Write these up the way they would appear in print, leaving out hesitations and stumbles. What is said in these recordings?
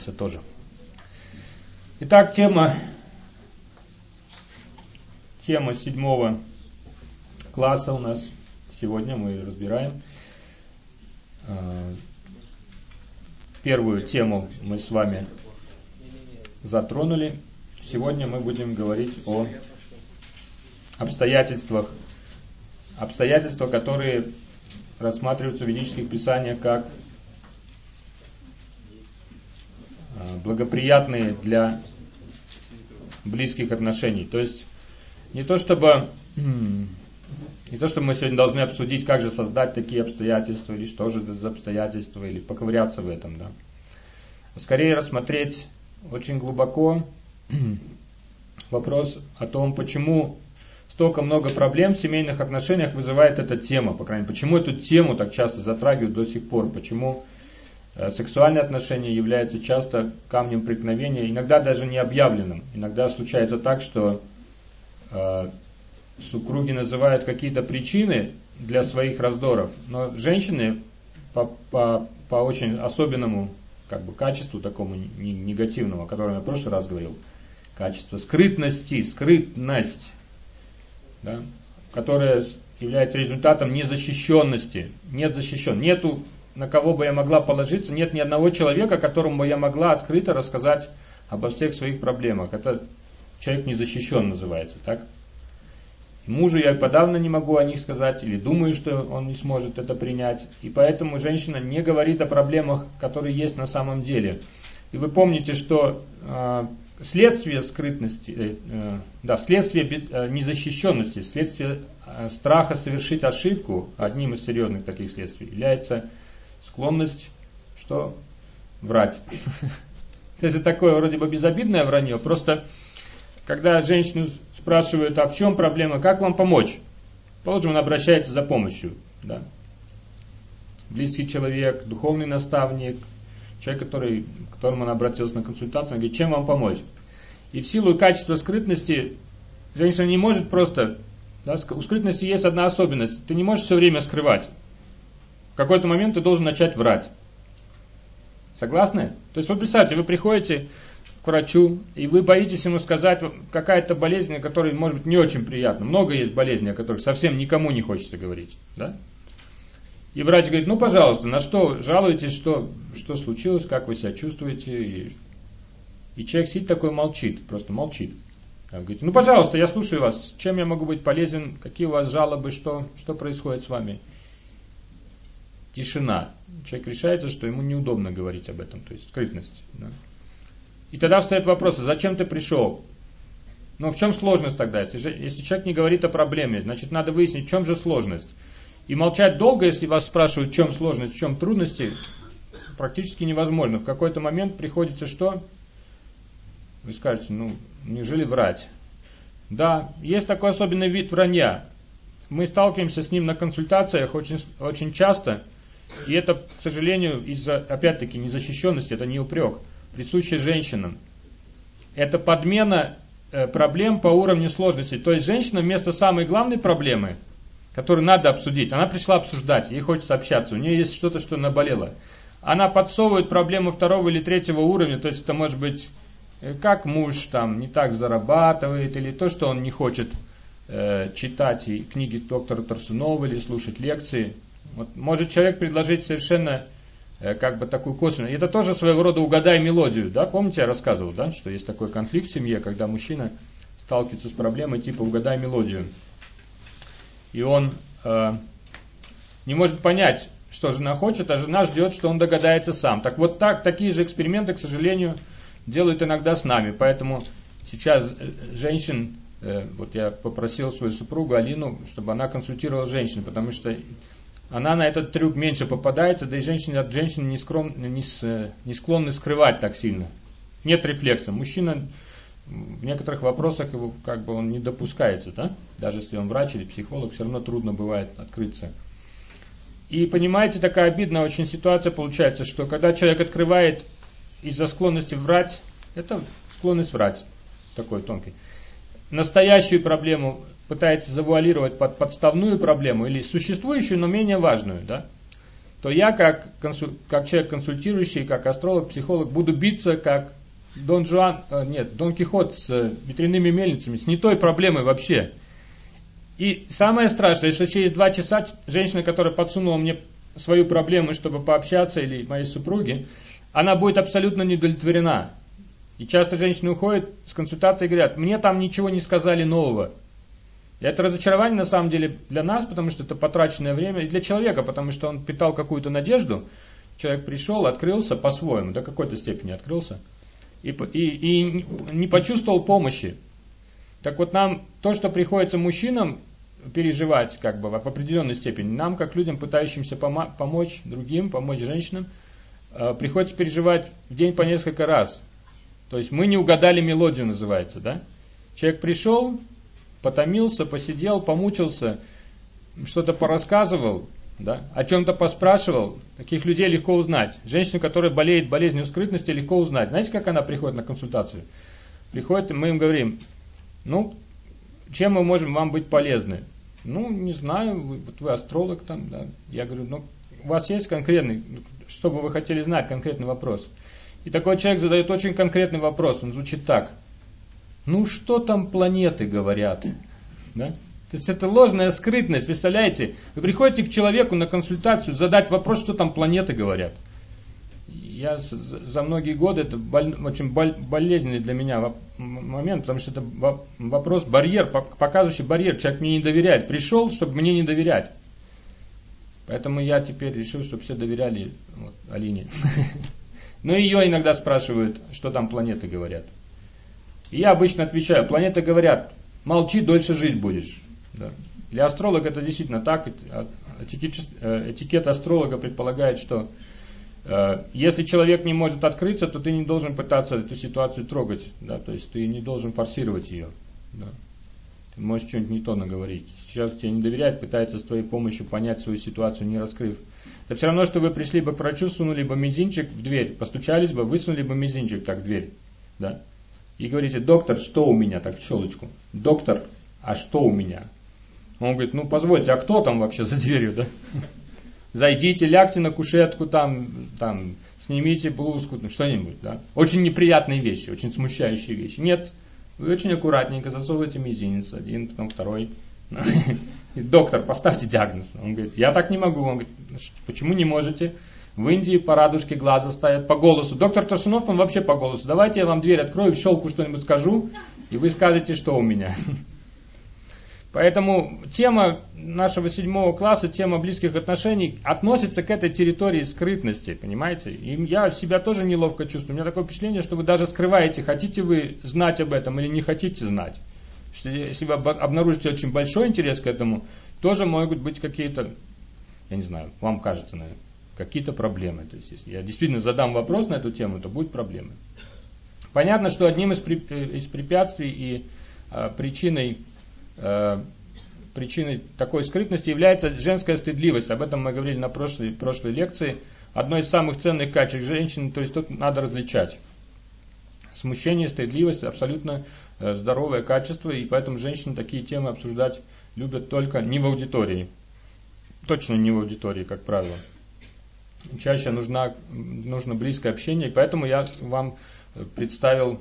учиться тоже. Итак, тема 7 класса у нас сегодня мы разбираем. Первую тему мы с вами затронули. Сегодня мы будем говорить о обстоятельствах, которые рассматриваются в ведических писаниях как благоприятные для близких отношений. То есть не то чтобы мы сегодня должны обсудить, как же создать такие обстоятельства, или что же это за обстоятельства, или поковыряться в этом, да. Скорее рассмотреть очень глубоко вопрос о том, почему столько много проблем в семейных отношениях вызывает эта тема, по крайней мере, почему эту тему так часто затрагивают до сих пор, почему сексуальные отношения являются часто камнем преткновения, иногда даже не объявленным. Иногда случается так, что супруги называют какие-то причины для своих раздоров, но женщины по очень особенному качеству, такому негативному, о котором я в прошлый раз говорил, качество скрытность, да, которая является результатом незащищенности. Нету на кого бы я могла положиться, нет ни одного человека, которому бы я могла открыто рассказать обо всех своих проблемах. Это человек незащищен называется, так? Мужу я подавно не могу о них сказать, или думаю, что он не сможет это принять. И поэтому женщина не говорит о проблемах, которые есть на самом деле. И вы помните, что следствие скрытности, следствие незащищенности, следствие страха совершить ошибку, одним из серьезных таких следствий, является склонность, что врать. Это такое вроде бы безобидное вранье, просто когда женщину спрашивают, а в чем проблема, как вам помочь? Положим, он обращается за помощью. Да? Близкий человек, духовный наставник, человек, к которому он обратился на консультацию, он говорит, чем вам помочь? И в силу качества скрытности женщина не может просто, да, у скрытности есть одна особенность, ты не можешь все время скрывать. В какой-то момент ты должен начать врать. Согласны? То есть, вот представьте, вы приходите к врачу, и вы боитесь ему сказать какая-то болезнь, о которой, может быть, не очень приятно. Много есть болезней, о которых совсем никому не хочется говорить. Да? И врач говорит, ну, пожалуйста, на что жалуетесь, что случилось, как вы себя чувствуете. И человек сидит такой, молчит, просто молчит. А вы говорите, ну, пожалуйста, я слушаю вас, чем я могу быть полезен, какие у вас жалобы, что происходит с вами. Тишина. Человек решается, что ему неудобно говорить об этом, то есть скрытность. Да? И тогда встает вопрос, зачем ты пришел? Ну, в чем сложность тогда? Если человек не говорит о проблеме, значит, надо выяснить, в чем же сложность. И молчать долго, если вас спрашивают, в чем сложность, в чем трудности, практически невозможно. В какой-то момент приходится что? Вы скажете, неужели врать? Да, есть такой особенный вид вранья. Мы сталкиваемся с ним на консультациях очень часто. И это, к сожалению, из-за, опять-таки, незащищенности, это не упрек, присущий женщинам. Это подмена проблем по уровню сложности. То есть женщина вместо самой главной проблемы, которую надо обсудить, она пришла обсуждать, ей хочется общаться, у нее есть что-то, что наболело. Она подсовывает проблему 2 или 3 уровня, то есть это может быть, как муж там не так зарабатывает, или то, что он не хочет читать и книги доктора Торсунова или слушать лекции. Вот может человек предложить совершенно такую косвенную. Это тоже своего рода угадай мелодию. Да? Помните, я рассказывал, да? Что есть такой конфликт в семье, когда мужчина сталкивается с проблемой типа угадай мелодию. И он не может понять, что жена хочет, а жена ждет, что он догадается сам. Так вот такие же эксперименты, к сожалению, делают иногда с нами. Поэтому сейчас женщин, вот я попросил свою супругу Алину, чтобы она консультировала женщин, потому что она на этот трюк меньше попадается, да и женщины от женщин не склонны скрывать так сильно. Нет рефлекса. Мужчина в некоторых вопросах его он не допускается, да? Даже если он врач или психолог, все равно трудно бывает открыться. И понимаете, такая обидная очень ситуация получается, что когда человек открывает из-за склонности врать, это склонность врать, такой тонкий, настоящую проблему пытается завуалировать под подставную проблему или существующую, но менее важную, да? то я, как человек консультирующий, как астролог, психолог, буду биться, как Дон Кихот с ветряными мельницами, с не той проблемой вообще. И самое страшное, что через 2 часа женщина, которая подсунула мне свою проблему, чтобы пообщаться, или моей супруге, она будет абсолютно не удовлетворена. И часто женщины уходят с консультацией и говорят, мне там ничего не сказали нового. И это разочарование на самом деле для нас, потому что это потраченное время, и для человека, потому что он питал какую-то надежду. Человек пришел, открылся по-своему, до какой-то степени открылся, и не почувствовал помощи. Так вот нам, то, что приходится мужчинам переживать как бы в определенной степени, нам, как людям, пытающимся помочь другим, помочь женщинам, приходится переживать в день по несколько раз. То есть мы не угадали мелодию, называется, да? Человек пришел, потомился, посидел, помучился, что-то порассказывал, да? О чем-то поспрашивал. Таких людей легко узнать. Женщину, которая болеет болезнью скрытности, легко узнать. Знаете, как она приходит на консультацию? Приходит, и мы им говорим, чем мы можем вам быть полезны? Не знаю, вы астролог там, да. Я говорю, у вас есть конкретный, что бы вы хотели знать, конкретный вопрос? И такой человек задает очень конкретный вопрос, он звучит так. Что там планеты говорят? Да? То есть это ложная скрытность, представляете? Вы приходите к человеку на консультацию задать вопрос, что там планеты говорят. Я за многие годы, это очень болезненный для меня момент, потому что это вопрос, барьер, показывающий барьер. Человек мне не доверяет. Пришел, чтобы мне не доверять. Поэтому я теперь решил, чтобы все доверяли Алине. Но ее иногда спрашивают, что там планеты говорят. И я обычно отвечаю, планеты говорят, молчи, дольше жить будешь. Да. Для астролога это действительно так. Этикет астролога предполагает, что если человек не может открыться, то ты не должен пытаться эту ситуацию трогать. Да, то есть ты не должен форсировать ее. Да. Ты можешь что-нибудь не то наговорить. Сейчас тебе не доверяет, пытается с твоей помощью понять свою ситуацию, не раскрыв. Это все равно, что вы пришли бы к врачу, сунули бы мизинчик в дверь, постучались бы, высунули бы мизинчик так в дверь. Да? И говорите, доктор, что у меня, так в щелочку. Доктор, а что у меня? Он говорит, позвольте, а кто там вообще за дверью, да? Зайдите, лягте на кушетку, там снимите блузку, что-нибудь, да? Очень неприятные вещи, очень смущающие вещи. Нет, вы очень аккуратненько засовываете мизинец, один, потом второй. Доктор, поставьте диагноз. Он говорит, я так не могу. Он говорит, почему не можете? В Индии по радужке глаза ставят, по голосу. Доктор Тарсунов, он вообще по голосу. Давайте я вам дверь открою, в щелку что-нибудь скажу, и вы скажете, что у меня. Поэтому тема нашего 7 класса, тема близких отношений, относится к этой территории скрытности, понимаете? И я себя тоже неловко чувствую. У меня такое впечатление, что вы даже скрываете, хотите вы знать об этом или не хотите знать. Если вы обнаружите очень большой интерес к этому, тоже могут быть какие-то, я не знаю, вам кажется, наверное, какие-то проблемы. То есть, если я действительно задам вопрос на эту тему, то будут проблемы. Понятно, что одним из препятствий и причиной такой скрытности является женская стыдливость. Об этом мы говорили на прошлой лекции. Одно из самых ценных качеств женщины, то есть тут надо различать. Смущение, стыдливость абсолютно здоровое качество, и поэтому женщины такие темы обсуждать любят только не в аудитории. Точно не в аудитории, как правило. Чаще нужно близкое общение, и поэтому я вам представил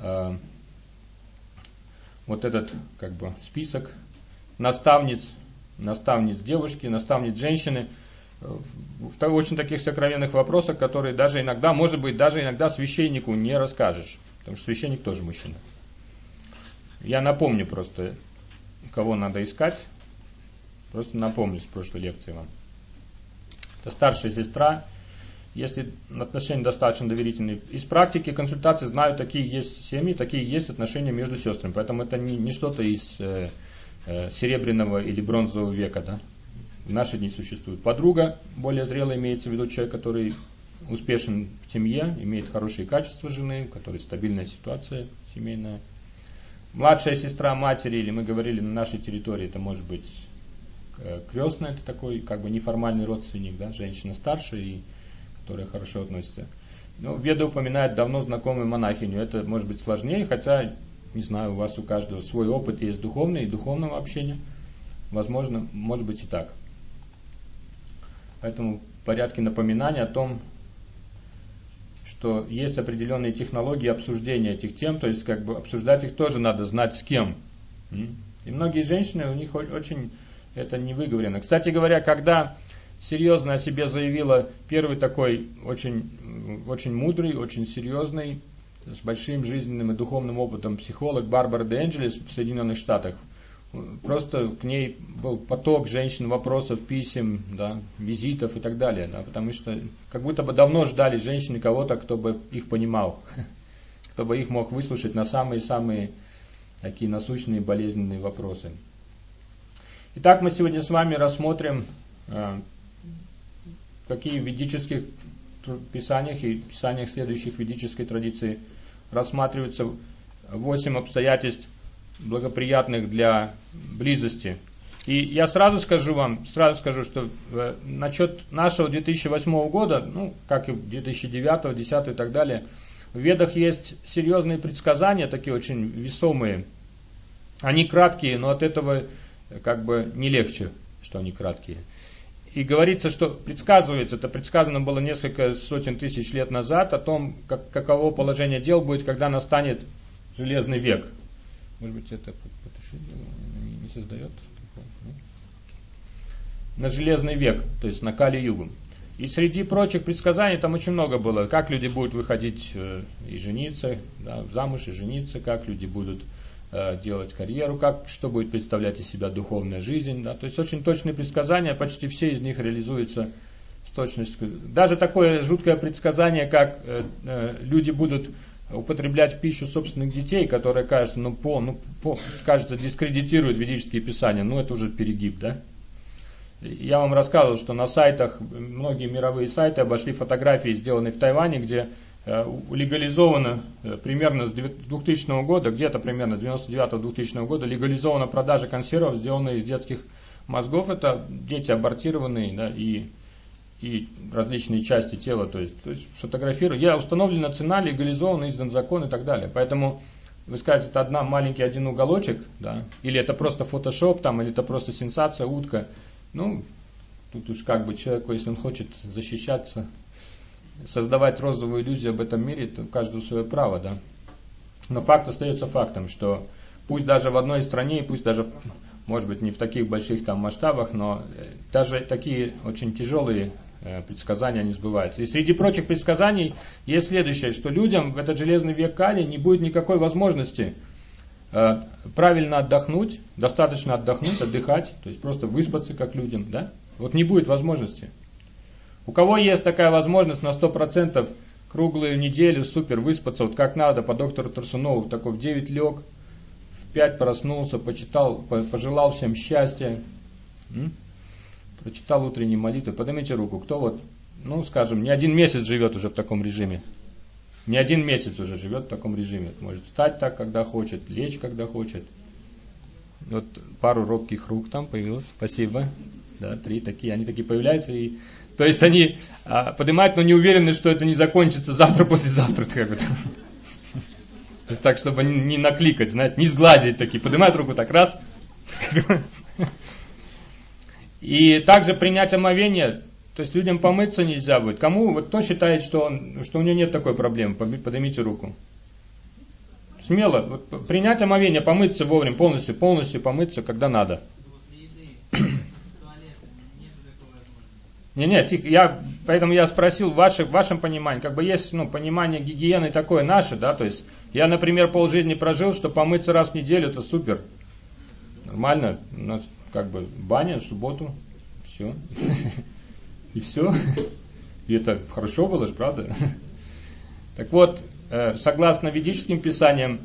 вот этот список наставниц девушки, наставниц женщины в очень таких сокровенных вопросах, которые даже иногда священнику не расскажешь, потому что священник тоже мужчина. Я напомню просто, кого надо искать, просто напомню с прошлой лекции вам. Это старшая сестра, если отношения достаточно доверительные. Из практики консультации знаю, такие есть семьи, такие есть отношения между сестрами. Поэтому это не что-то из серебряного или бронзового века. Да? В наши дни существует. Подруга, более зрелая, имеется в виду человек, который успешен в семье, имеет хорошие качества жены, у которой стабильная ситуация семейная. Младшая сестра матери, или мы говорили на нашей территории, это может быть крестная, это такой неформальный родственник, да, женщина старшая, и которая хорошо относится. Но Веда упоминает давно знакомую монахиню. Это может быть сложнее, хотя, не знаю, у каждого свой опыт есть духовный и духовного общения. Возможно, может быть и так. Поэтому порядке напоминания о том, что есть определенные технологии обсуждения этих тем, то есть как бы обсуждать их тоже надо знать с кем. И многие женщины, у них очень это не выговорено. Кстати говоря, когда серьезно о себе заявила первый такой очень, очень мудрый, очень серьезный, с большим жизненным и духовным опытом психолог Барбара де Анджелес в Соединенных Штатах, просто к ней был поток женщин, вопросов, писем, да, визитов и так далее, да, потому что как будто бы давно ждали женщины кого-то, кто бы их понимал, кто бы их мог выслушать на самые-самые такие насущные болезненные вопросы. Итак, мы сегодня с вами рассмотрим, какие в ведических писаниях и писаниях следующих ведической традиции рассматриваются 8 обстоятельств, благоприятных для близости. И я сразу скажу, что насчет нашего 2008 года, ну, как и 2009, 2010 и так далее, в Ведах есть серьезные предсказания, такие очень весомые. Они краткие, но от этого как бы не легче, что они краткие. И говорится, что предсказывается, это предсказано было несколько сотен тысяч лет назад, о том, каково положение дел будет, когда настанет железный век. Может быть, это не создает? На железный век, то есть на Кали-югу. И среди прочих предсказаний там очень много было. Как люди будут выходить и жениться, да, замуж и жениться, как люди будут делать карьеру, что будет представлять из себя духовная жизнь. Да. То есть очень точные предсказания, почти все из них реализуются с точностью. Даже такое жуткое предсказание, как люди будут употреблять в пищу собственных детей, которое, кажется, кажется, дискредитирует ведические писания, это уже перегиб, да? Я вам рассказывал, что на сайтах, многие мировые сайты обошли фотографии, сделанные в Тайване, где легализовано примерно с 2000 года, где-то примерно с 99-2000 года легализована продажа консервов, сделанные из детских мозгов. Это дети абортированные, да, и различные части тела, то есть фотографируют. Установлена цена, легализован, издан закон и так далее. Поэтому вы скажете, это маленький один уголочек, да, или это просто фотошоп, там, или это просто сенсация, утка. Тут уж как бы человеку, если он хочет защищаться, создавать розовую иллюзию об этом мире, то каждому свое право, да. Но факт остается фактом, что пусть даже в одной стране, пусть даже, может быть, не в таких больших там масштабах, но даже такие очень тяжелые предсказания не сбываются. И среди прочих предсказаний есть следующее, что людям в этот железный век Кали не будет никакой возможности правильно отдохнуть, достаточно отдыхать, то есть просто выспаться как людям, да? Вот не будет возможности. У кого есть такая возможность на 100% круглую неделю супер выспаться, вот как надо, по доктору Турсунову, такой в 9 лег, в 5 проснулся, почитал, пожелал всем счастья, прочитал утренние молитвы, поднимите руку, кто скажем, не 1 месяц живет уже в таком режиме. Не 1 месяц уже живет в таком режиме. Может встать так, когда хочет, лечь, когда хочет. Вот пару робких рук там появилось. Спасибо. Да, 3 такие. Они такие появляются. То есть они поднимают, но не уверены, что это не закончится завтра, послезавтра. То есть так, чтобы не накликать, знаете, не сглазить такие. Поднимают руку так, раз. И также принять омовение. То есть людям помыться нельзя будет. Кто считает, что у него нет такой проблемы? Поднимите руку. Смело. Принять омовение, помыться вовремя, полностью помыться, когда надо. Поэтому я спросил в вашем понимании, как бы есть понимание гигиены такое наше, да, то есть я, например, полжизни прожил, что помыться раз в неделю, это супер. Нормально. У нас как бы баня в субботу, все. И все. И это хорошо было же, правда? Так вот, согласно ведическим писаниям,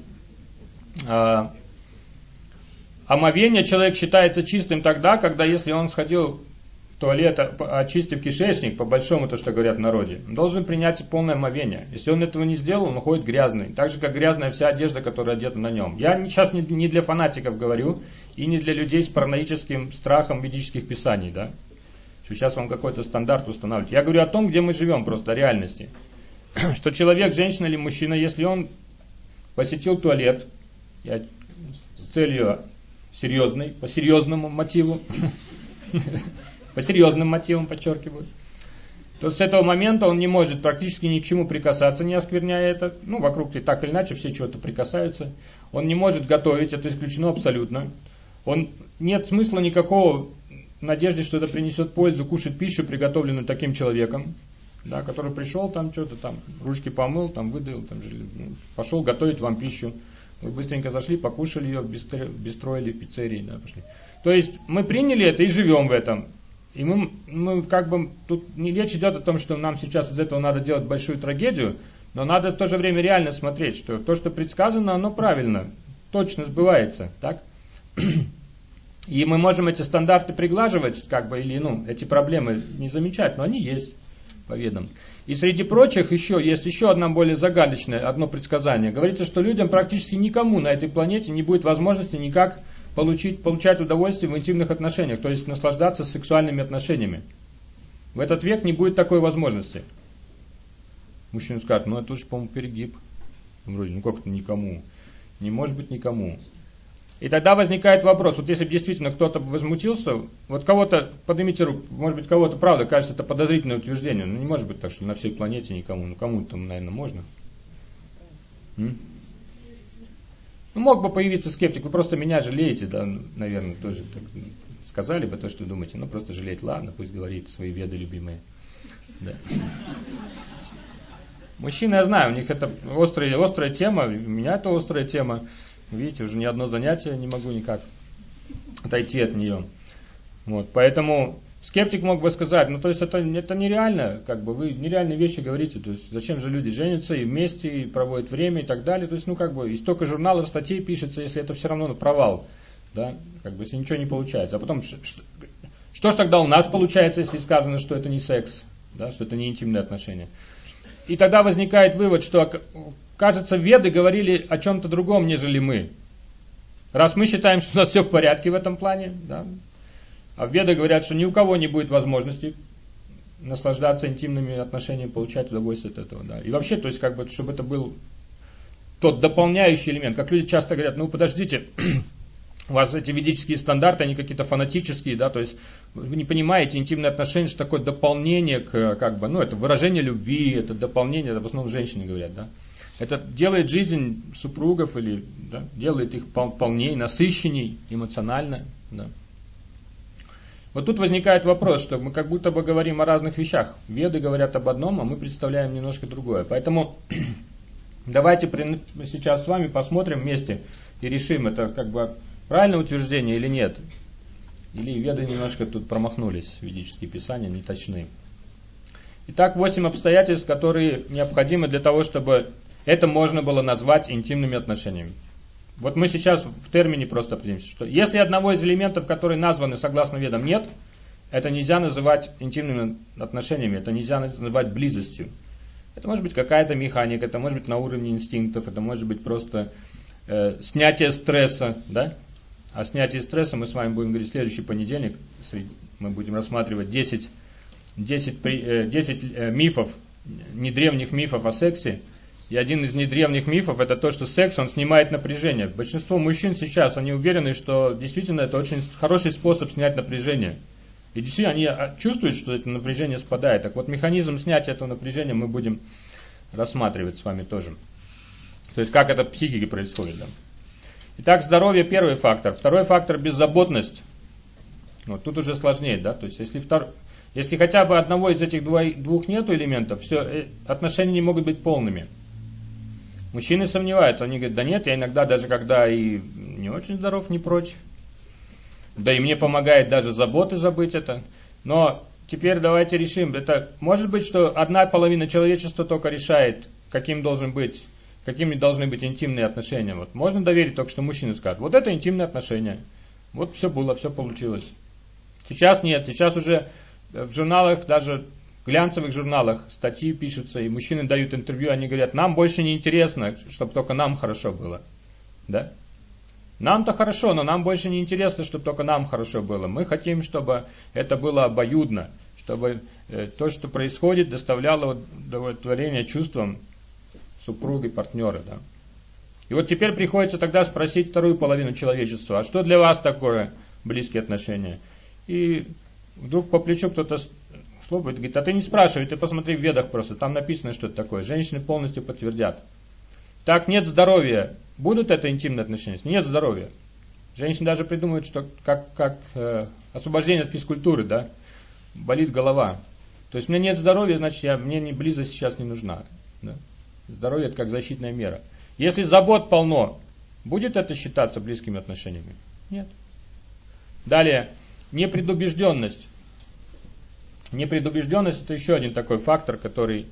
омовение человек считается чистым тогда, когда если он сходил в туалет, очистив кишечник, по большому, то, что говорят в народе, он должен принять полное омовение. Если он этого не сделал, он ходит грязный. Так же, как грязная вся одежда, которая одета на нем. Я сейчас не для фанатиков говорю, и не для людей с параноическим страхом ведических писаний, да? Сейчас вам какой-то стандарт устанавливать. Я говорю о том, где мы живем, просто о реальности. Что человек, женщина или мужчина, если он посетил туалет, с целью серьезной, по серьезному мотиву, по серьезным мотивам, подчеркиваю, то с этого момента он не может практически ни к чему прикасаться, не оскверняя это. Ну, вокруг так или иначе все чего-то прикасаются. Он не может готовить, это исключено абсолютно. Нет смысла никакого в надежде, что это принесет пользу, кушать пищу, приготовленную таким человеком, да, который пришел, там что-то там, ручки помыл, там выдал, там, пошел готовить вам пищу. Вы быстренько зашли, покушали ее в бистро или в пиццерии, да, пошли. То есть мы приняли это и живем в этом. И мы как бы, тут не речь идет о том, что нам сейчас из этого надо делать большую трагедию, но надо в то же время реально смотреть, что то, что предсказано, оно правильно, точно сбывается, так? И мы можем эти стандарты приглаживать, как бы, или, эти проблемы не замечать, но они есть по ведам. И среди прочих есть еще одно более загадочное, одно предсказание. Говорится, что людям практически никому на этой планете не будет возможности никак получать удовольствие в интимных отношениях, то есть наслаждаться сексуальными отношениями. В этот век не будет такой возможности. Мужчина скажет, это уж, по-моему, перегиб. Вроде, как это никому? Не может быть никому. И тогда возникает вопрос, вот если бы действительно кто-то возмутился, вот кого-то, поднимите руку, может быть, кого-то, правда, кажется, это подозрительное утверждение, но не может быть так, что на всей планете никому, кому-то, наверное, можно. Мог бы появиться скептик, вы просто меня жалеете, да, наверное, тоже так сказали бы то, что думаете, просто жалеть, ладно, пусть говорит свои веды любимые. Да. Мужчины, я знаю, у них это острая тема, у меня это острая тема. Видите, уже ни одно занятие не могу никак отойти от нее. Поэтому скептик мог бы сказать, то есть это нереально, вы нереальные вещи говорите, то есть зачем же люди женятся и вместе, и проводят время и так далее, то есть, и столько журналов, статей пишется, если это все равно провал, да, если ничего не получается. А потом, что ж тогда у нас получается, если сказано, что это не секс, да, что это не интимные отношения? И тогда возникает вывод, что, кажется, веды говорили о чем-то другом, нежели мы. Раз мы считаем, что у нас все в порядке в этом плане, да, а веды говорят, что ни у кого не будет возможности наслаждаться интимными отношениями, получать удовольствие от этого. Да. И вообще, то есть, чтобы это был тот дополняющий элемент. Как люди часто говорят, подождите, у вас эти ведические стандарты, они какие-то фанатические, да, то есть вы не понимаете, интимные отношения, что такое дополнение к, это выражение любви, это дополнение, это в основном женщины говорят, да. Это делает жизнь супругов или, да, делает их полнее, насыщенней эмоционально, да. Вот тут возникает вопрос, что мы как будто бы говорим о разных вещах. Веды говорят об одном, а мы представляем немножко другое. Поэтому давайте сейчас с вами посмотрим вместе и решим, это правильное утверждение или нет. Или веды немножко тут промахнулись, ведические писания не точны. Итак, 8 обстоятельств, которые необходимы для того, чтобы это можно было назвать интимными отношениями. Вот мы сейчас в термине просто определимся, что если одного из элементов, которые названы согласно ведам, нет, это нельзя называть интимными отношениями, это нельзя называть близостью. Это может быть какая-то механика, это может быть на уровне инстинктов, это может быть просто снятие стресса, да? О снятии стресса мы с вами будем говорить в следующий понедельник. Мы будем рассматривать 10 мифов, недревних мифов о сексе. И один из недревних мифов это то, что секс, он снимает напряжение. Большинство мужчин сейчас, они уверены, что действительно это очень хороший способ снять напряжение. И действительно они чувствуют, что это напряжение спадает. Так вот, механизм снятия этого напряжения мы будем рассматривать с вами тоже. То есть, как это в психике происходит. Да? Итак, здоровье – первый фактор. Второй фактор – беззаботность. Вот тут уже сложнее, да? То есть, если хотя бы одного из этих двух нету элементов, все, отношения не могут быть полными. Мужчины сомневаются, они говорят, да нет, я иногда даже когда и не очень здоров, не прочь. Да и мне помогает даже заботы забыть это. Но теперь давайте решим, это может быть, что одна половина человечества только решает, какими должны быть интимные отношения. Вот. Можно доверить только, что мужчины скажут, вот это интимные отношения. Вот все было, все получилось. Сейчас нет, сейчас уже в журналах, даже в глянцевых журналах статьи пишутся, и мужчины дают интервью, они говорят, нам больше не интересно, чтобы только нам хорошо было. Да? Нам-то хорошо, но нам больше не интересно, чтобы только нам хорошо было. Мы хотим, чтобы это было обоюдно, чтобы то, что происходит, доставляло удовлетворение чувствам супруги, партнера. Да? И вот теперь приходится тогда спросить вторую половину человечества, а что для вас такое близкие отношения? И вдруг по плечу кто-то хлопает, говорит, а ты не спрашивай, ты посмотри в Ведах просто, там написано, что это такое. Женщины полностью подтвердят. Так, нет здоровья. Будут это интимные отношения? Нет здоровья. Женщины даже придумывают, что как освобождение от физкультуры, да, болит голова. То есть у меня нет здоровья, значит мне близость сейчас не нужна. Да? Здоровье это как защитная мера. Если забот полно, будет это считаться близкими отношениями? Нет. Далее, непредубежденность. Непредубежденность это еще один такой фактор, который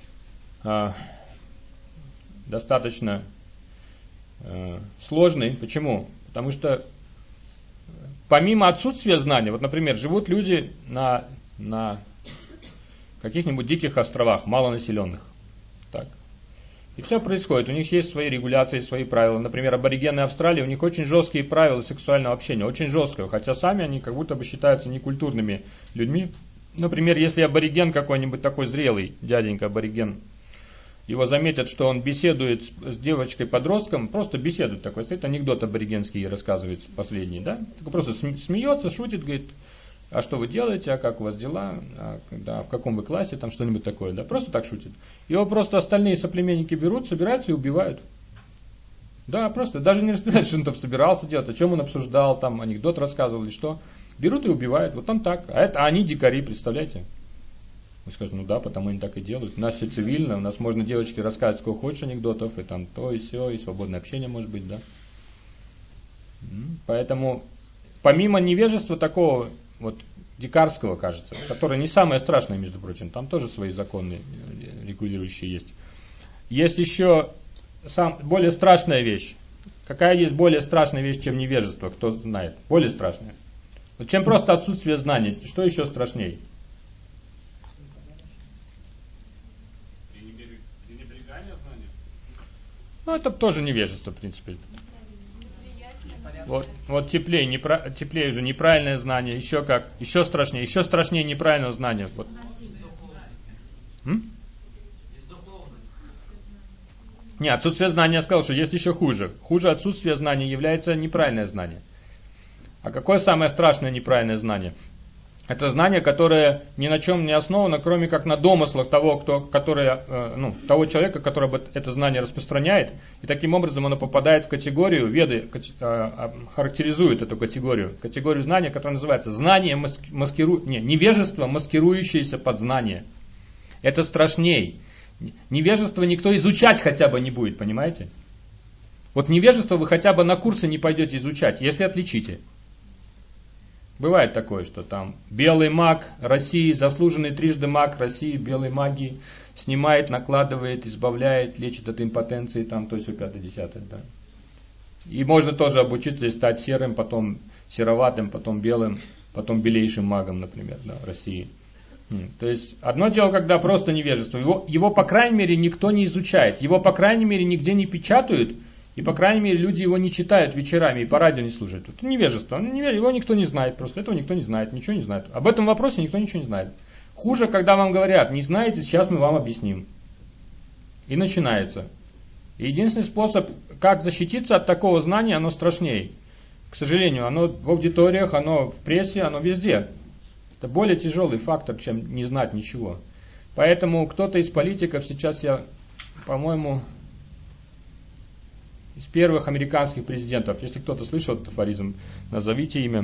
достаточно сложный. Почему? Потому что помимо отсутствия знаний, вот, например, живут люди на каких-нибудь диких островах, малонаселенных. Так. И все происходит. У них есть свои регуляции, свои правила. Например, аборигены Австралии, у них очень жесткие правила сексуального общения, очень жесткие, хотя сами они как будто бы считаются некультурными людьми. Например, если абориген какой-нибудь такой зрелый, дяденька абориген, его заметят, что он беседует с девочкой-подростком, просто беседует такой, стоит, анекдот аборигенский рассказывает последний, да? Просто смеется, шутит, говорит, а что вы делаете, а как у вас дела, в каком вы классе, там что-нибудь такое, да? Просто так шутит. Его просто остальные соплеменники берут, собираются и убивают. Да, просто, даже не разбираются, что он там собирался делать, о чем он обсуждал, там анекдот рассказывал или что. Берут и убивают, вот там так. А они дикари, представляете? Вы скажете, ну да, потому они так и делают. У нас все цивильно, у нас можно девочке рассказать, сколько хочешь анекдотов, и там то, и все, и свободное общение может быть, да. Поэтому, помимо невежества такого, вот, дикарского, кажется, которое не самое страшное, между прочим, там тоже свои законы регулирующие есть. Есть еще более страшная вещь. Какая есть более страшная вещь, чем невежество, кто знает? Более страшная. Вот чем просто отсутствие знаний, что еще страшнее? Ну, это тоже невежество, в принципе. Вот теплее уже неправильное знание, еще страшнее неправильное знание. Вот. Не, отсутствие знания, я сказал, что есть еще хуже. Хуже отсутствия знания является неправильное знание. А какое самое страшное неправильное знание? Это знание, которое ни на чем не основано, кроме как на домыслах того человека, который это знание распространяет. И таким образом оно попадает в категорию, Веды характеризуют эту категорию знания, которая называется знание невежество, маскирующееся под знание. Это страшней. Невежество никто изучать хотя бы не будет, понимаете? Вот невежество вы хотя бы на курсы не пойдете изучать, если отличите. Бывает такое, что там белый маг России, заслуженный трижды маг России, белой магии, снимает, накладывает, избавляет, лечит от импотенции, там, то есть 5-10, да. И можно тоже обучиться и стать серым, потом сероватым, потом белым, потом белейшим магом, например, да, России. То есть одно дело, когда просто невежество, его по крайней мере никто не изучает, его по крайней мере нигде не печатают, и, по крайней мере, люди его не читают вечерами и по радио не слушают. Это невежество. Его никто не знает. Просто этого никто не знает. Ничего не знает. Об этом вопросе никто ничего не знает. Хуже, когда вам говорят, не знаете, сейчас мы вам объясним. И начинается. И единственный способ, как защититься от такого знания, оно страшнее. К сожалению, оно в аудиториях, оно в прессе, оно везде. Это более тяжелый фактор, чем не знать ничего. Поэтому кто-то из политиков сейчас, по-моему, из первых американских президентов, если кто-то слышал этот афоризм, назовите имя.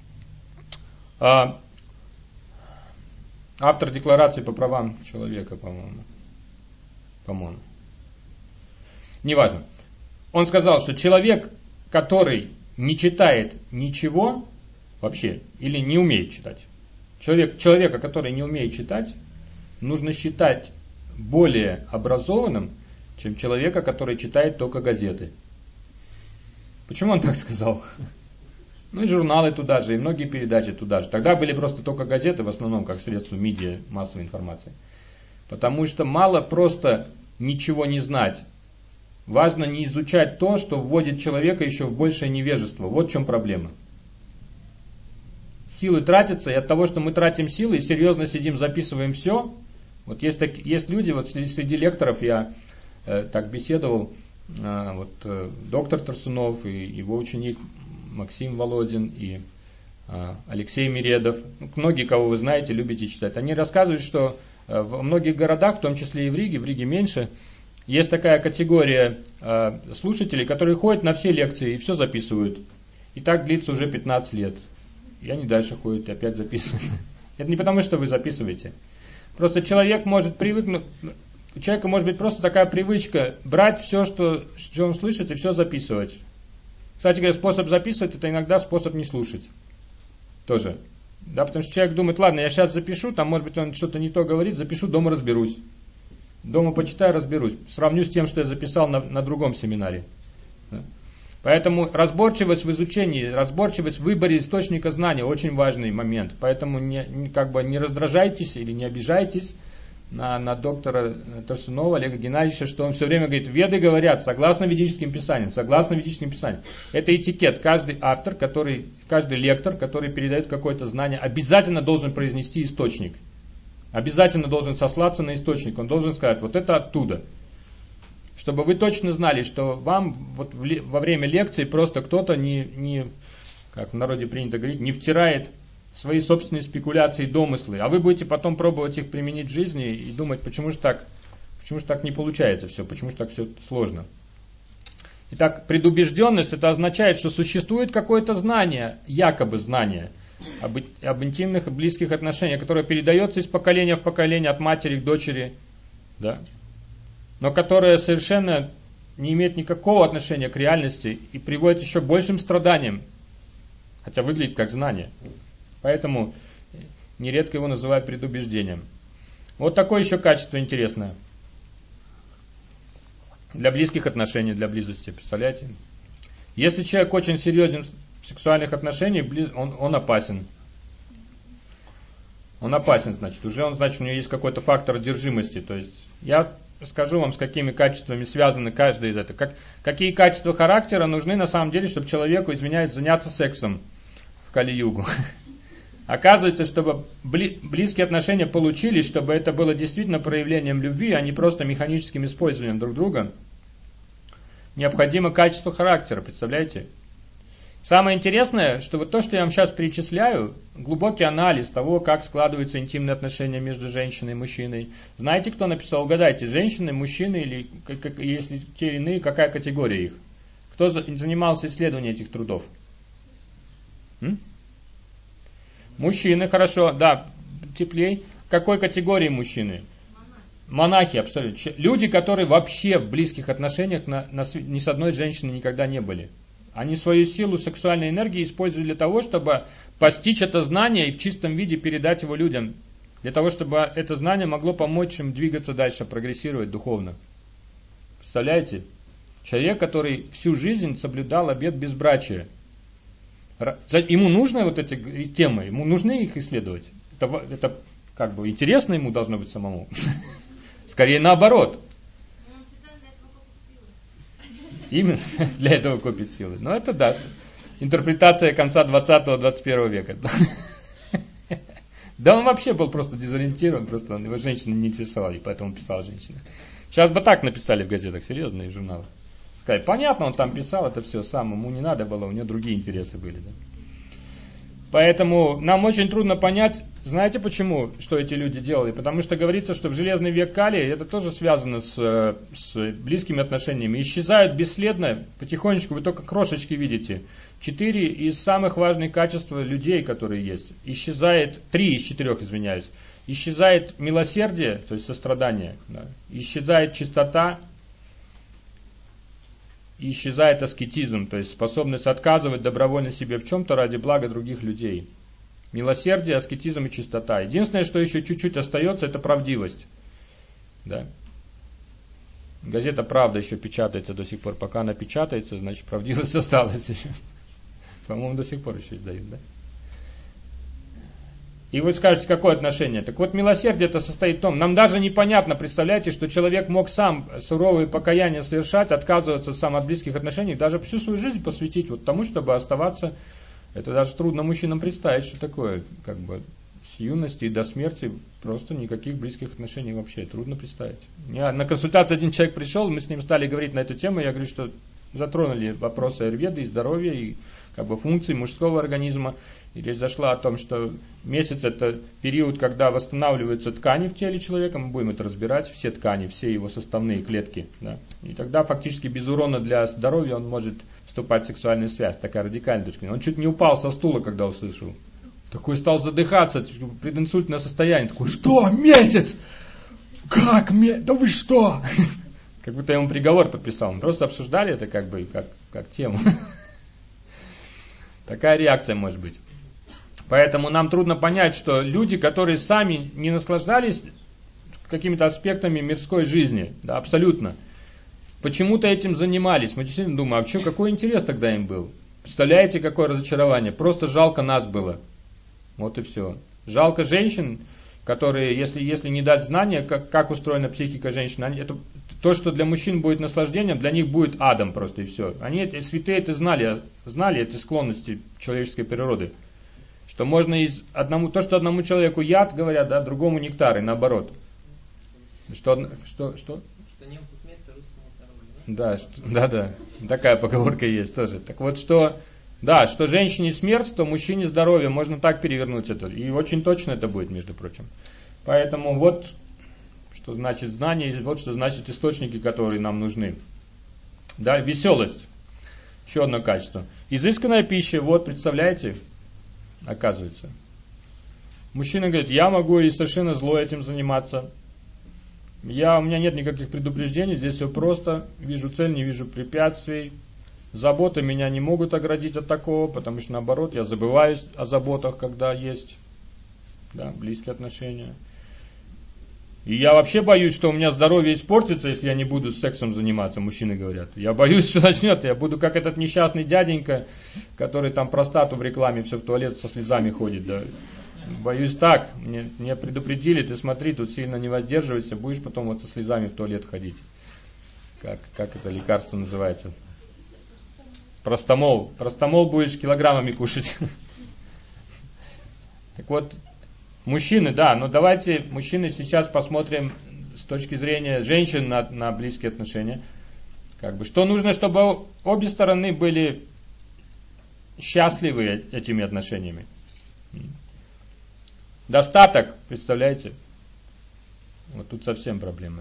Автор Декларации по правам человека, по-моему. Неважно. Он сказал, что человек, который не читает ничего вообще, или не умеет читать, человека, который не умеет читать, нужно считать более образованным, чем человека, который читает только газеты. Почему он так сказал? Ну и журналы туда же, и многие передачи туда же. Тогда были просто только газеты, в основном, как средство медиа, массовой информации. Потому что мало просто ничего не знать. Важно не изучать то, что вводит человека еще в большее невежество. Вот в чем проблема. Силы тратятся, и от того, что мы тратим силы и серьезно сидим, записываем все. Вот есть люди, вот среди лекторов я так беседовал, доктор Тарсунов и его ученик Максим Володин и Алексей Миредов, многие, кого вы знаете, любите читать, они рассказывают, что в многих городах, в том числе и в Риге меньше, есть такая категория слушателей, которые ходят на все лекции и все записывают. И так длится уже 15 лет. И они дальше ходят и опять записывают. Это не потому, что вы записываете. Просто человек может привыкнуть, у человека может быть просто такая привычка брать все, что он слышит, и все записывать. Кстати говоря, способ записывать, это иногда способ не слушать. Тоже. Да, потому что человек думает, ладно, я сейчас запишу, там может быть он что-то не то говорит, запишу, дома разберусь. Дома почитаю, разберусь. Сравню с тем, что я записал на другом семинаре. Да? Поэтому разборчивость в изучении, разборчивость в выборе источника знания очень важный момент. Поэтому не раздражайтесь или не обижайтесь на доктора Торсунова Олега Геннадьевича, что он все время говорит, веды говорят согласно ведическим писаниям, согласно ведическим писаниям. Это этикет. Каждый автор, каждый лектор, который передает какое-то знание, обязательно должен произнести источник. Обязательно должен сослаться на источник. Он должен сказать, вот это оттуда. Чтобы вы точно знали, что вам вот во время лекции просто кто-то как в народе принято говорить, не втирает свои собственные спекуляции и домыслы, а вы будете потом пробовать их применить в жизни и думать, почему же так не получается все, почему же так все сложно. Итак, предубежденность, это означает, что существует какое-то знание, якобы знание, об интимных и близких отношениях, которое передается из поколения в поколение, от матери к дочери, да, но которое совершенно не имеет никакого отношения к реальности и приводит еще к большим страданиям, хотя выглядит как знание. Поэтому нередко его называют предубеждением. Вот такое еще качество интересное. Для близких отношений, для близости, представляете? Если человек очень серьезен в сексуальных отношениях, он опасен. Он опасен, значит. У него есть какой-то фактор одержимости. То есть, я скажу вам, с какими качествами связаны каждый из этих. Какие качества характера нужны на самом деле, чтобы человеку, заняться сексом в Кали-югу. Оказывается, чтобы близкие отношения получились, чтобы это было действительно проявлением любви, а не просто механическим использованием друг друга, необходимо качество характера, представляете? Самое интересное, что вот то, что я вам сейчас перечисляю, глубокий анализ того, как складываются интимные отношения между женщиной и мужчиной. Знаете, кто написал? Угадайте, женщины, мужчины или если те или иные, какая категория их? Кто занимался исследованием этих трудов? Мужчины, хорошо, да, теплей. Какой категории мужчины? Монахи, абсолютно. Люди, которые вообще в близких отношениях ни с одной женщиной никогда не были. Они свою силу сексуальной энергии используют для того, чтобы постичь это знание и в чистом виде передать его людям. Для того, чтобы это знание могло помочь им двигаться дальше, прогрессировать духовно. Представляете? Человек, который всю жизнь соблюдал обет безбрачия. Ему нужны вот эти темы, ему нужны их исследовать. Это как бы интересно ему должно быть самому. Скорее наоборот. Именно для этого копит силы. Но это да. Интерпретация конца 20-21 века. Да он вообще был просто дезориентирован, просто его женщины не интересовали, поэтому писал женщины. Сейчас бы так написали в газетах, серьезные журналы. Сказать, понятно, он там писал это все сам, ему не надо было, у него другие интересы были. Да? Поэтому нам очень трудно понять, знаете почему, что эти люди делали? Потому что говорится, что в железный век Кали, это тоже связано с близкими отношениями, исчезают бесследно, потихонечку, вы только крошечки видите. 4 из самых важных качеств людей, которые есть. Исчезает, 3 из 4, извиняюсь. Исчезает милосердие, то есть сострадание. Да? Исчезает чистота. И исчезает аскетизм, то есть способность отказывать добровольно себе в чем-то ради блага других людей. Милосердие, аскетизм и чистота. Единственное, что еще чуть-чуть остается, это правдивость. Да? Газета «Правда» еще печатается до сих пор. Пока она печатается, значит правдивость осталась еще. По-моему, до сих пор еще издают, да? И вы скажете, какое отношение? Так вот, милосердие это состоит в том, нам даже непонятно, представляете, что человек мог сам суровые покаяния совершать, отказываться сам от близких отношений, даже всю свою жизнь посвятить вот тому, чтобы оставаться. Это даже трудно мужчинам представить, что такое, как бы с юности и до смерти просто никаких близких отношений вообще трудно представить. На консультацию один человек пришел, мы с ним стали говорить на эту тему, я говорю, что затронули вопросы аюрведы и здоровья, и как бы функций мужского организма. И речь зашла о том, что месяц это период, когда восстанавливаются ткани в теле человека, мы будем это разбирать, все ткани, все его составные клетки. Да? И тогда фактически без урона для здоровья он может вступать в сексуальную связь, такая радикальная точка. Он чуть не упал со стула, когда услышал. Такой стал задыхаться, прединсультное состояние. Такой, что, месяц? Как месяц? Да вы что? Как будто я ему приговор подписал. Мы просто обсуждали это как бы как тему. Такая реакция может быть. Поэтому нам трудно понять, что люди, которые сами не наслаждались какими-то аспектами мирской жизни, да, абсолютно, почему-то этим занимались. Мы действительно думаем, а что, какой интерес тогда им был? Представляете, какое разочарование? Просто жалко нас было. Вот и все. Жалко женщин, которые, если не дать знания, как устроена психика женщин, это то, что для мужчин будет наслаждением, для них будет адом просто и все. Они, святые, это знали эти склонности человеческой природы. Что можно то, что одному человеку яд, говорят, да, другому нектар, и наоборот. Что? Что немцу смерть, а русскому здоровье. Да. Такая поговорка есть тоже. Так вот, что женщине смерть, то мужчине здоровье. Можно так перевернуть это. И очень точно это будет, между прочим. Поэтому вот, что значит знание, вот что значит источники, которые нам нужны. Да, веселость. Еще одно качество. Изысканная пища, вот, представляете, оказывается. Мужчина говорит, я могу и совершенно зло этим заниматься. У меня нет никаких предупреждений, здесь все просто. Вижу цель, не вижу препятствий. Заботы меня не могут оградить от такого, потому что наоборот, я забываюсь о заботах, когда есть близкие отношения. И я вообще боюсь, что у меня здоровье испортится, если я не буду сексом заниматься, мужчины говорят. Я боюсь, что начнет, я буду как этот несчастный дяденька, который там простату в рекламе все в туалет со слезами ходит. Да. Боюсь так, мне предупредили, ты смотри, тут сильно не воздерживайся, будешь потом вот со слезами в туалет ходить. Как это лекарство называется? Простомол. Простомол будешь килограммами кушать. Так вот, мужчины, но давайте, мужчины, сейчас посмотрим с точки зрения женщин на близкие отношения. Что нужно, чтобы обе стороны были счастливы этими отношениями? Достаток, представляете? Вот тут совсем проблема,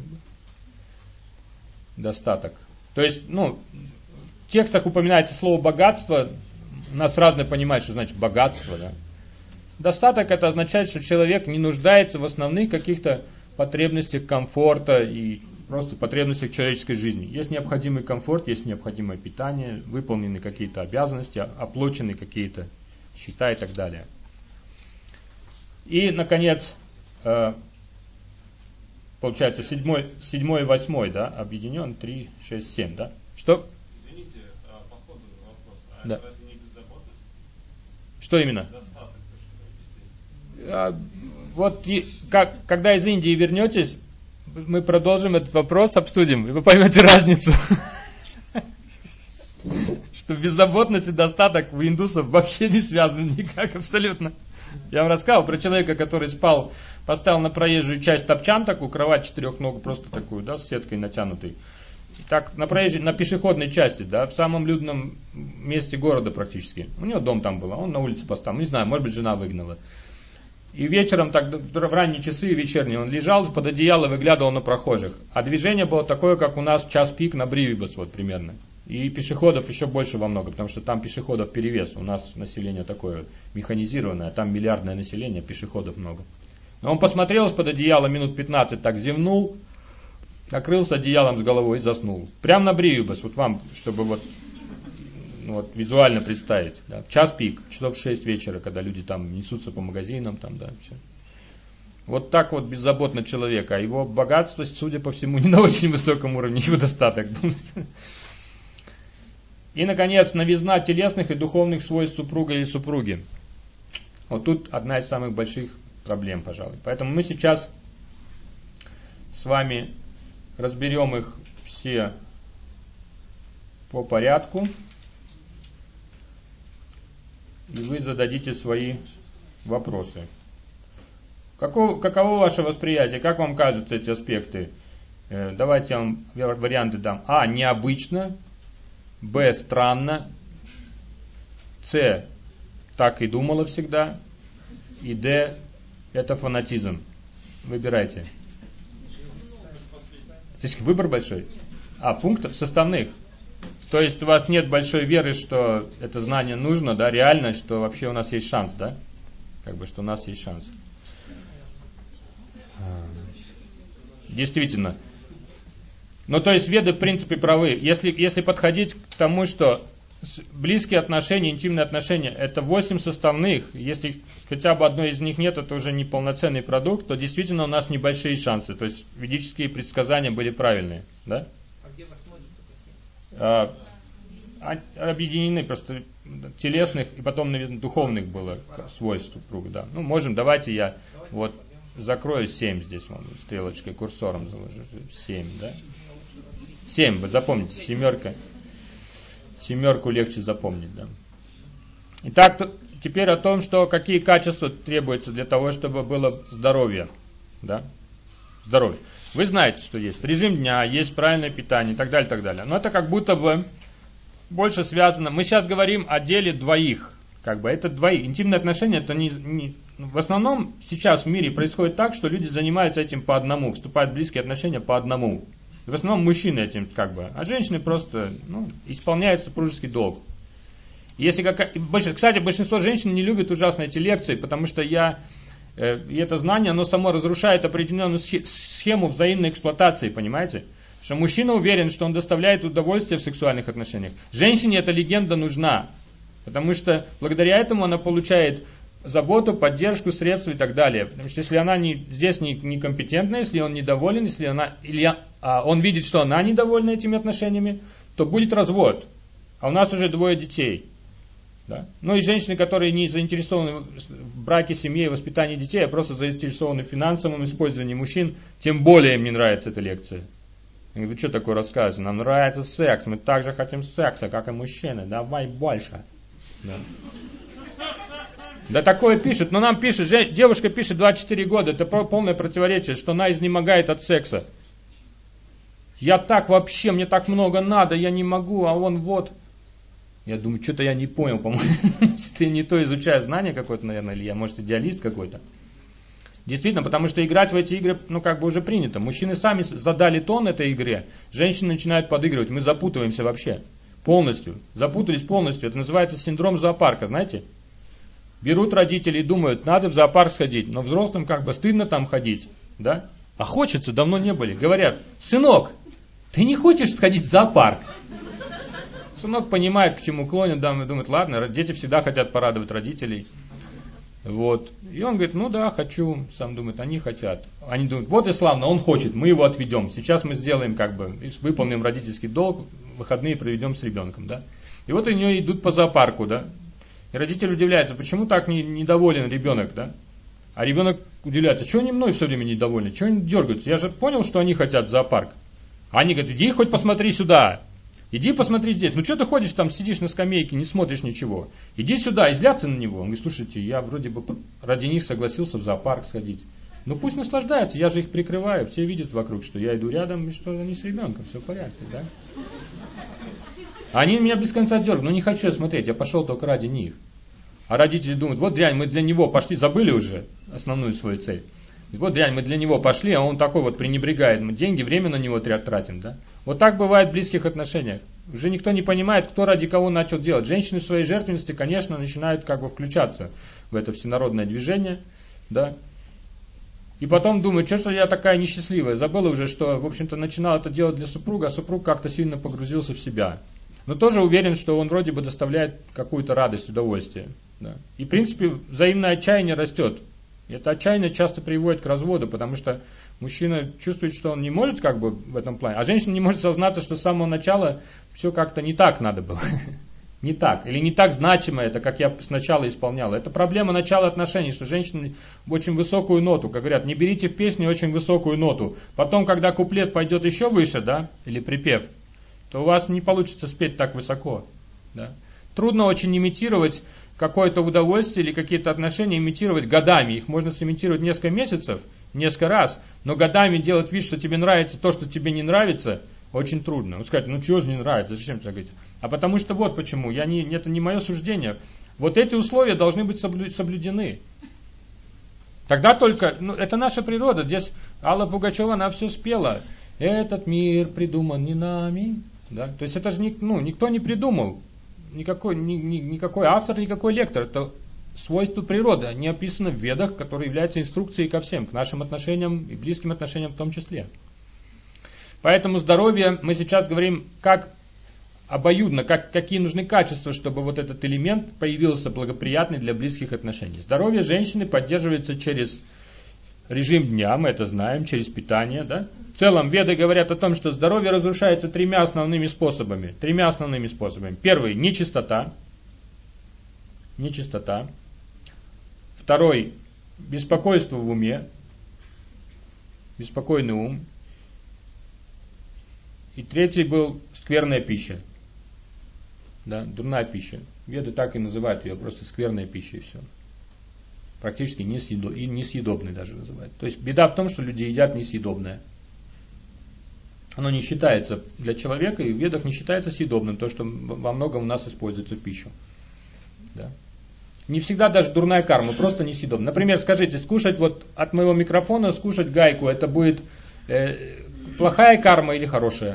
Достаток. То есть, в текстах упоминается слово богатство, у нас разное понимают, что значит богатство, Достаток это означает, что человек не нуждается в основных каких-то потребностях комфорта и просто потребностях человеческой жизни. Есть необходимый комфорт, есть необходимое питание, выполнены какие-то обязанности, оплачены какие-то счета и так далее. И, наконец, получается, 7 и 8, объединен, 3, 6, 7, Что? Извините, по ходу вопрос. Да. Это разве не беззаботность? Что именно? Достаток, Когда из Индии вернетесь, мы продолжим этот вопрос, обсудим, и вы поймете разницу. Что беззаботность и достаток у индусов вообще не связаны никак, абсолютно. Я вам рассказывал про человека, который поставил на проезжую часть топчан, такую кровать 4 ног, просто такую, с сеткой натянутой. Так, на пешеходной части, в самом людном месте города практически. У него дом там был, он на улице поставил, не знаю, может быть, жена выгнала. И вечером, в ранние часы вечерние, он лежал под одеяло, выглядывал на прохожих. А движение было такое, как у нас в час пик на Бривибас, примерно. И пешеходов еще больше во много, потому что там пешеходов перевес. У нас население такое механизированное, там миллиардное население, пешеходов много. Но он посмотрел из-под одеяла минут 15, так зевнул, накрылся одеялом с головой и заснул. Прямо на Бривибас, вам, чтобы визуально представить. В час пик, часов 6 вечера, когда люди там несутся по магазинам, все. Вот так беззаботно человека. А его богатство, судя по всему, не на очень высоком уровне, его достаток. И, наконец, новизна телесных и духовных свойств супруга или супруги. Вот тут одна из самых больших проблем, пожалуй. Поэтому мы сейчас с вами разберем их все по порядку. И вы зададите свои вопросы. Каково ваше восприятие? Как вам кажутся эти аспекты? Давайте я вам варианты дам. Необычно. Б. Странно. С. Так и думала всегда. И Д. Это фанатизм. Выбирайте. Слишком выбор большой. Пунктов составных. То есть у вас нет большой веры, что это знание нужно, да, реально, что вообще у нас есть шанс, да? Как бы, что у нас есть шанс. Действительно. Ну, то есть веды, в принципе, правы. Если подходить к тому, что близкие отношения, интимные отношения, это 8 составных, если хотя бы одной из них нет, это уже не полноценный продукт, то действительно у нас небольшие шансы. То есть ведические предсказания были правильные, да? Где 8 только 7? Объединены просто телесных и потом, наверное, духовных было свойств круга, да. Ну, можем, давайте я вот закрою 7 здесь, вон, стрелочкой, курсором заложу. 7, да? 7, вы запомните, семерка. Семерку легче запомнить, да. Итак, теперь о том, что какие качества требуются для того, чтобы было здоровье, да. Здоровье. Вы знаете, что есть режим дня, есть правильное питание и так далее, так далее. Но это как будто бы больше связано. Мы сейчас говорим о деле двоих. Как бы это двоих. Интимные отношения, это не... В основном сейчас в мире происходит так, что люди занимаются этим по одному, вступают в близкие отношения по одному. В основном мужчины этим как бы, а женщины просто исполняют супружеский долг. Кстати, большинство женщин не любят ужасно эти лекции, потому что и это знание, оно само разрушает определенную схему взаимной эксплуатации, понимаете? Что мужчина уверен, что он доставляет удовольствие в сексуальных отношениях. Женщине эта легенда нужна, потому что благодаря этому она получает заботу, поддержку, средства и так далее. Потому что если она здесь некомпетентна, если он недоволен, если он видит, что она недовольна этими отношениями, то будет развод. А у нас уже 2 детей. Да? Ну и женщины, которые не заинтересованы в браке, семье и воспитании детей, а просто заинтересованы в финансовом использовании мужчин, тем более им не нравится эта лекция. Я говорю, вы что такое рассказываете? Нам нравится секс, мы также хотим секса, как и мужчины, давай больше. Да. Да такое пишет, но нам пишет, девушка пишет 24 года, это полное противоречие, что она изнемогает от секса. Я так вообще, мне так много надо, я не могу, а он вот. Я думаю, что-то я не понял, по-моему, что-то я не то изучаю, знание какое-то, наверное, или я, может, идеалист какой-то. Действительно, потому что играть в эти игры, уже принято. Мужчины сами задали тон этой игре, женщины начинают подыгрывать, мы запутываемся вообще, полностью, запутались полностью. Это называется синдром зоопарка, знаете? Берут родители и думают, надо в зоопарк сходить, но взрослым стыдно там ходить, да? А хочется, давно не были. Говорят, сынок, ты не хочешь сходить в зоопарк? Сынок понимает, к чему клонит, да, и думает, ладно, дети всегда хотят порадовать родителей. Вот. И он говорит, ну да, хочу. Сам думает, они хотят. Они думают, вот и славно, он хочет, мы его отведем. Сейчас мы сделаем, выполним родительский долг, выходные проведем с ребенком, да. И вот они идут по зоопарку, да. И родитель удивляется, почему так недоволен ребенок, да? А ребенок удивляется, что они мной все время недовольны, что они дергаются? Я же понял, что они хотят в зоопарк. А они говорят, иди хоть посмотри сюда, иди посмотри здесь. Ну что ты ходишь там, сидишь на скамейке, не смотришь ничего. Иди сюда, и злятся на него. Он говорит, слушайте, я вроде бы ради них согласился в зоопарк сходить. Ну пусть наслаждаются, я же их прикрываю, все видят вокруг, что я иду рядом, и что они с ребенком, все в порядке, да? Они меня без конца дергают, но не хочу я смотреть, я пошел только ради них. А родители думают, вот дрянь, мы для него пошли, забыли уже основную свою цель. Вот дрянь, мы для него пошли, а он такой вот пренебрегает, мы деньги, время на него тратим, да? Вот так бывает в близких отношениях. Уже никто не понимает, кто ради кого начал делать. Женщины в своей жертвенности, конечно, начинают включаться в это всенародное движение, да? И потом думают, что я такая несчастливая, забыла уже, что, в общем-то, начинал это делать для супруга, а супруг как-то сильно погрузился в себя. Но тоже уверен, что он вроде бы доставляет какую-то радость, удовольствие. Да. И в принципе взаимное отчаяние растет. И это отчаяние часто приводит к разводу, потому что мужчина чувствует, что он не может в этом плане, а женщина не может сознаться, что с самого начала все как-то не так надо было. Не так. Или не так значимо это, как я сначала исполняла. Это проблема начала отношений, что женщина очень высокую ноту, как говорят, не берите в песню очень высокую ноту. Потом, когда куплет пойдет еще выше, да, или припев, то у вас не получится спеть так высоко. Да. Трудно очень имитировать какое-то удовольствие или какие-то отношения, имитировать годами. Их можно сымитировать несколько месяцев, несколько раз, но годами делать вид, что тебе нравится то, что тебе не нравится, Очень трудно. Вот сказать, чего же не нравится, зачем это говорить? А потому что вот почему, это не мое суждение. Вот эти условия должны быть соблюдены. Тогда только, это наша природа. Здесь Алла Пугачева, она все спела. Этот мир придуман не нами. Да? То есть это же никто не придумал. Никакой автор, никакой лектор. Это свойства природы. Они описаны в Ведах, которые являются инструкцией ко всем, к нашим отношениям и близким отношениям в том числе. Поэтому здоровье, мы сейчас говорим, как обоюдно, какие нужны качества, чтобы вот этот элемент появился благоприятный для близких отношений. Здоровье женщины поддерживается через режим дня, мы это знаем, через питание. Да? В целом Веды говорят о том, что здоровье разрушается тремя основными способами. Первый – нечистота. Второй – беспокойство в уме. Беспокойный ум. И третий был скверная пища. Да, дурная пища. Веды так и называют ее, просто скверная пища и все. Практически несъедобной даже называют. То есть беда в том, что люди едят несъедобное. Оно не считается для человека, и в Ведах не считается съедобным, то, что во многом у нас используется в пищу. Да. Не всегда даже дурная карма, просто несъедобная. Например, скажите, скушать вот от моего микрофона, скушать гайку, это будет плохая карма или хорошая?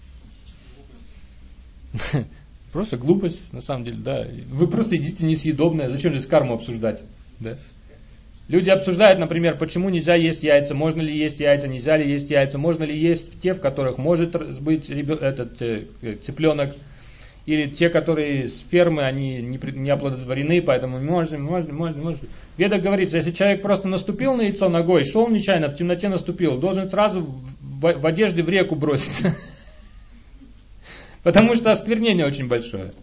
Просто глупость, на самом деле, да. Вы просто едите несъедобное, зачем здесь карму обсуждать? Да? Люди обсуждают, например, почему нельзя есть яйца, можно ли есть яйца, нельзя ли есть яйца, можно ли есть те, в которых может быть цыпленок, или те, которые с фермы, они не оплодотворены, поэтому можно. Веда говорится, если человек просто наступил на яйцо ногой, шел нечаянно, в темноте наступил, должен сразу в одежде в реку броситься. Потому что осквернение очень большое.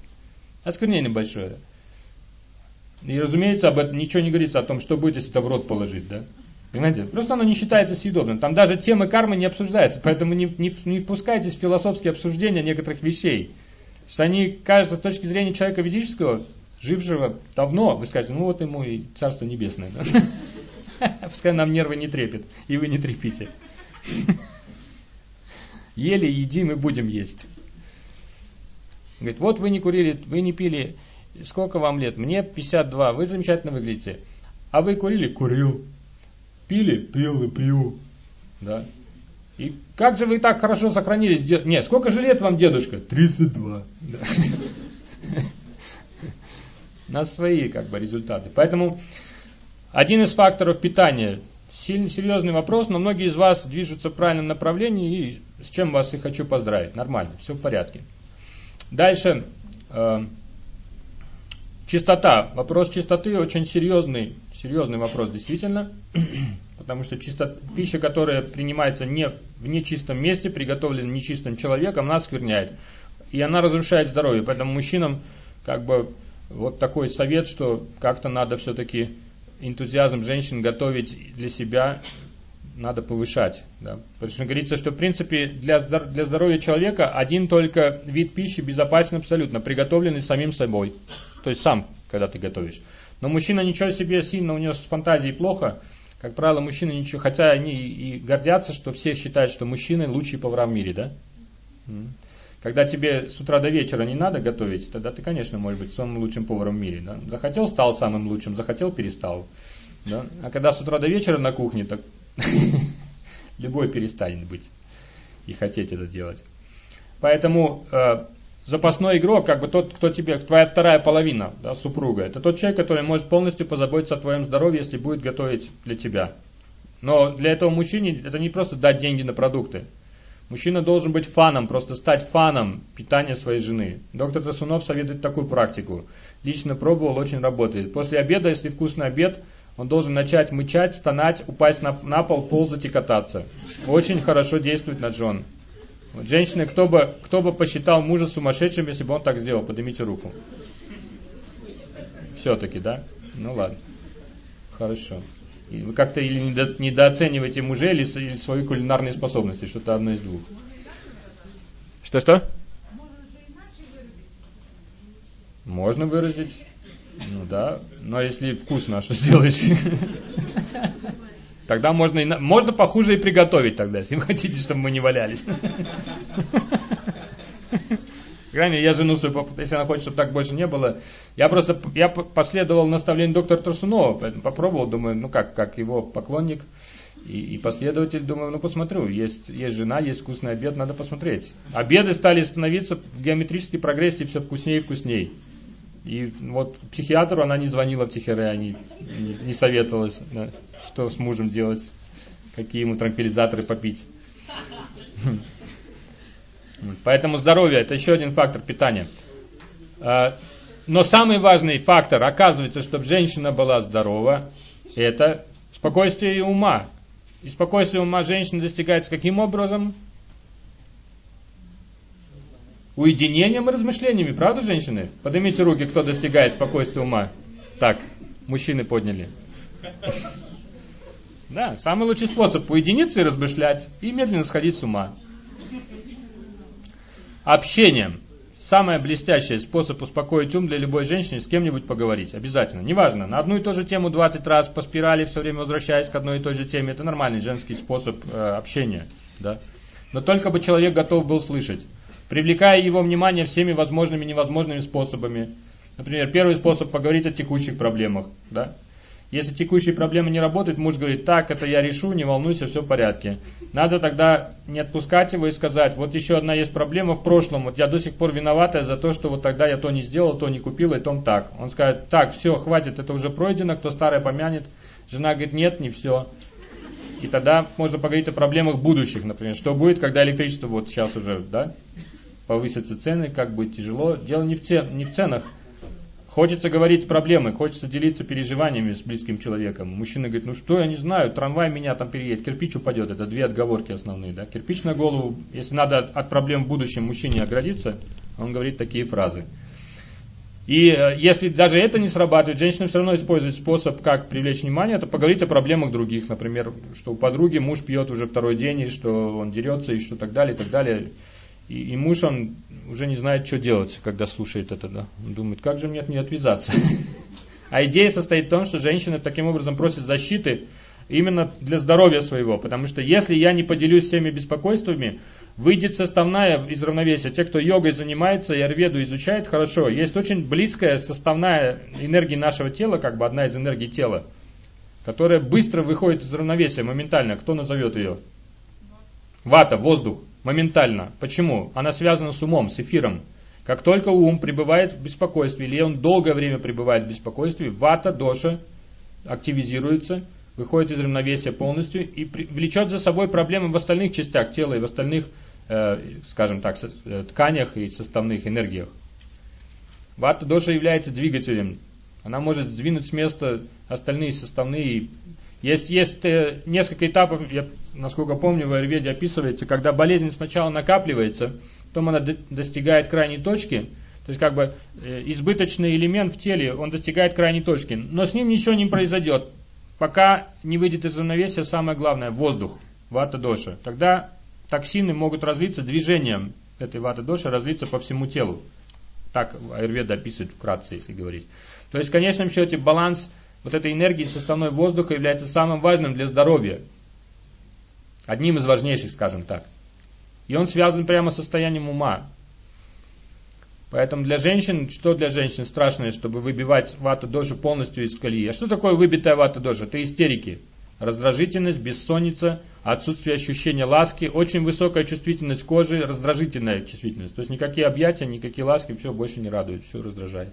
И, разумеется, об этом ничего не говорится о том, что будет, если это в рот положить, да? Понимаете? Просто оно не считается съедобным. Там даже темы кармы не обсуждаются, поэтому не впускайтесь в философские обсуждения некоторых вещей. Что они кажутся с точки зрения человека ведического, жившего давно, вы скажете, вот ему и Царство Небесное. Да? Пускай нам нервы не трепет, и вы не трепите. Ели, едим и будем есть. Говорит, вот вы не курили, вы не пили, сколько вам лет? Мне 52, вы замечательно выглядите. А вы курили? Курил. Пили? Пил и пью. Да. И как же вы так хорошо сохранились? Нет, сколько же лет вам, дедушка? 32. Да. У нас свои результаты. Поэтому один из факторов питания. Серьезный вопрос, но многие из вас движутся в правильном направлении, и с чем вас и хочу поздравить. Нормально, все в порядке. Дальше, чистота. Вопрос чистоты очень серьезный вопрос, действительно. Потому что пища, которая принимается не в нечистом месте, приготовлена нечистым человеком, она оскверняет. И она разрушает здоровье. Поэтому мужчинам вот такой совет, что как-то надо все-таки энтузиазм женщин готовить для себя надо повышать. Да? Потому что говорится, что в принципе для здоровья человека один только вид пищи безопасен абсолютно, приготовленный самим собой. То есть сам, когда ты готовишь. Но мужчина ничего себе сильно, у него с фантазией плохо. Как правило, мужчины ничего, хотя они и гордятся, что все считают, что мужчины лучшие повара в мире, да? Когда тебе с утра до вечера не надо готовить, тогда ты, конечно, можешь быть самым лучшим поваром в мире. Да? Захотел, стал самым лучшим, захотел, перестал. Да? А когда с утра до вечера на кухне, так любой перестанет быть и хотеть это делать. Поэтому запасной игрок, тот, кто твоя вторая половина, да, супруга, это тот человек, который может полностью позаботиться о твоем здоровье, если будет готовить для тебя. Но для этого мужчине это не просто дать деньги на продукты. Мужчина должен быть фаном, просто стать фаном питания своей жены. Доктор Тасунов советует такую практику. Лично пробовал, очень работает. После обеда, если вкусный обед, он должен начать мычать, стонать, упасть на пол, ползать и кататься. Очень хорошо действует на жен. Вот женщины, кто бы посчитал мужа сумасшедшим, если бы он так сделал? Поднимите руку. Все-таки, да? Ну ладно. Хорошо. И вы как-то или недооцениваете мужей, или свои кулинарные способности. Что-то одно из двух. Что? Можно выразить. Ну да. Но если вкусно, а что сделаешь? Тогда можно похуже и приготовить тогда, если вы хотите, чтобы мы не валялись. Я жену свою, если она хочет, чтобы так больше не было. Я последовал наставлению доктора Тарсунова, поэтому попробовал, думаю, как его поклонник и последователь, думаю, посмотрю. Есть жена, есть вкусный обед, надо посмотреть. Обеды стали становиться в геометрической прогрессии все вкуснее и вкуснее. И вот психиатру она не звонила в Тихерэ, не советовалась, да, что с мужем делать, какие ему транквилизаторы попить. Поэтому здоровье – это еще один фактор питания. Но самый важный фактор, оказывается, чтобы женщина была здорова, это спокойствие ее ума. И спокойствие ума женщины достигается каким образом? Уединением и размышлениями, правда, женщины? Поднимите руки, кто достигает спокойствия ума. Так, мужчины подняли. Да, самый лучший способ уединиться и размышлять, и медленно сходить с ума. Общением. Самый блестящий способ успокоить ум для любой женщины — с кем-нибудь поговорить. Обязательно. Неважно, на одну и ту же тему 20 раз по спирали, все время возвращаясь к одной и той же теме. Это нормальный женский способ общения. Да? Но только бы человек готов был слышать. Привлекая его внимание всеми возможными и невозможными способами. Например, первый способ — поговорить о текущих проблемах. Да? Если текущие проблемы не работают, муж говорит: так, это я решу, не волнуйся, все в порядке. Надо тогда не отпускать его и сказать: вот еще одна есть проблема в прошлом, вот я до сих пор виновата за то, что вот тогда я то не сделал, то не купил, и том так. Он скажет: так, все, хватит, это уже пройдено, кто старое помянет. Жена говорит: нет, не все. И тогда можно поговорить о проблемах будущих, например, что будет, когда электричество вот сейчас уже, да, повысятся цены, как будет тяжело. Дело не в ценах. Хочется говорить проблемы, хочется делиться переживаниями с близким человеком. Мужчина говорит: ну что, я не знаю, трамвай меня там переедет, кирпич упадет. Это две отговорки основные. Да? Кирпич на голову, если надо от проблем в будущем мужчине оградиться, он говорит такие фразы. И если даже это не срабатывает, женщина все равно использует способ, как привлечь внимание, это поговорить о проблемах других. Например, что у подруги муж пьет уже второй день, и что он дерется, и что так далее, и так далее. И муж, он уже не знает, что делать, когда слушает это. Да? Он думает: как же мне от нее отвязаться? А идея состоит в том, что женщина таким образом просит защиты именно для здоровья своего. Потому что если я не поделюсь всеми беспокойствами, выйдет составная из равновесия. Те, кто йогой занимается и аюрведу изучает, хорошо. Есть очень близкая составная энергии нашего тела, как бы одна из энергий тела, которая быстро выходит из равновесия моментально. Кто назовет ее? Вата, воздух. Моментально. Почему? Она связана с умом, с эфиром. Как только ум пребывает в беспокойстве, или он долгое время пребывает в беспокойстве, вата, доша активизируется, выходит из равновесия полностью и влечет за собой проблемы в остальных частях тела и в остальных, скажем так, тканях и составных энергиях. Вата, доша является двигателем. Она может сдвинуть с места остальные составные. Есть несколько этапов, я, насколько помню, в аюрведе описывается, когда болезнь сначала накапливается, потом она достигает крайней точки, то есть как бы избыточный элемент в теле, он достигает крайней точки, но с ним ничего не произойдет, пока не выйдет из равновесия самое главное — воздух, вата-доша. Тогда токсины могут разлиться движением этой вата-доши, разлиться по всему телу. Так аюрведа описывает вкратце, если говорить. То есть в конечном счете баланс вот этой энергии составной воздуха является самым важным для здоровья. Одним из важнейших, скажем так. И он связан прямо с состоянием ума. Поэтому для женщин, что для женщин страшное, чтобы выбивать вата-дошу полностью из колеи? А что такое выбитая вата-доша? Это истерики. Раздражительность, бессонница, отсутствие ощущения ласки, очень высокая чувствительность кожи, раздражительная чувствительность. То есть никакие объятия, никакие ласки, все больше не радует, все раздражает.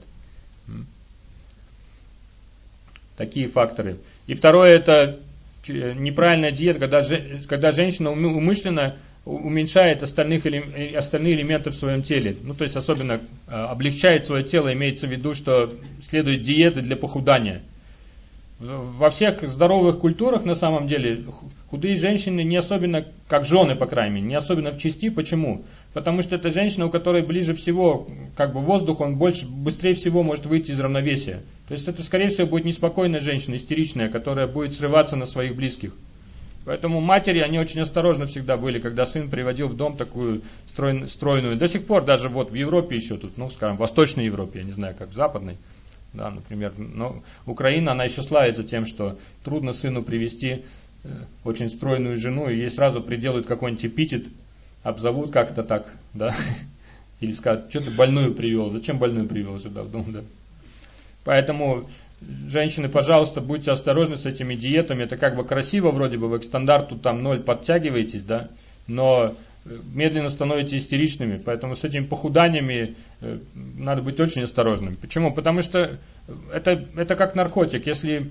Такие факторы. И второе — это неправильная диета, когда женщина умышленно уменьшает остальные элементы в своем теле. Ну, то есть особенно облегчает свое тело, имеется в виду, что следует диеты для похудания. Во всех здоровых культурах на самом деле худые женщины не особенно, как жены, по крайней мере, не особенно в чести. Почему? Потому что это женщина, у которой ближе всего как бы воздух, он быстрее всего может выйти из равновесия. То есть это, скорее всего, будет неспокойная женщина, истеричная, которая будет срываться на своих близких. Поэтому матери, они очень осторожны всегда были, когда сын приводил в дом такую стройную. До сих пор даже вот в Европе еще тут, ну скажем, в Восточной Европе, я не знаю, как в Западной, да, например, но Украина, она еще славится тем, что трудно сыну привести очень стройную жену, и ей сразу приделают какой-нибудь эпитет, обзовут как-то так, да, или скажут, что ты больную привел, зачем больную привел сюда в дом, да. Поэтому, женщины, пожалуйста, будьте осторожны с этими диетами, это как бы красиво вроде бы, вы к стандарту там 0 подтягиваетесь, да, но медленно становитесь истеричными, поэтому с этими похуданиями надо быть очень осторожным. Почему? Потому что это как наркотик. Если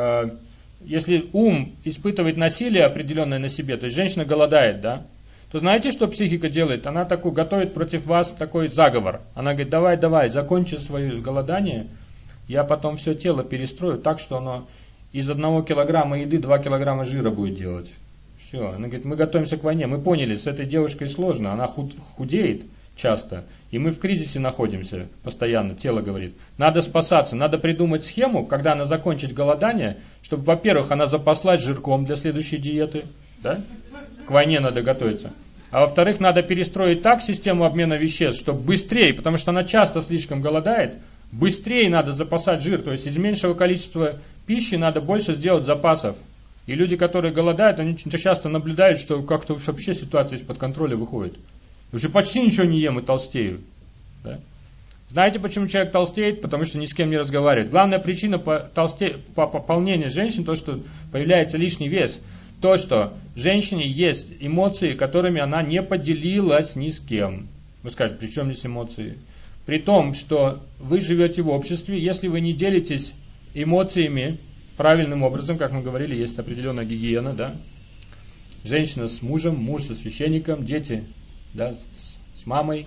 ум испытывает насилие определенное на себе, то есть женщина голодает, да, то знаете, что психика делает? Она такой готовит против вас такой заговор. Она говорит, давай, закончи свое голодание, я потом все тело перестрою так, что оно из 1 килограмма еды 2 килограмма жира будет делать. Все. Она говорит, мы готовимся к войне. Мы поняли, с этой девушкой сложно. Она худеет часто. И мы в кризисе находимся постоянно. Тело говорит, надо спасаться. Надо придумать схему, когда она закончит голодание, чтобы, во-первых, она запаслась жирком для следующей диеты. Да? К войне надо готовиться. А во-вторых, надо перестроить так систему обмена веществ, чтобы быстрее, потому что она часто слишком голодает, быстрее надо запасать жир. То есть из меньшего количества пищи надо больше сделать запасов. И люди, которые голодают, они часто наблюдают, что как-то вообще ситуация из-под контроля выходит. Уже почти ничего не ем и толстею. Да? Знаете, почему человек толстеет? Потому что ни с кем не разговаривает. Главная причина пополнения женщин, то, что появляется лишний вес. То, что женщине есть эмоции, которыми она не поделилась ни с кем. Вы скажете, при чем здесь эмоции? При том, что вы живете в обществе, если вы не делитесь эмоциями, правильным образом, как мы говорили, есть определенная гигиена, да. Женщина с мужем, муж со священником, дети, да, с мамой,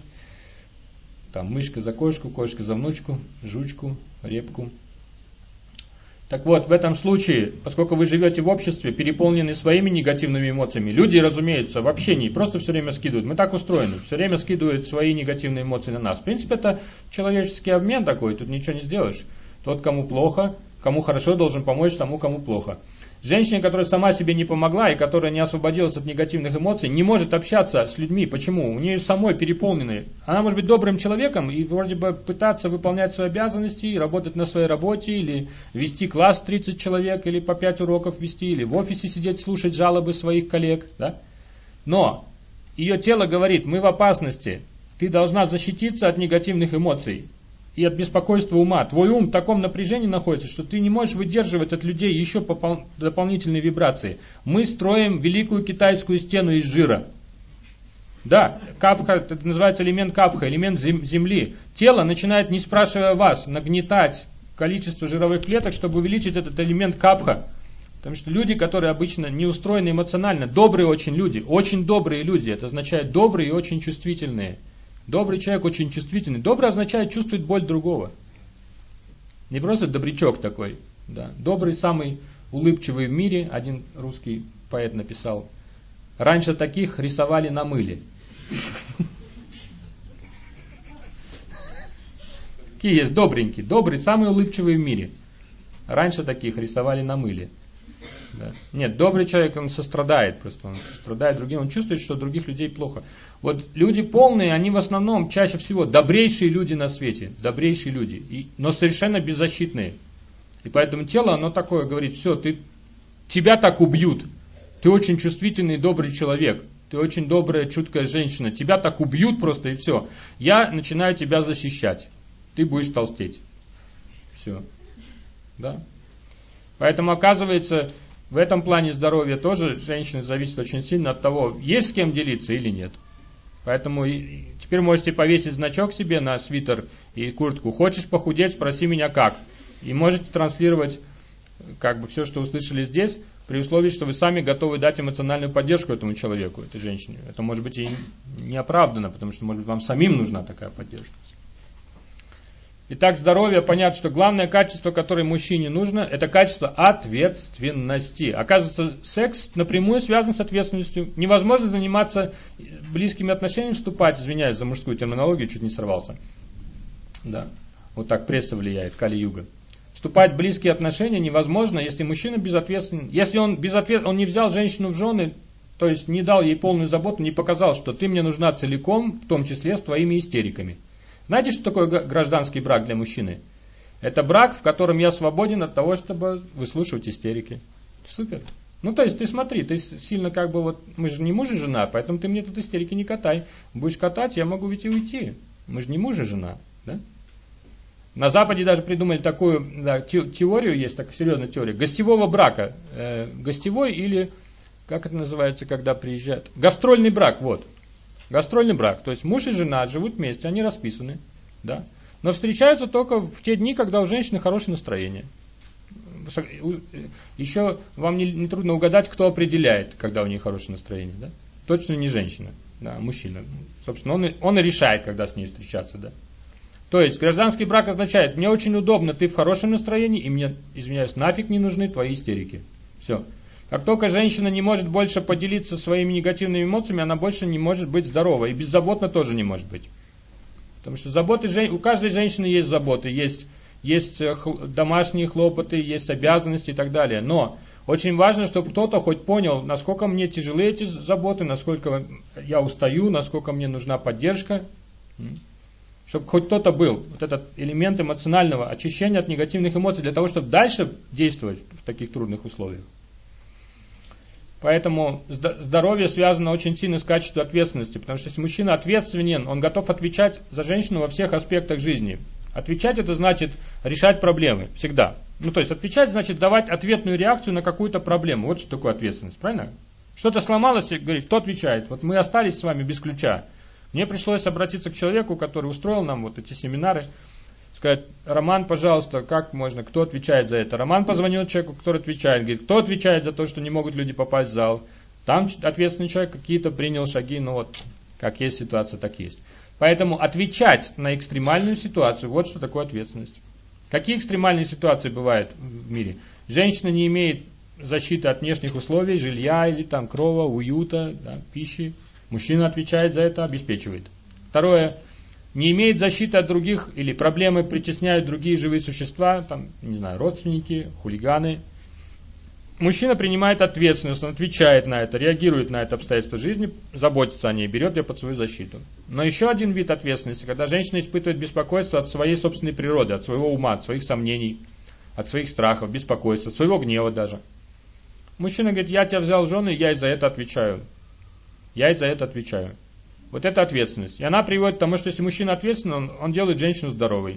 там мышка за кошку, кошка за внучку, жучку, репку. Так вот, в этом случае, поскольку вы живете в обществе, переполнены своими негативными эмоциями, люди, разумеется, в общении просто все время скидывают. Мы так устроены, все время скидывают свои негативные эмоции на нас. В принципе, это человеческий обмен такой, тут ничего не сделаешь. Тот, кому плохо, кому хорошо, должен помочь тому, кому плохо. Женщина, которая сама себе не помогла и которая не освободилась от негативных эмоций, не может общаться с людьми. Почему? У нее самой переполнены. Она может быть добрым человеком и вроде бы пытаться выполнять свои обязанности, и работать на своей работе, или вести класс 30 человек, или по 5 уроков вести, или в офисе сидеть, слушать жалобы своих коллег. Да? Но ее тело говорит, мы в опасности, ты должна защититься от негативных эмоций и от беспокойства ума. Твой ум в таком напряжении находится, что ты не можешь выдерживать от людей еще дополнительные вибрации. Мы строим великую китайскую стену из жира. Да, капха, это называется элемент капха, элемент земли. Тело начинает, не спрашивая вас, нагнетать количество жировых клеток, чтобы увеличить этот элемент капха. Потому что люди, которые обычно не устроены эмоционально, добрые очень люди, очень добрые люди, это означает добрые и очень чувствительные. Добрый человек очень чувствительный. Добрый означает чувствовать боль другого. Не просто добрячок такой. Да. Добрый, самый улыбчивый в мире. Один русский поэт написал. Раньше таких рисовали на мыле. Какие есть добренькие. Добрый, самый улыбчивый в мире. Раньше таких рисовали на мыле. Да. Нет, добрый человек, он сострадает просто, он сострадает другим, он чувствует, что других людей плохо. Вот люди полные, они в основном, чаще всего, добрейшие люди на свете, добрейшие люди, но совершенно беззащитные. И поэтому тело, оно такое говорит, все, тебя так убьют, ты очень чувствительный, добрый человек, ты очень добрая, чуткая женщина, тебя так убьют просто и все. Я начинаю тебя защищать, ты будешь толстеть. Все. Да? Поэтому оказывается, в этом плане здоровья тоже женщины зависит очень сильно от того, есть с кем делиться или нет. Поэтому теперь можете повесить значок себе на свитер и куртку. Хочешь похудеть, спроси меня как. И можете транслировать как бы все, что услышали здесь, при условии, что вы сами готовы дать эмоциональную поддержку этому человеку, этой женщине. Это может быть и неоправданно, потому что, может быть, вам самим нужна такая поддержка. Итак, здоровье, понятно, что главное качество, которое мужчине нужно, это качество ответственности. Оказывается, секс напрямую связан с ответственностью. Невозможно заниматься близкими отношениями, вступать, извиняюсь за мужскую терминологию, чуть не сорвался. Да, вот так пресса влияет, Кали-юга. Вступать в близкие отношения невозможно, если мужчина безответственен. Если он не взял женщину в жены, то есть не дал ей полную заботу, не показал, что ты мне нужна целиком, в том числе с твоими истериками. Знаете, что такое гражданский брак для мужчины? Это брак, в котором я свободен от того, чтобы выслушивать истерики. Супер. Ну, то есть, ты смотри, ты сильно как бы вот, мы же не муж и жена, поэтому ты мне тут истерики не катай. Будешь катать, я могу ведь и уйти. Мы же не муж и жена, да? На Западе даже придумали такую теорию, есть такая серьезная теория, гостевого брака. Гостевой или, как это называется, когда приезжают? Гастрольный брак, вот. Гастрольный брак. То есть, муж и жена живут вместе, они расписаны, да? Но встречаются только в те дни, когда у женщины хорошее настроение. Еще вам не трудно угадать, кто определяет, когда у нее хорошее настроение, да? Точно не женщина, да, мужчина. Собственно, он и решает, когда с ней встречаться, да. То есть, гражданский брак означает, мне очень удобно, ты в хорошем настроении, и мне, извиняюсь, нафиг не нужны твои истерики. Все. Как только женщина не может больше поделиться своими негативными эмоциями, она больше не может быть здорова, и беззаботна тоже не может быть. Потому что заботы, у каждой женщины есть заботы, есть домашние хлопоты, есть обязанности и так далее. Но очень важно, чтобы кто-то хоть понял, насколько мне тяжелы эти заботы, насколько я устаю, насколько мне нужна поддержка. Чтобы хоть кто-то был, вот этот элемент эмоционального очищения от негативных эмоций, для того, чтобы дальше действовать в таких трудных условиях. Поэтому здоровье связано очень сильно с качеством ответственности, потому что если мужчина ответственен, он готов отвечать за женщину во всех аспектах жизни. Отвечать это значит решать проблемы, всегда. Ну то есть отвечать значит давать ответную реакцию на какую-то проблему. Вот что такое ответственность, правильно? Что-то сломалось, говорит, кто отвечает? Вот мы остались с вами без ключа. Мне пришлось обратиться к человеку, который устроил нам вот эти семинары, сказать: Роман, пожалуйста, как можно, кто отвечает за это? Роман позвонил человеку, который отвечает, говорит, кто отвечает за то, что не могут люди попасть в зал? Там ответственный человек какие-то принял шаги, ну вот, как есть ситуация, так есть. Поэтому отвечать на экстремальную ситуацию, вот что такое ответственность. Какие экстремальные ситуации бывают в мире? Женщина не имеет защиты от внешних условий, жилья или там крова, уюта, да, пищи. Мужчина отвечает за это, обеспечивает. Второе. Не имеет защиты от других или проблемы притесняют другие живые существа, там, не знаю, родственники, хулиганы. Мужчина принимает ответственность, он отвечает на это, реагирует на это обстоятельство жизни, заботится о ней, берет ее под свою защиту. Но еще один вид ответственности, когда женщина испытывает беспокойство от своей собственной природы, от своего ума, от своих сомнений, от своих страхов, беспокойства, от своего гнева даже. Мужчина говорит: я тебя взял в жены, я и за это отвечаю. Я и за это отвечаю. Вот это ответственность. И она приводит к тому, что если мужчина ответственный, он делает женщину здоровой.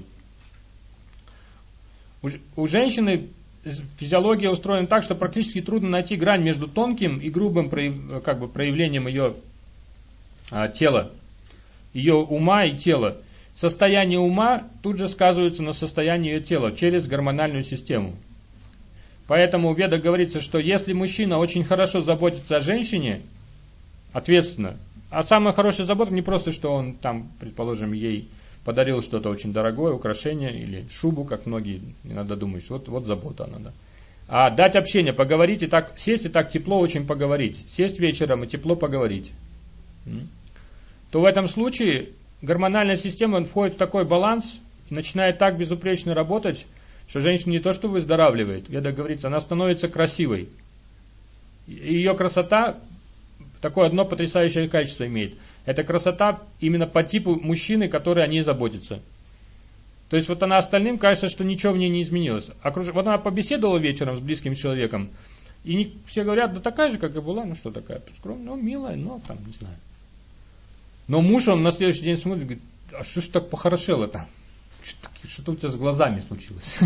У женщины физиология устроена так, что практически трудно найти грань между тонким и грубым проявлением ее тела, ее ума и тела. Состояние ума тут же сказывается на состоянии ее тела через гормональную систему. Поэтому в Ведах говорится, что если мужчина очень хорошо заботится о женщине, ответственно, а самая хорошая забота не просто, что он там, предположим, ей подарил что-то очень дорогое, украшение или шубу, как многие иногда думают, вот забота она, да. А дать общение, поговорить и так, сесть и так тепло очень поговорить, сесть вечером и тепло поговорить, то в этом случае гормональная система входит в такой баланс и начинает так безупречно работать, что женщина не то что выздоравливает, Веда говорится, она становится красивой. Ее красота такое одно потрясающее качество имеет. Это красота именно по типу мужчины, который о ней заботится. То есть вот она остальным кажется, что ничего в ней не изменилось. Вот она побеседовала вечером с близким человеком, и все говорят, да такая же, как и была, ну что такая, скромная, ну милая, ну там, не знаю. Но муж, он на следующий день смотрит и говорит: а что ж так похорошело-то? Что-то у тебя с глазами случилось.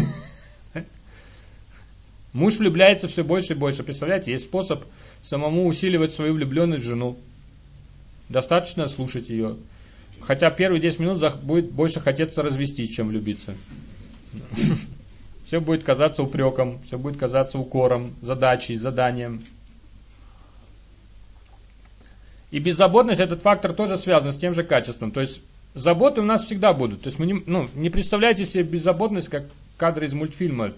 Муж влюбляется все больше и больше. Представляете, есть способ самому усиливать свою влюбленность в жену. Достаточно слушать ее. Хотя первые 10 минут будет больше хотеться развестись, чем влюбиться. Все будет казаться упреком, все будет казаться укором, задачей, заданием. И беззаботность, этот фактор тоже связан с тем же качеством. То есть заботы у нас всегда будут. То есть мы не представляйте себе беззаботность как кадры из мультфильма.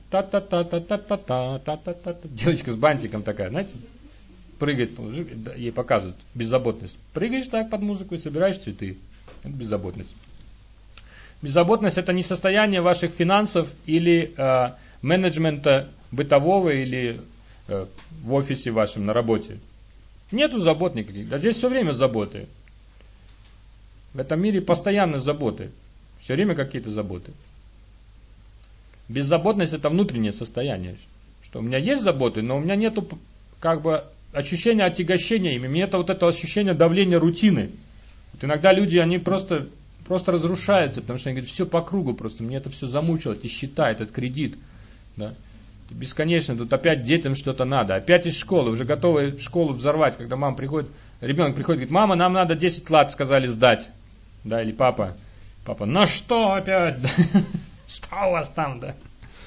Девочка с бантиком такая, знаете, прыгает, ей показывают беззаботность. Прыгаешь так под музыку и собираешь цветы. Это беззаботность. Беззаботность — это не состояние ваших финансов или менеджмента бытового или в офисе вашем, на работе. Нету забот никаких. А здесь все время заботы. В этом мире постоянно заботы. Все время какие-то заботы. Беззаботность — это внутреннее состояние. Что у меня есть заботы, но у меня нету как бы ощущение отягощения ими. Мне это вот это ощущение давления рутины. Вот иногда люди, они просто разрушаются, потому что они говорят, все по кругу просто, мне это все замучило, эти счета, этот кредит. Да? Бесконечно, тут опять детям что-то надо, опять из школы, уже готовы школу взорвать, когда мама приходит, ребенок приходит, говорит, мама, нам надо 10 лат, сказали сдать, да, или папа, на что опять, что у вас там, да,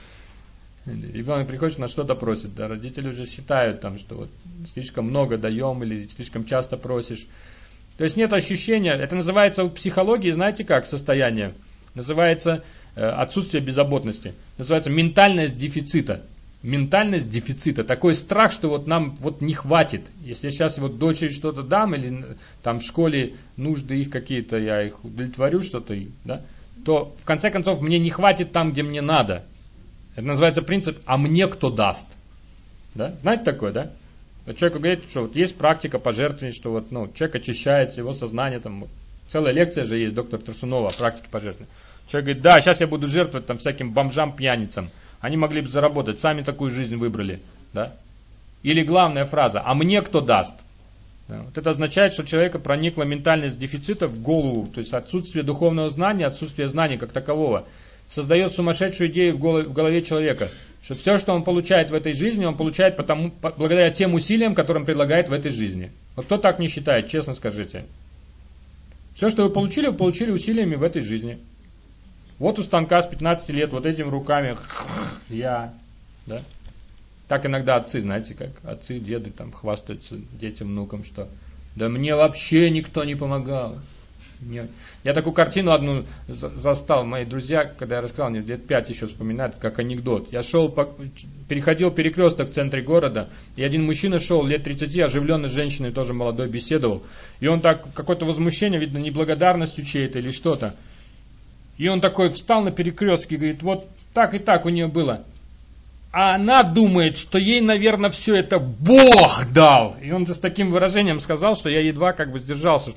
ребенок приходит, на что-то просит, да, родители уже считают там, что вот слишком много даем или слишком часто просишь, то есть нет ощущения, это называется в психологии, знаете как, состояние, называется отсутствие беззаботности. Называется ментальность дефицита. Ментальность дефицита. Такой страх, что вот нам вот не хватит. Если я сейчас вот дочери что-то дам, или там в школе нужды их какие-то, я их удовлетворю, что-то, да, то в конце концов мне не хватит там, где мне надо. Это называется принцип «а мне кто даст?». Да? Знаете такое, да? Вот человеку говорит, что вот есть практика пожертвований, что вот, человек очищается, его сознание, там, целая лекция же есть, доктор Тарсунова о практике пожертвований. Человек говорит, да, сейчас я буду жертвовать там всяким бомжам, пьяницам. Они могли бы заработать, сами такую жизнь выбрали. Да? Или главная фраза, а мне кто даст? Да? Вот это означает, что человека проникла ментальность дефицита в голову, то есть отсутствие духовного знания, отсутствие знаний как такового, создает сумасшедшую идею в голове человека, что все, что он получает в этой жизни, он получает благодаря тем усилиям, которые он предлагает в этой жизни. Вот кто так не считает, честно скажите? Все, что вы получили усилиями в этой жизни. Вот у станка с 15 лет, вот этими руками, да? Так иногда отцы, знаете, как отцы, деды там хвастаются детям, внукам, что да мне вообще никто не помогал. Я такую картину одну застал, мои друзья, когда я рассказал, мне лет 5 еще вспоминают, как анекдот. Я переходил перекресток в центре города, и один мужчина шел, лет 30, оживленно с женщиной, тоже молодой, беседовал. И он так, какое-то возмущение, видно, неблагодарностью чьей-то или что-то. И он такой встал на перекрестке и говорит, вот так и так у нее было. А она думает, что ей, наверное, все это Бог дал. И он с таким выражением сказал, что я едва как бы сдержался.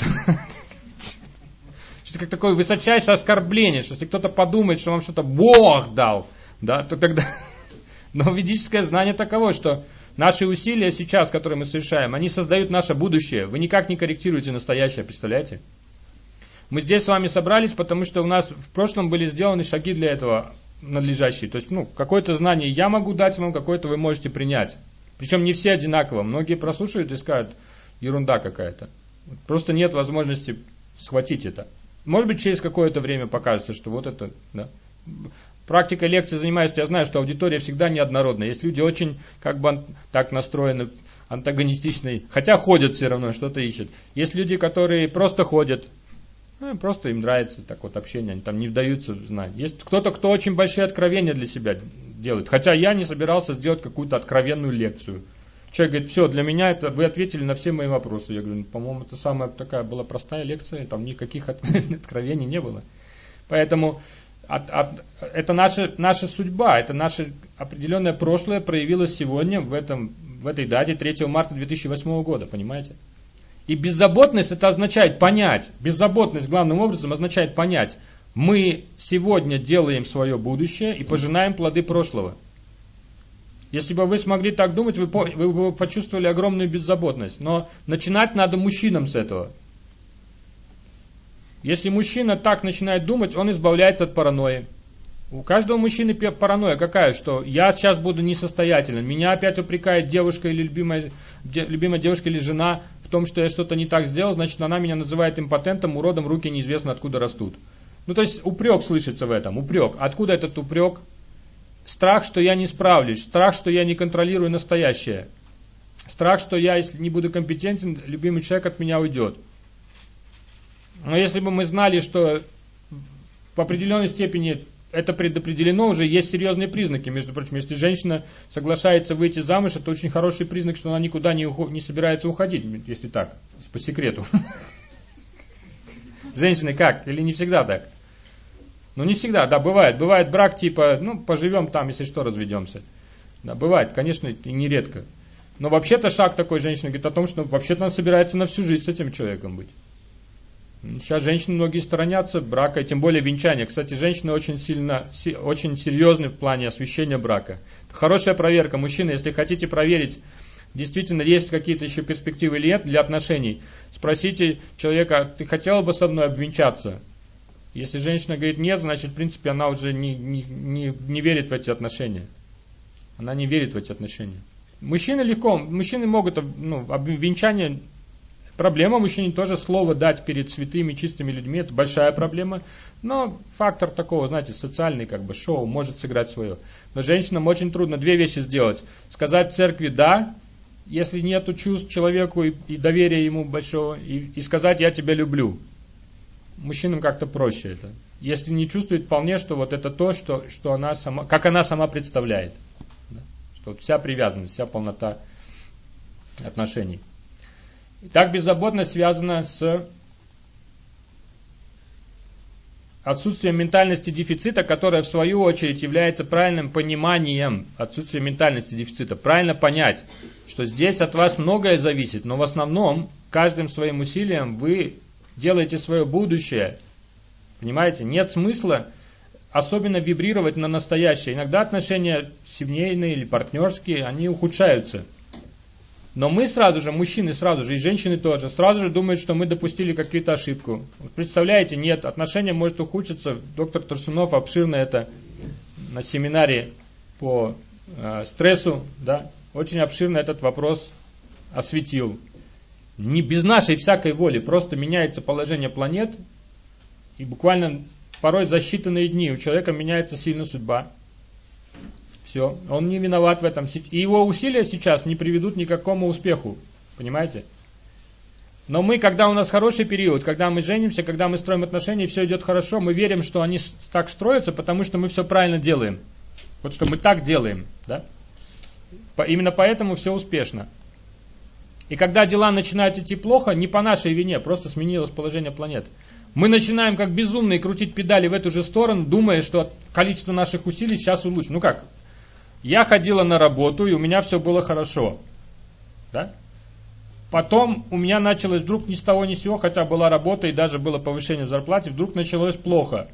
Что как такое высочайшее оскорбление, что если кто-то подумает, что вам что-то Бог дал, да, то тогда... Но ведическое знание таково, что наши усилия сейчас, которые мы совершаем, они создают наше будущее. Вы никак не корректируете настоящее, представляете? Мы здесь с вами собрались, потому что у нас в прошлом были сделаны шаги для этого надлежащие. То есть, какое-то знание я могу дать вам, какое-то вы можете принять. Причем не все одинаково. Многие прослушают и скажут, ерунда какая-то. Просто нет возможности схватить это. Может быть, через какое-то время покажется, что вот это... Да. Практикой лекций занимаюсь, я знаю, что аудитория всегда неоднородная. Есть люди очень как бы так настроены, антагонистичные, хотя ходят все равно, что-то ищут. Есть люди, которые просто ходят, просто им нравится так вот общение, они там не вдаются в знания. Есть кто-то, кто очень большие откровения для себя делает. Хотя я не собирался сделать какую-то откровенную лекцию. Человек говорит, все, для меня это, вы ответили на все мои вопросы. Я говорю, по-моему, это самая такая была простая лекция, там никаких откровений не было. Поэтому это наша судьба, это наше определенное прошлое проявилось сегодня в этой дате, 3 марта 2008 года, понимаете? И беззаботность это означает понять, беззаботность главным образом означает понять, мы сегодня делаем свое будущее и пожинаем плоды прошлого. Если бы вы смогли так думать, вы бы почувствовали огромную беззаботность. Но начинать надо мужчинам с этого. Если мужчина так начинает думать, он избавляется от паранойи. У каждого мужчины паранойя какая, что я сейчас буду несостоятельным, меня опять упрекает девушка или любимая девушка или жена в том, что я что-то не так сделал, значит она меня называет импотентом, уродом, руки неизвестно откуда растут. То есть упрек слышится в этом, упрек. Откуда этот упрек? Страх, что я не справлюсь, страх, что я не контролирую настоящее, страх, что я, если не буду компетентен, любимый человек от меня уйдет. Но если бы мы знали, что в определенной степени это предопределено, уже есть серьезные признаки. Между прочим, если женщина соглашается выйти замуж, это очень хороший признак, что она никуда не собирается уходить, если так, по секрету. Женщины как? Или не всегда так? Не всегда, да, бывает. Бывает брак типа, поживем там, если что, разведемся. Да, бывает, конечно, и нередко. Но вообще-то шаг такой женщины говорит о том, что вообще-то она собирается на всю жизнь с этим человеком быть. Сейчас женщины многие сторонятся брака, и тем более венчания. Кстати, женщины очень серьезны в плане освящения брака. Это хорошая проверка. Мужчины, если хотите проверить действительно есть какие-то еще перспективы или нет для отношений, спросите человека, ты хотела бы со мной обвенчаться? Если женщина говорит нет, значит, в принципе, она уже не верит в эти отношения. Она не верит в эти отношения. Мужчины могут, венчание, проблема мужчине тоже слово дать перед святыми, чистыми людьми, это большая проблема, но фактор такого, знаете, социальный шоу может сыграть свое. Но женщинам очень трудно две вещи сделать. Сказать в церкви «да», если нету чувств человеку и доверия ему большого, и сказать «я тебя люблю». Мужчинам как-то проще это. Если не чувствует вполне, что вот это то, что она сама, как она сама представляет. Да? Что вся привязанность, вся полнота отношений. Итак, беззаботность связана с отсутствием ментальности дефицита, которое в свою очередь является правильным пониманием отсутствия ментальности дефицита. Правильно понять, что здесь от вас многое зависит, но в основном каждым своим усилием вы делаете свое будущее. Понимаете? Нет смысла особенно вибрировать на настоящее. Иногда отношения семейные или партнерские, они ухудшаются. Но мы сразу же, мужчины сразу же, и женщины тоже, сразу же думают, что мы допустили какую-то ошибку. Представляете, нет, отношения может ухудшиться. Доктор Турсунов обширно это на семинаре по стрессу, да, очень обширно этот вопрос осветил. Не без нашей всякой воли, просто меняется положение планет, и буквально порой за считанные дни у человека меняется сильно судьба. Все, он не виноват в этом. И его усилия сейчас не приведут ни к какому успеху. Понимаете? Но мы, когда у нас хороший период, когда мы женимся, когда мы строим отношения, и все идет хорошо, мы верим, что они так строятся, потому что мы все правильно делаем. Вот что мы так делаем. Да? Именно поэтому все успешно. И когда дела начинают идти плохо, не по нашей вине, просто сменилось положение планет. Мы начинаем как безумные крутить педали в эту же сторону, думая, что количество наших усилий сейчас улучшится. Ну как? Я ходила на работу, и у меня все было хорошо. Да? Потом у меня началось вдруг ни с того ни с сего, хотя была работа и даже было повышение в зарплате, вдруг началось плохо.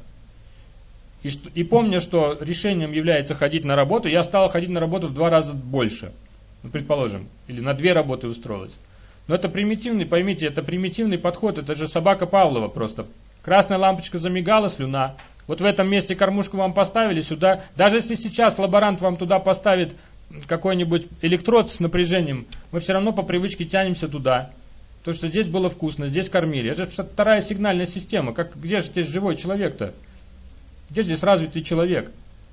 И помня, что решением является ходить на работу, я стала ходить на работу в 2 раза больше. Ну, предположим, или на 2 работы устроилась. Но это примитивный, поймите, это примитивный подход, это же собака Павлова просто. Красная лампочка замигала, слюна. Вот в этом месте кормушку вам поставили сюда. Даже если сейчас лаборант вам туда поставит какой-нибудь электрод с напряжением, мы все равно по привычке тянемся туда. Потому что здесь было вкусно, здесь кормили. Это же 2-я сигнальная система. Где же здесь живой человек-то? Где здесь развитый человек?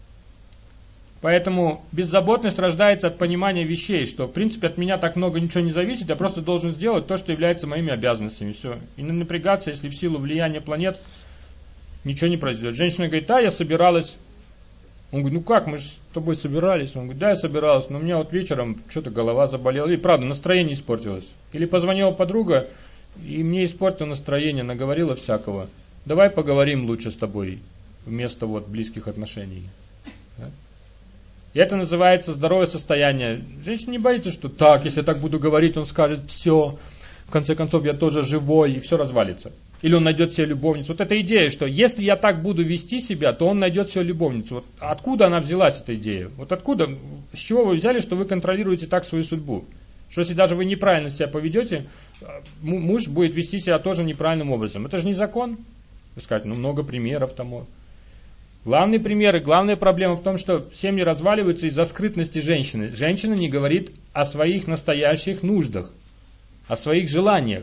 Поэтому беззаботность рождается от понимания вещей, что в принципе от меня так много ничего не зависит, я просто должен сделать то, что является моими обязанностями. Все. И не напрягаться, если в силу влияния планет ничего не произойдет. Женщина говорит, да, я собиралась. Он говорит, ну как, мы же с тобой собирались. Он говорит, да, я собиралась, но у меня вот вечером что-то голова заболела. И правда, настроение испортилось. Или позвонила подруга, и мне испортила настроение, наговорила всякого. Давай поговорим лучше с тобой, вместо вот близких отношений. Да? И это называется здоровое состояние. Женщина, не боится, что так, если я так буду говорить, он скажет, все, в конце концов я тоже живой, и все развалится. Или он найдет себе любовницу. Вот эта идея, что если я так буду вести себя, то он найдет себе любовницу. Вот откуда она взялась, эта идея? Вот откуда, с чего вы взяли, что вы контролируете так свою судьбу? Что если даже вы неправильно себя поведете, муж будет вести себя тоже неправильным образом. Это же не закон. Вы скажете, много примеров тому. Главные примеры, главная проблема в том, что семьи разваливаются из-за скрытности женщины. Женщина не говорит о своих настоящих нуждах, о своих желаниях.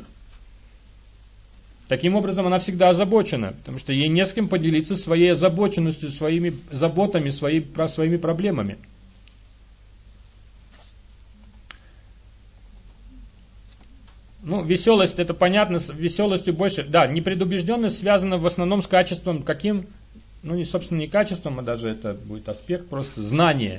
Таким образом, она всегда озабочена, потому что ей не с кем поделиться своей озабоченностью, своими заботами, своими проблемами. Ну, веселость, это понятно, с веселостью больше. Да, непредубежденность связана в основном с качеством каким? Ну, собственно, не качеством, а даже это будет аспект просто знание.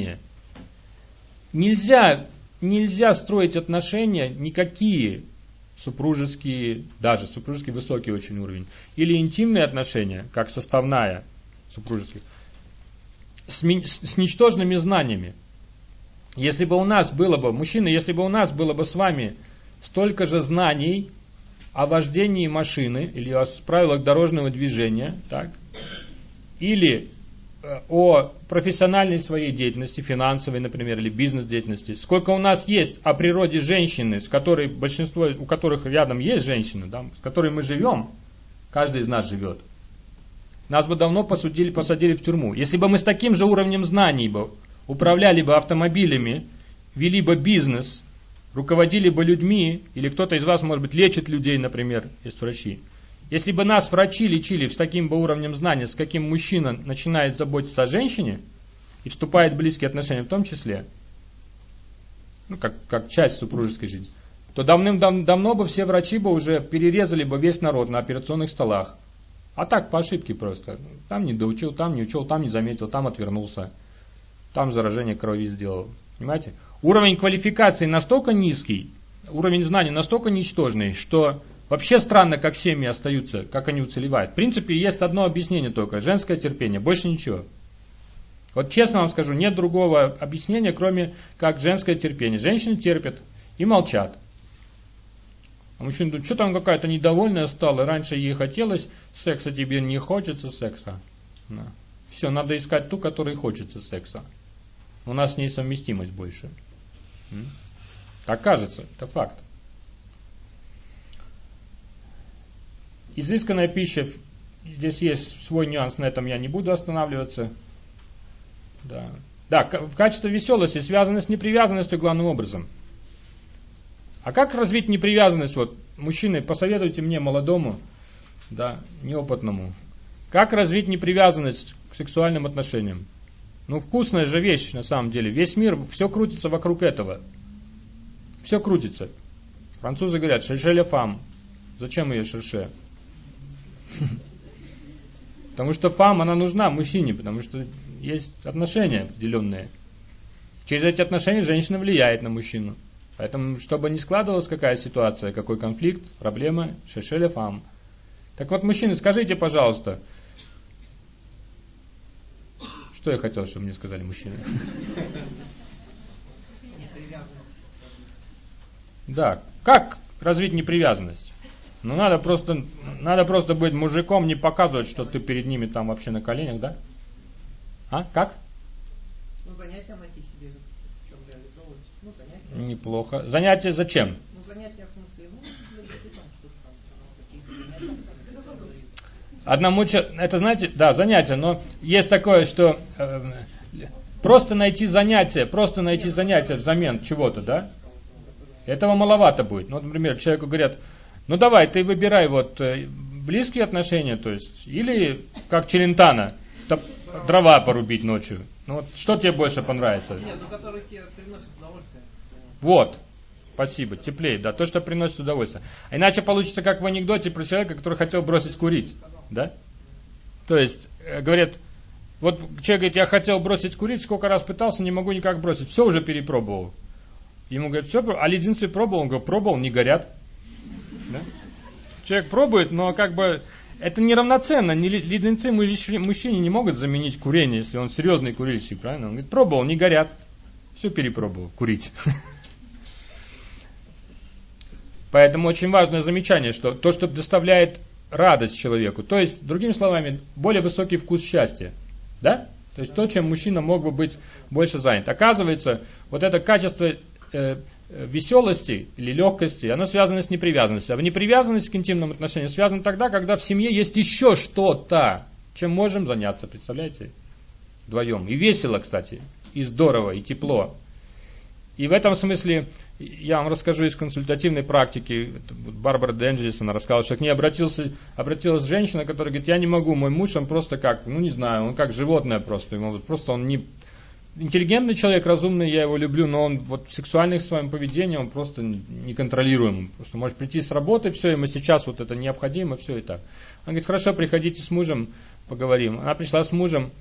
Нельзя строить отношения никакие супружеские, даже супружеский высокий очень уровень, или интимные отношения, как составная супружеских, с ничтожными знаниями. Если бы у нас было бы, мужчины, если бы у нас было бы с вами столько же знаний о вождении машины или о правилах дорожного движения, так, или о профессиональной своей деятельности, финансовой, например, или бизнес-деятельности, сколько у нас есть о природе женщины, с которой большинство, у которых рядом есть женщина, да, с которой мы живем, каждый из нас живет, нас бы давно посадили в тюрьму. Если бы мы с таким же уровнем знаний бы управляли бы автомобилями, вели бы бизнес, руководили бы людьми, или кто-то из вас, может быть, лечит людей, например, есть врачи. Если бы нас врачи лечили с таким бы уровнем знания, с каким мужчина начинает заботиться о женщине и вступает в близкие отношения в том числе, ну, как часть супружеской жизни, то давным-давно бы все врачи бы уже перерезали бы весь народ на операционных столах. А так, по ошибке просто. Там не доучил, там не учел, там не заметил, там отвернулся, там заражение крови сделал. Понимаете? Уровень квалификации настолько низкий, уровень знаний настолько ничтожный, что вообще странно, как семьи остаются, как они уцелевают. В принципе, есть одно объяснение только – женское терпение, больше ничего. Вот честно вам скажу, нет другого объяснения, кроме как женское терпение. Женщины терпят и молчат. А мужчина думает, что там какая-то недовольная стала, раньше ей хотелось секса, тебе не хочется секса. Да. Все, надо искать ту, которой хочется секса. У нас с ней совместимость больше. Так кажется, это факт. Изысканная пища, здесь есть свой нюанс, на этом я не буду останавливаться. Да, в качестве веселости связано с непривязанностью главным образом. А как развить непривязанность? Вот, мужчины, посоветуйте мне, молодому, да, неопытному. Как развить непривязанность к сексуальным отношениям? Ну, вкусная же вещь, на самом деле. Весь мир, все крутится вокруг этого. Все крутится. Французы говорят, «Cherchez la femme». Зачем ее шерше? Потому что фам, она нужна мужчине, потому что есть отношения определенные. Через эти отношения женщина влияет на мужчину. Поэтому, чтобы не складывалась какая ситуация, какой конфликт, проблема, cherchez la femme. Так вот, мужчины, скажите, пожалуйста, что я хотел, чтобы мне сказали мужчины? Да, как развить непривязанность? Ну, надо просто быть мужиком, не показывать, что ты перед ними там вообще на коленях, да? А, как? Ну, занятия найти себе, в чем реализовывать. Ну, занятия. Неплохо. Занятия зачем? Ну, занятия в смысле, для души там что-то там, какие-то занятия. Одному это, знаете, да, занятия, но есть такое, что просто найти занятия взамен чего-то, да? Этого маловато будет. Ну, вот, например, человеку говорят, ну давай, ты выбирай вот близкие отношения, то есть, или как Челентано, дрова порубить ночью. Ну вот, что тебе больше понравится? Нет, ну которые тебе приносят удовольствие. Вот, спасибо, теплее, да, то, что приносит удовольствие. А иначе получится, как в анекдоте про человека, который хотел бросить курить, да? То есть, говорят, вот человек говорит, я хотел бросить курить, сколько раз пытался, не могу никак бросить, все уже перепробовал. Ему говорят, все, а леденцы пробовал? Он говорит, пробовал, не горят. Да? Человек пробует, но как бы это неравноценно. Леденцы мужчине не могут заменить курение, если он серьезный курильщик, правильно? Он говорит, пробовал, не горят. Все перепробовал, курить. Поэтому очень важное замечание, что то, что доставляет радость человеку, то есть, другими словами, более высокий вкус счастья. Да? То есть то, чем мужчина мог бы быть больше занят. Оказывается, вот это качество веселости или легкости, оно связано с непривязанностью. А непривязанность к интимным отношениям связана тогда, когда в семье есть еще что-то, чем можем заняться, представляете? Вдвоем. И весело, кстати, и здорово, и тепло. И в этом смысле я вам расскажу из консультативной практики. Барбара Денджис, она рассказала, что к ней обратилась женщина, которая говорит, я не могу, мой муж, он просто как, ну не знаю, он как животное просто. Просто он не... Интеллигентный человек, разумный, я его люблю, но он вот в сексуальных своем поведении, он просто неконтролируем. Просто может прийти с работы, все, ему сейчас вот это необходимо, все и так. Он говорит, хорошо, приходите с мужем, поговорим. Она пришла с мужем,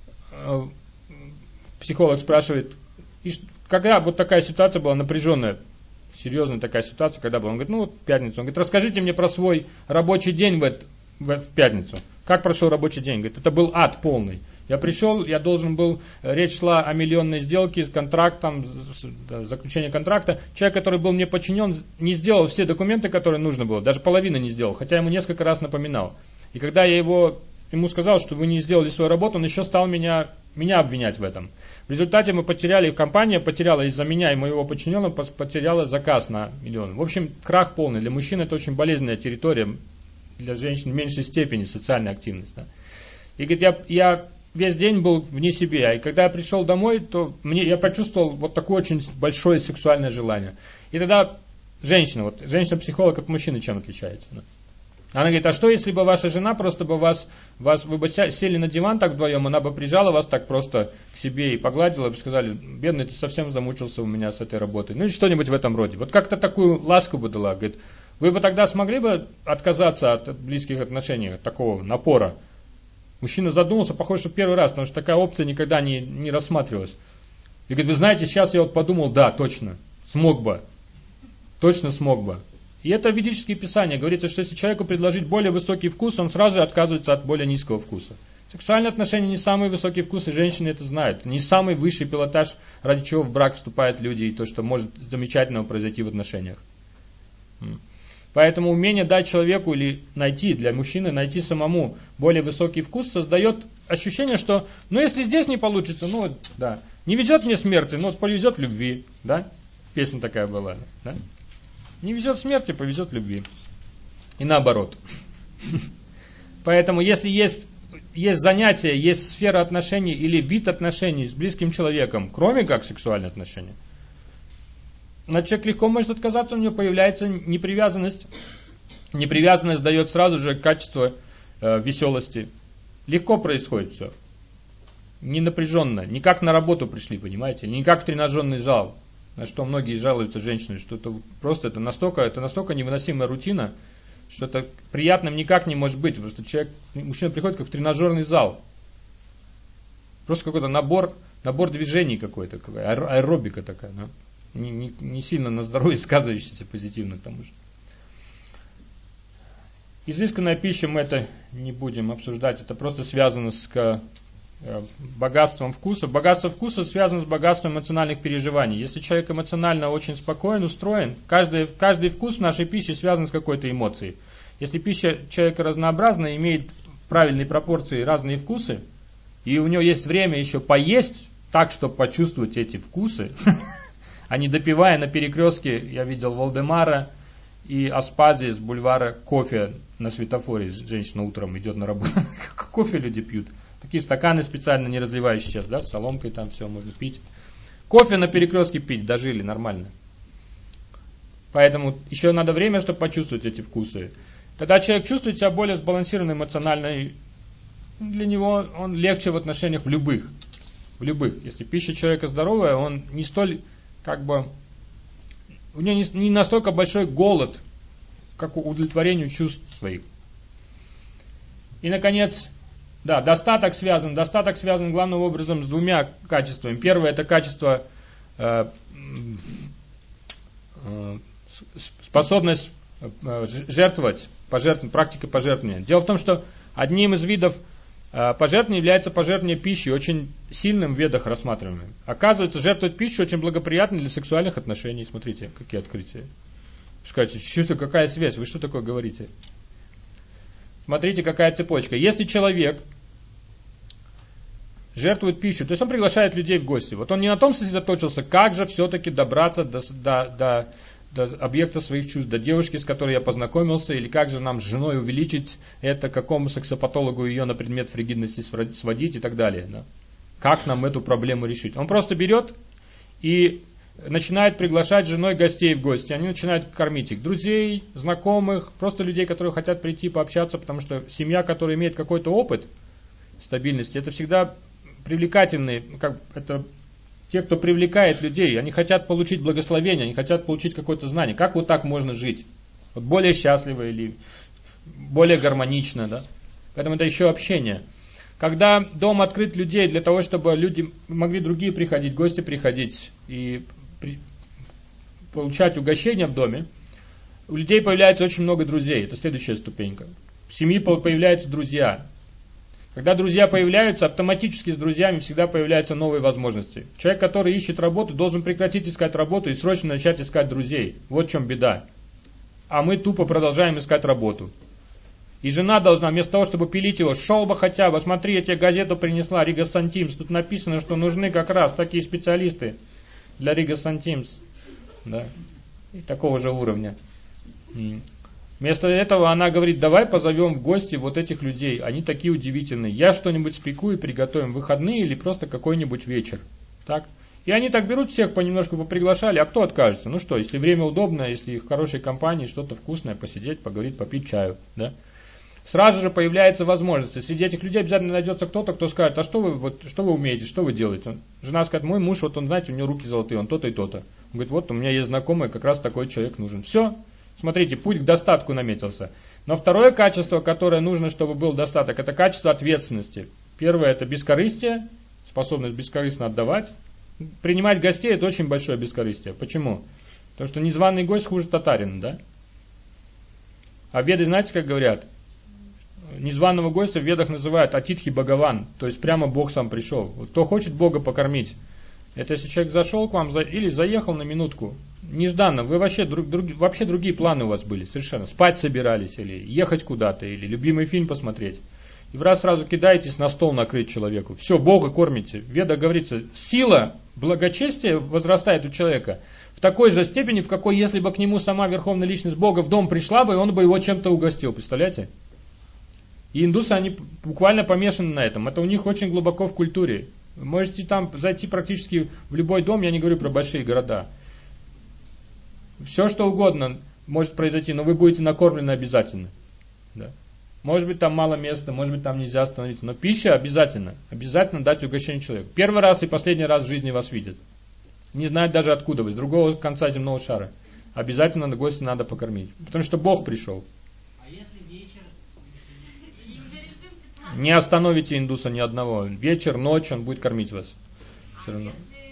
психолог спрашивает, когда вот такая ситуация была напряженная, серьезная такая ситуация, когда была? Он говорит, ну вот в пятницу. Он говорит, расскажите мне про свой рабочий день в пятницу. Как прошел рабочий день? Говорит, это был ад полный. Я пришел, я должен был, речь шла о миллионной сделке, контракт, там, заключение контракта. Человек, который был мне подчинен, не сделал все документы, которые нужно было, даже половины не сделал, хотя ему несколько раз напоминал. И когда я его ему сказал, что вы не сделали свою работу, он еще стал меня обвинять в этом. В результате мы потеряли, компания потеряла из-за меня и моего подчиненного, потеряла заказ на 1 миллион. В общем, крах полный. Для мужчин это очень болезненная территория, для женщин в меньшей степени социальная активность. Да. И говорит, я весь день был вне себя, и когда я пришел домой, то я почувствовал вот такое очень большое сексуальное желание. И тогда женщина-психолог от мужчины чем отличается? Да? Она говорит, а что если бы ваша жена просто бы вы бы сели на диван так вдвоем, она бы прижала вас так просто к себе и погладила, бы сказали, бедный, ты совсем замучился у меня с этой работой. Ну и что-нибудь в этом роде. Вот как-то такую ласку бы дала. Говорит, вы бы тогда смогли бы отказаться от близких отношений, от такого напора? Мужчина задумался, похоже, что первый раз, потому что такая опция никогда не рассматривалась. И говорит, вы знаете, сейчас я вот подумал, да, точно, смог бы. Точно смог бы. И это ведические писания. Говорится, что если человеку предложить более высокий вкус, он сразу отказывается от более низкого вкуса. Сексуальные отношения не самый высокий вкус, и женщины это знают. Не самый высший пилотаж, ради чего в брак вступают люди, и то, что может замечательного произойти в отношениях. Поэтому умение дать человеку или для мужчины найти самому более высокий вкус, создает ощущение, что, если здесь не получится, да, не везет мне смерти, повезет любви, да? Песня такая была, да? Не везет смерти, повезет любви. И наоборот. Поэтому, если есть занятие, есть сфера отношений или вид отношений с близким человеком, кроме как сексуальные отношения, значит, человек легко может отказаться, у него появляется непривязанность. Непривязанность дает сразу же качество веселости. Легко происходит все. Не напряженно. Не как на работу пришли, понимаете? Не как в тренажерный зал. На что многие жалуются женщины, что это просто это настолько невыносимая рутина, что это приятным никак не может быть. Потому что мужчина приходит как в тренажерный зал. Просто какой-то набор движений какой-то, аэробика такая. Да? Не сильно на здоровье сказывающийся позитивно к тому же. Изысканная пища, мы это не будем обсуждать, это просто связано с богатством вкуса. Богатство вкуса связано с богатством эмоциональных переживаний. Если человек эмоционально очень спокоен, устроен, каждый вкус в нашей пище связан с какой-то эмоцией. Если пища человека разнообразна, имеет правильные пропорции, разные вкусы, и у него есть время еще поесть так, чтобы почувствовать эти вкусы, а не допивая на перекрестке, я видел Валдемара и Аспази с бульвара кофе на светофоре. Женщина утром идет на работу. Кофе люди пьют. Такие стаканы специально не разливающие сейчас, да, с соломкой там все можно пить. Кофе на перекрестке пить, дожили, нормально. Поэтому еще надо время, чтобы почувствовать эти вкусы. Тогда человек чувствует себя более сбалансированно эмоционально, и для него он легче в отношениях в любых. Если пища человека здоровая, он не столь, у него не настолько большой голод, как удовлетворению чувств своих. И, наконец, да, достаток связан главным образом с двумя качествами. Первое – это качество, способность жертвовать, практика пожертвования. Дело в том, что одним из видов пожертвования является пожертвование пищей, очень сильным в ведах рассматриваемым. Оказывается, жертвовать пищу очень благоприятно для сексуальных отношений. Смотрите, какие открытия. Скажите, что какая связь? Вы что такое говорите? Смотрите, какая цепочка. Если человек жертвует пищу, то есть он приглашает людей в гости. Вот он не на том сосредоточился, как же все-таки добраться до объекта своих чувств, до девушки, с которой я познакомился, или как же нам с женой увеличить это, какому сексопатологу ее на предмет фригидности сводить и так далее. Да? Как нам эту проблему решить? Он просто берет и начинает приглашать с женой гостей в гости. Они начинают кормить их, друзей, знакомых, просто людей, которые хотят прийти пообщаться, потому что семья, которая имеет какой-то опыт стабильности, это всегда привлекательные, это те, кто привлекает людей, они хотят получить благословение, они хотят получить какое-то знание. Как вот так можно жить? Вот более счастливо или более гармонично, да? Поэтому это еще общение. Когда дом открыт людей для того, чтобы люди могли другие приходить, гости приходить и получать угощения в доме, у людей появляется очень много друзей. Это следующая ступенька. В семье появляются друзья. Когда друзья появляются, автоматически с друзьями всегда появляются новые возможности. Человек, который ищет работу, должен прекратить искать работу и срочно начать искать друзей. Вот в чем беда. А мы тупо продолжаем искать работу. И жена должна, вместо того, чтобы пилить его, шел бы хотя бы, смотри, я тебе газету принесла, Рига Сантимс. Тут написано, что нужны как раз такие специалисты для Рига Сантимс. Да. И такого же уровня. Вместо этого она говорит, давай позовем в гости вот этих людей, они такие удивительные. Я что-нибудь спеку и приготовим в выходные или просто какой-нибудь вечер. Так? И они так берут всех понемножку поприглашали, а кто откажется? Ну что, если время удобное, если в хорошей компании, что-то вкусное, посидеть, поговорить, попить чаю. Да? Сразу же появляется возможность. Среди этих людей обязательно найдется кто-то, кто скажет, а что вы умеете, что вы делаете? Жена скажет, мой муж, вот он, знаете, у него руки золотые, он то-то и то-то. Он говорит, вот у меня есть знакомый, как раз такой человек нужен. Все. Смотрите, путь к достатку наметился. Но второе качество, которое нужно, чтобы был достаток, это качество ответственности. Первое – это бескорыстие, способность бескорыстно отдавать. Принимать гостей – это очень большое бескорыстие. Почему? Потому что незваный гость хуже татарина, да? А веды, знаете, как говорят? Незваного гостя в ведах называют атитхи Бхагаван, то есть прямо Бог сам пришел. Вот кто хочет Бога покормить, это если человек зашел к вам или заехал на минутку, нежданно, вы вообще другие планы у вас были совершенно. Спать собирались, или ехать куда-то, или любимый фильм посмотреть. И вы сразу кидаетесь на стол накрыть человеку. Все, Бога кормите. В ведах говорится, сила благочестия возрастает у человека в такой же степени, в какой, если бы к нему сама Верховная Личность Бога в дом пришла бы, он бы его чем-то угостил. Представляете? И индусы, они буквально помешаны на этом. Это у них очень глубоко в культуре. Вы можете там зайти практически в любой дом, я не говорю про большие города. Все, что угодно может произойти, но вы будете накормлены обязательно. Да. Может быть, там мало места, может быть, там нельзя остановиться. Но пища обязательно. Обязательно дать угощение человеку. Первый раз и последний раз в жизни вас видят. Не знают даже откуда вы, с другого конца земного шара. Обязательно на гостя надо покормить. Потому что Бог пришел. А если вечер? Не остановите индуса ни одного. Вечер, ночь он будет кормить вас. Все равно.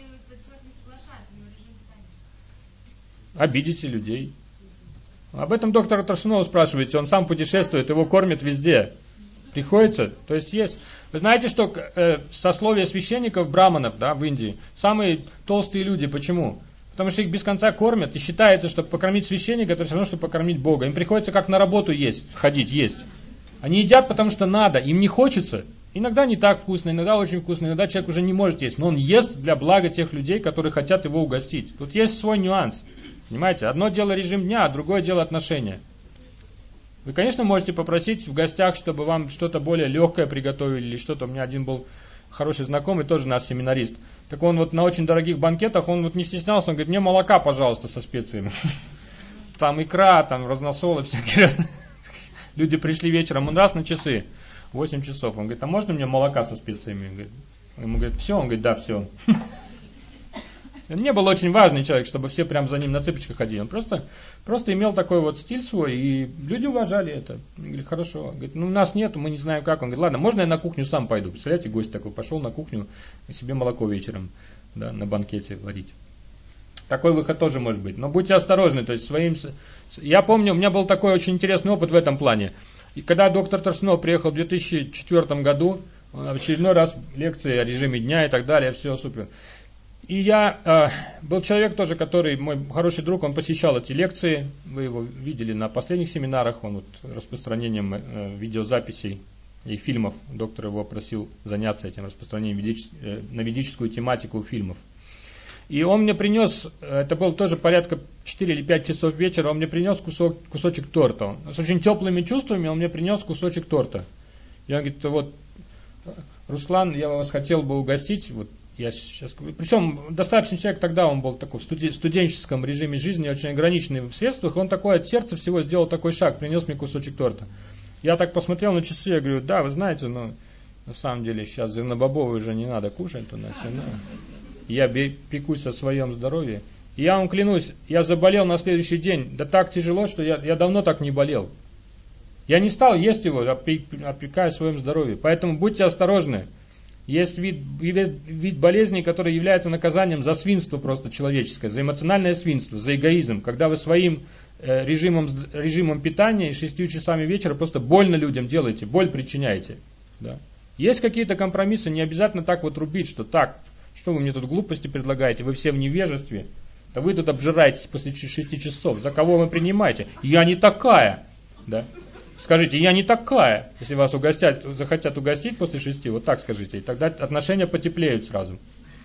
Обидите людей. Об этом доктора Таршунова спрашиваете, он сам путешествует, его кормят везде. Приходится, то есть есть. Вы знаете, что сословие священников, браманов, да, в Индии, самые толстые люди, почему? Потому что их без конца кормят, и считается, что покормить священника, это все равно, что покормить Бога. Им приходится как на работу ходить, есть. Они едят, потому что надо, им не хочется. Иногда не так вкусно, иногда очень вкусно, иногда человек уже не может есть, но он ест для блага тех людей, которые хотят его угостить. Тут есть свой нюанс. Понимаете, одно дело режим дня, а другое дело отношения. Вы, конечно, можете попросить в гостях, чтобы вам что-то более легкое приготовили, или что-то. У меня один был хороший знакомый, тоже наш семинарист. Так он вот на очень дорогих банкетах, он вот не стеснялся, он говорит, мне молока, пожалуйста, со специями. Там икра, там разносолы всякие. Люди пришли вечером, он раз на часы, 8 часов. Он говорит, а можно мне молока со специями? Ему говорит, все? Он говорит, да, все. Он не был очень важный человек, чтобы все прям за ним на цыпочках ходили. Он просто имел такой вот стиль свой, и люди уважали это. Он говорит, хорошо. Он говорит, ну, нас нету, мы не знаем как. Он говорит, ладно, можно я на кухню сам пойду? Представляете, гость такой пошел на кухню и себе молоко вечером, да, на банкете варить. Такой выход тоже может быть. Но будьте осторожны. То есть Я помню, у меня был такой очень интересный опыт в этом плане. И когда доктор Таршунов приехал в 2004 году, в очередной раз лекции о режиме дня и так далее, все супер. И я был человек тоже, который, мой хороший друг, он посещал эти лекции, вы его видели на последних семинарах, он вот распространением видеозаписей и фильмов, доктор его просил заняться этим распространением на ведическую тематику фильмов. И он мне принес, это было тоже порядка 4 или 5 часов вечера, он мне принес кусочек торта. С очень теплыми чувствами он мне принес кусочек торта. И он говорит, вот, Руслан, я вас хотел бы угостить, вот, я сейчас, причем достаточно человек тогда, он был в таком студенческом режиме жизни, очень ограниченный в средствах, он такой от сердца всего сделал такой шаг, принес мне кусочек торта. Я так посмотрел на часы, я говорю, да, вы знаете, но на самом деле сейчас зернобобовые уже не надо кушать у нас. Я пекусь о своем здоровье. И я вам клянусь, я заболел на следующий день, да так тяжело, что я давно так не болел. Я не стал есть его, опекая о своем здоровье. Поэтому будьте осторожны. Есть вид болезни, который является наказанием за свинство просто человеческое, за эмоциональное свинство, за эгоизм. Когда вы своим режимом питания и 6 часами вечера просто больно людям делаете, боль причиняете. Да. Есть какие-то компромиссы, не обязательно так вот рубить, что так, что вы мне тут глупости предлагаете, вы все в невежестве. Да вы тут обжираетесь после 6 часов, за кого вы принимаете? Я не такая. Да. скажите, я не такая. Если вас захотят угостить после 6, вот так скажите. И тогда отношения потеплеют сразу.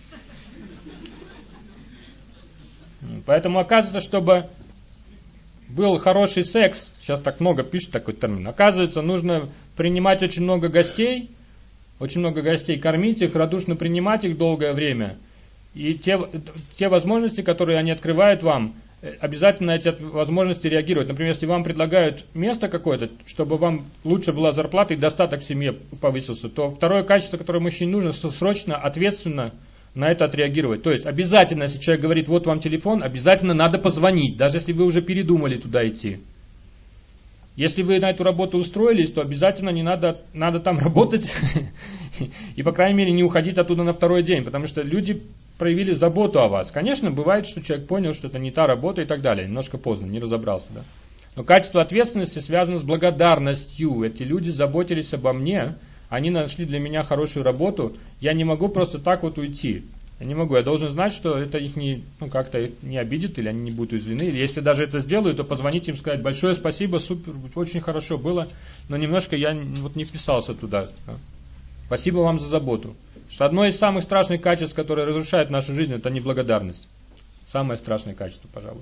Поэтому оказывается, чтобы был хороший секс, сейчас так много пишут такой термин, оказывается, нужно принимать очень много гостей, кормить их, радушно принимать их долгое время. И те возможности, которые они открывают вам, обязательно на эти возможности реагировать. Например, если вам предлагают место какое-то, чтобы вам лучше была зарплата и достаток в семье повысился, то второе качество, которое мужчине нужно, срочно, ответственно на это отреагировать. То есть обязательно, если человек говорит, вот вам телефон, обязательно надо позвонить, даже если вы уже передумали туда идти. Если вы на эту работу устроились, то обязательно не надо там работать и, по крайней мере, не уходить оттуда на второй день, потому что люди проявили заботу о вас. Конечно, бывает, что человек понял, что это не та работа и так далее, немножко поздно, не разобрался. Да? Но качество ответственности связано с благодарностью. Эти люди заботились обо мне, они нашли для меня хорошую работу, я не могу просто так вот уйти. Я не могу, я должен знать, что это их как-то не обидит, или они не будут уязвлены. Или если даже это сделаю, то позвонить им и сказать, большое спасибо, супер, очень хорошо было, но немножко я не вписался туда. Спасибо вам за заботу. Что одно из самых страшных качеств, которое разрушает нашу жизнь, это неблагодарность. Самое страшное качество, пожалуй.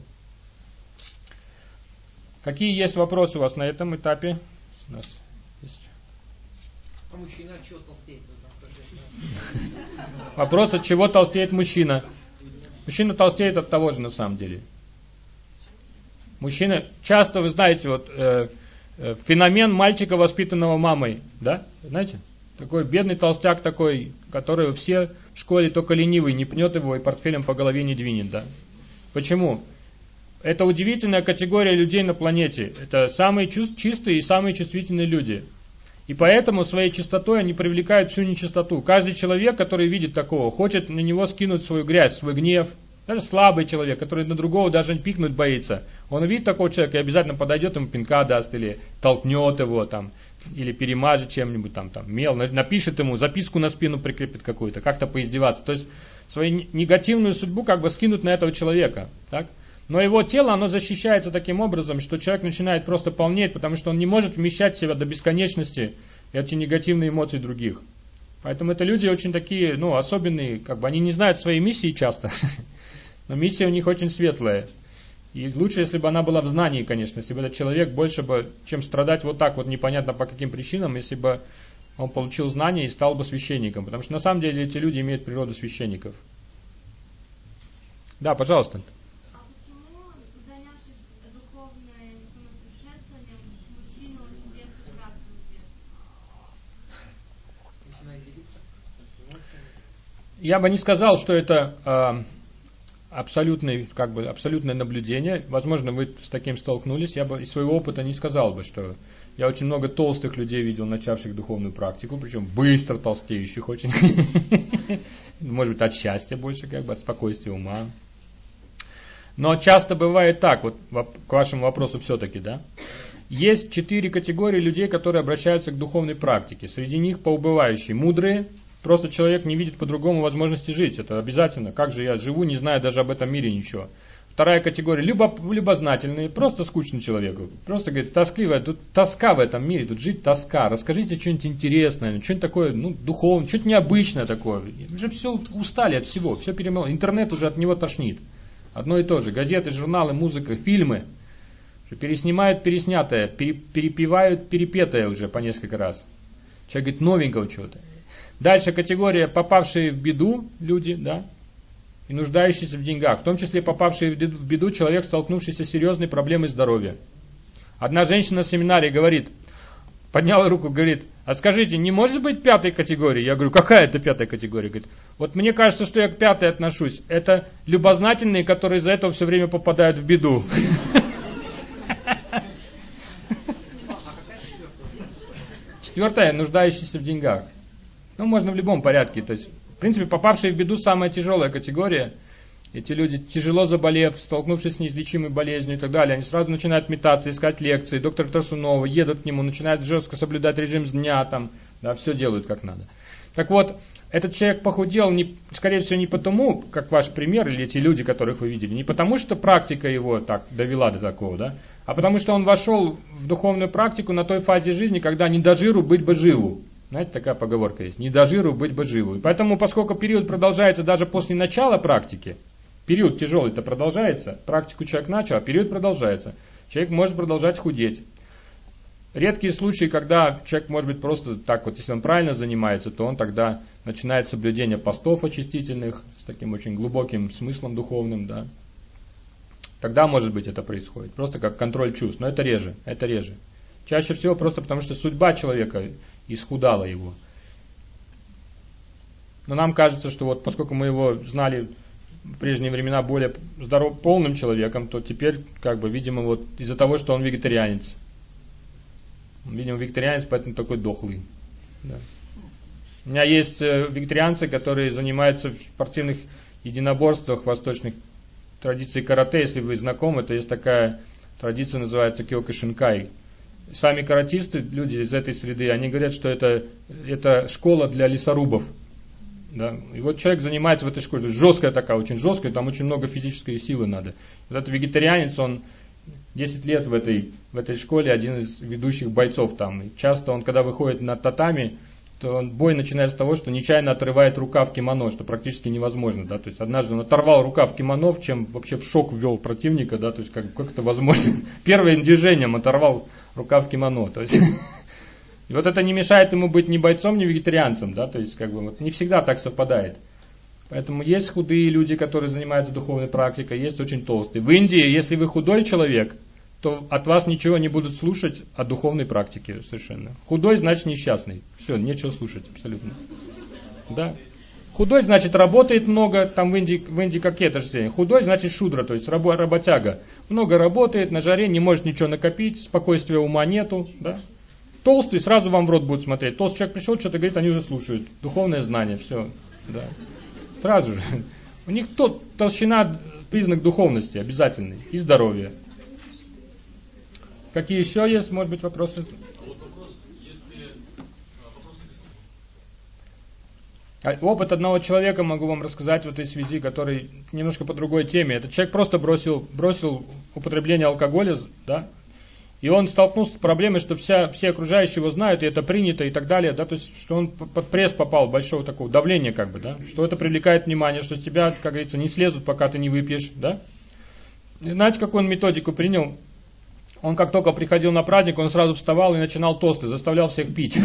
Какие есть вопросы у вас на этом этапе? У нас есть. А мужчина от чего толстеет? Вопрос, от чего толстеет мужчина? Мужчина толстеет от того же, на самом деле. Мужчина, часто вы знаете, феномен мальчика, воспитанного мамой, да? Знаете? Такой бедный толстяк такой, который все в школе только ленивый, не пнет его и портфелем по голове не двинет, да? Почему? Это удивительная категория людей на планете. Это самые чистые и самые чувствительные люди. И поэтому своей чистотой они привлекают всю нечистоту. Каждый человек, который видит такого, хочет на него скинуть свою грязь, свой гнев. Даже слабый человек, который на другого даже пикнуть боится. Он увидит такого человека и обязательно подойдет, ему пинка даст, или толкнет его, или перемажет чем-нибудь, мел, напишет ему, записку на спину прикрепит какую-то, как-то поиздеваться. То есть свою негативную судьбу как бы скинуть на этого человека. Так? Но его тело, оно защищается таким образом, что человек начинает просто полнеть, потому что он не может вмещать в себя до бесконечности эти негативные эмоции других. Поэтому это люди очень такие, особенные, они не знают своей миссии часто, но миссия у них очень светлая. И лучше, если бы она была в знании, конечно, если бы этот человек больше бы, чем страдать вот так вот непонятно по каким причинам, если бы он получил знания и стал бы священником. Потому что на самом деле эти люди имеют природу священников. Да, пожалуйста. Я бы не сказал, что это абсолютное наблюдение. Возможно, вы с таким столкнулись. Я бы из своего опыта не сказал бы, что я очень много толстых людей видел, начавших духовную практику, причем быстро толстеющих очень. Может быть, от счастья больше, от спокойствия ума. Но часто бывает так, к вашему вопросу все-таки, да. Есть 4 категории людей, которые обращаются к духовной практике. Среди них поубывающие, мудрые. Просто человек не видит по-другому возможности жить. Это обязательно. Как же я живу, не зная даже об этом мире ничего. Вторая категория. Любознательные. Просто скучный человеку. Просто говорит, тоскливая. Тут тоска в этом мире. Тут жить тоска. Расскажите что-нибудь интересное. Что-нибудь такое, духовное. Что-нибудь необычное такое. Уже все устали от всего. Все перемололо. Интернет уже от него тошнит. Одно и то же. Газеты, журналы, музыка, фильмы. Переснимают переснятое. Перепевают перепетое уже по несколько раз. Человек говорит, новенького чего-то. Дальше категория попавшие в беду люди, да, и нуждающиеся в деньгах. В том числе попавшие в беду человек, столкнувшийся с серьезной проблемой здоровья. Одна женщина на семинаре говорит, подняла руку, говорит, а скажите, не может быть 5-й категории? Я говорю, какая это 5-я категория? Говорит, вот мне кажется, что я к 5-й отношусь. Это любознательные, которые из-за этого все время попадают в беду. 4-я, нуждающиеся в деньгах. Можно в любом порядке. То есть, в принципе, попавшие в беду самая тяжелая категория. Эти люди, тяжело заболев, столкнувшись с неизлечимой болезнью и так далее, они сразу начинают метаться, искать лекции. Доктор Тарсунова едут к нему, начинают жестко соблюдать режим дня, Да, все делают как надо. Так вот, этот человек похудел, скорее всего, не потому, как ваш пример, или эти люди, которых вы видели, не потому, что практика его так довела до такого, да, а потому что он вошел в духовную практику на той фазе жизни, когда не до жиру быть бы живу. Знаете, такая поговорка есть. Не до жиру быть бы живу. И поэтому, поскольку период продолжается даже после начала практики, период тяжелый-то продолжается, практику человек начал, а период продолжается. Человек может продолжать худеть. Редкие случаи, когда человек может быть просто так вот, если он правильно занимается, то он тогда начинает соблюдение постов очистительных с таким очень глубоким смыслом духовным, да. Тогда, может быть, это происходит. Просто как контроль чувств. Но это реже. Чаще всего просто потому, что судьба человека исхудала его. Но нам кажется, что вот поскольку мы его знали в прежние времена более полным человеком, то теперь, как бы, видимо, вот из-за того, что он вегетарианец. Видимо, вегетарианец, поэтому такой дохлый. Да. У меня есть вегетарианцы, которые занимаются в спортивных единоборствах восточных традиций карате. Если вы знакомы, то есть такая традиция, называется кёкушинкай. Сами каратисты, люди из этой среды, они говорят, что это школа для лесорубов. Да? И вот человек занимается в этой школе, жесткая такая, очень жесткая, там очень много физической силы надо. Вот этот вегетарианец, он 10 лет в этой школе, один из ведущих бойцов там. И часто он, когда выходит на татами, то бой начинает с того, что нечаянно отрывает рукав кимоно, что практически невозможно. Да? То есть однажды он оторвал рукав кимоно, чем вообще в шок ввел противника, да? То есть как это возможно. Первым движением оторвал рукав кимоно. То есть, и вот это не мешает ему быть ни бойцом, ни вегетарианцем. Да? То есть вот, не всегда так совпадает. Поэтому есть худые люди, которые занимаются духовной практикой, есть очень толстые. В Индии, если вы худой человек, то от вас ничего не будут слушать о духовной практике совершенно. Худой значит несчастный. Все, нечего слушать абсолютно. Да. Худой значит работает много, там в Индии какие это же. Худой значит шудра, то есть работяга. Много работает, на жаре, не может ничего накопить, спокойствия ума нету. Да. Толстый сразу вам в рот будет смотреть. Толстый человек пришел, что-то говорит, они уже слушают. Духовное знание, все. Да. Сразу же. У них толщина признак духовности обязательный и здоровья. Какие еще есть, может быть, вопросы? Опыт одного человека могу вам рассказать в этой связи, который немножко по другой теме. Этот человек просто бросил употребление алкоголя, да, и он столкнулся с проблемой, что все окружающие его знают, и это принято, и так далее, да, то есть, что он под пресс попал, большого такого давления, как бы, да, что это привлекает внимание, что с тебя, как говорится, не слезут, пока ты не выпьешь, да. И знаете, какую он методику принял? Он как только приходил на праздник, он сразу вставал и начинал тосты, заставлял всех пить.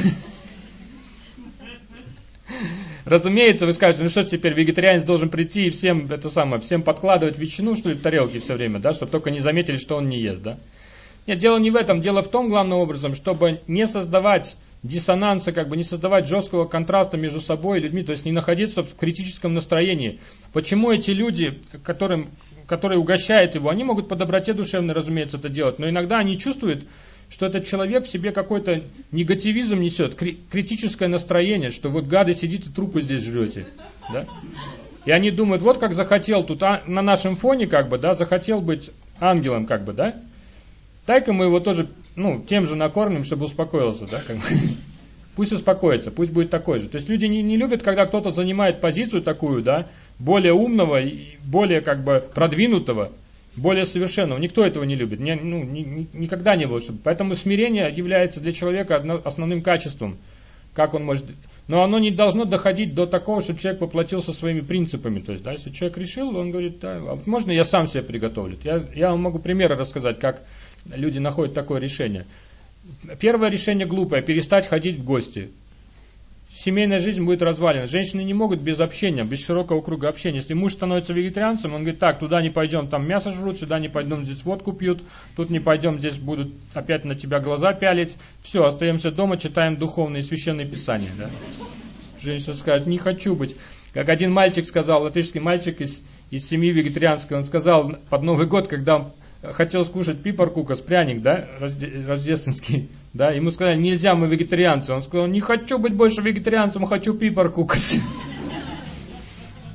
Разумеется, вы скажете, ну что ж теперь, вегетарианец должен прийти и всем подкладывать ветчину, что ли, в тарелки все время, да, чтобы только не заметили, что он не ест, да. Нет, дело не в этом, дело в том, главным образом, чтобы не создавать диссонанса, как бы не создавать жесткого контраста между собой и людьми, то есть не находиться в критическом настроении. Почему эти люди, которые угощают его, они могут по доброте душевной, разумеется, это делать, но иногда они чувствуют, что этот человек в себе какой-то негативизм несет, критическое настроение, что вот гады сидите, трупы здесь жрете. Да? И они думают, вот как захотел тут на нашем фоне, как бы, да, захотел быть ангелом, как бы, да, дай-ка мы его тоже, тем же накормим, чтобы успокоился, да, как бы. Пусть успокоится, пусть будет такой же. То есть люди не любят, когда кто-то занимает позицию такую, да, более умного, более как бы продвинутого, более совершенного. Никто этого не любит, никогда не было. Поэтому смирение является для человека основным качеством, как он может. Но оно не должно доходить до такого, что человек воплотился своими принципами. То есть, да, если человек решил, он говорит, да, а можно я сам себе приготовлю? Я вам могу примеры рассказать, как люди находят такое решение. Первое решение глупое – перестать ходить в гости. Семейная жизнь будет развалена. Женщины не могут без общения, без широкого круга общения. Если муж становится вегетарианцем, он говорит, так, туда не пойдем, там мясо жрут, сюда не пойдем, здесь водку пьют, тут не пойдем, здесь будут опять на тебя глаза пялить. Все, остаемся дома, читаем духовные священные писания. Да? Женщина скажет, не хочу быть. Как один мальчик сказал, латышский мальчик из семьи вегетарианской, он сказал под Новый год, когда хотел скушать пипаркукас, пряник, да, рождественский, да, ему сказали, нельзя, мы вегетарианцы. Он сказал, не хочу быть больше вегетарианцем, хочу пипаркукас.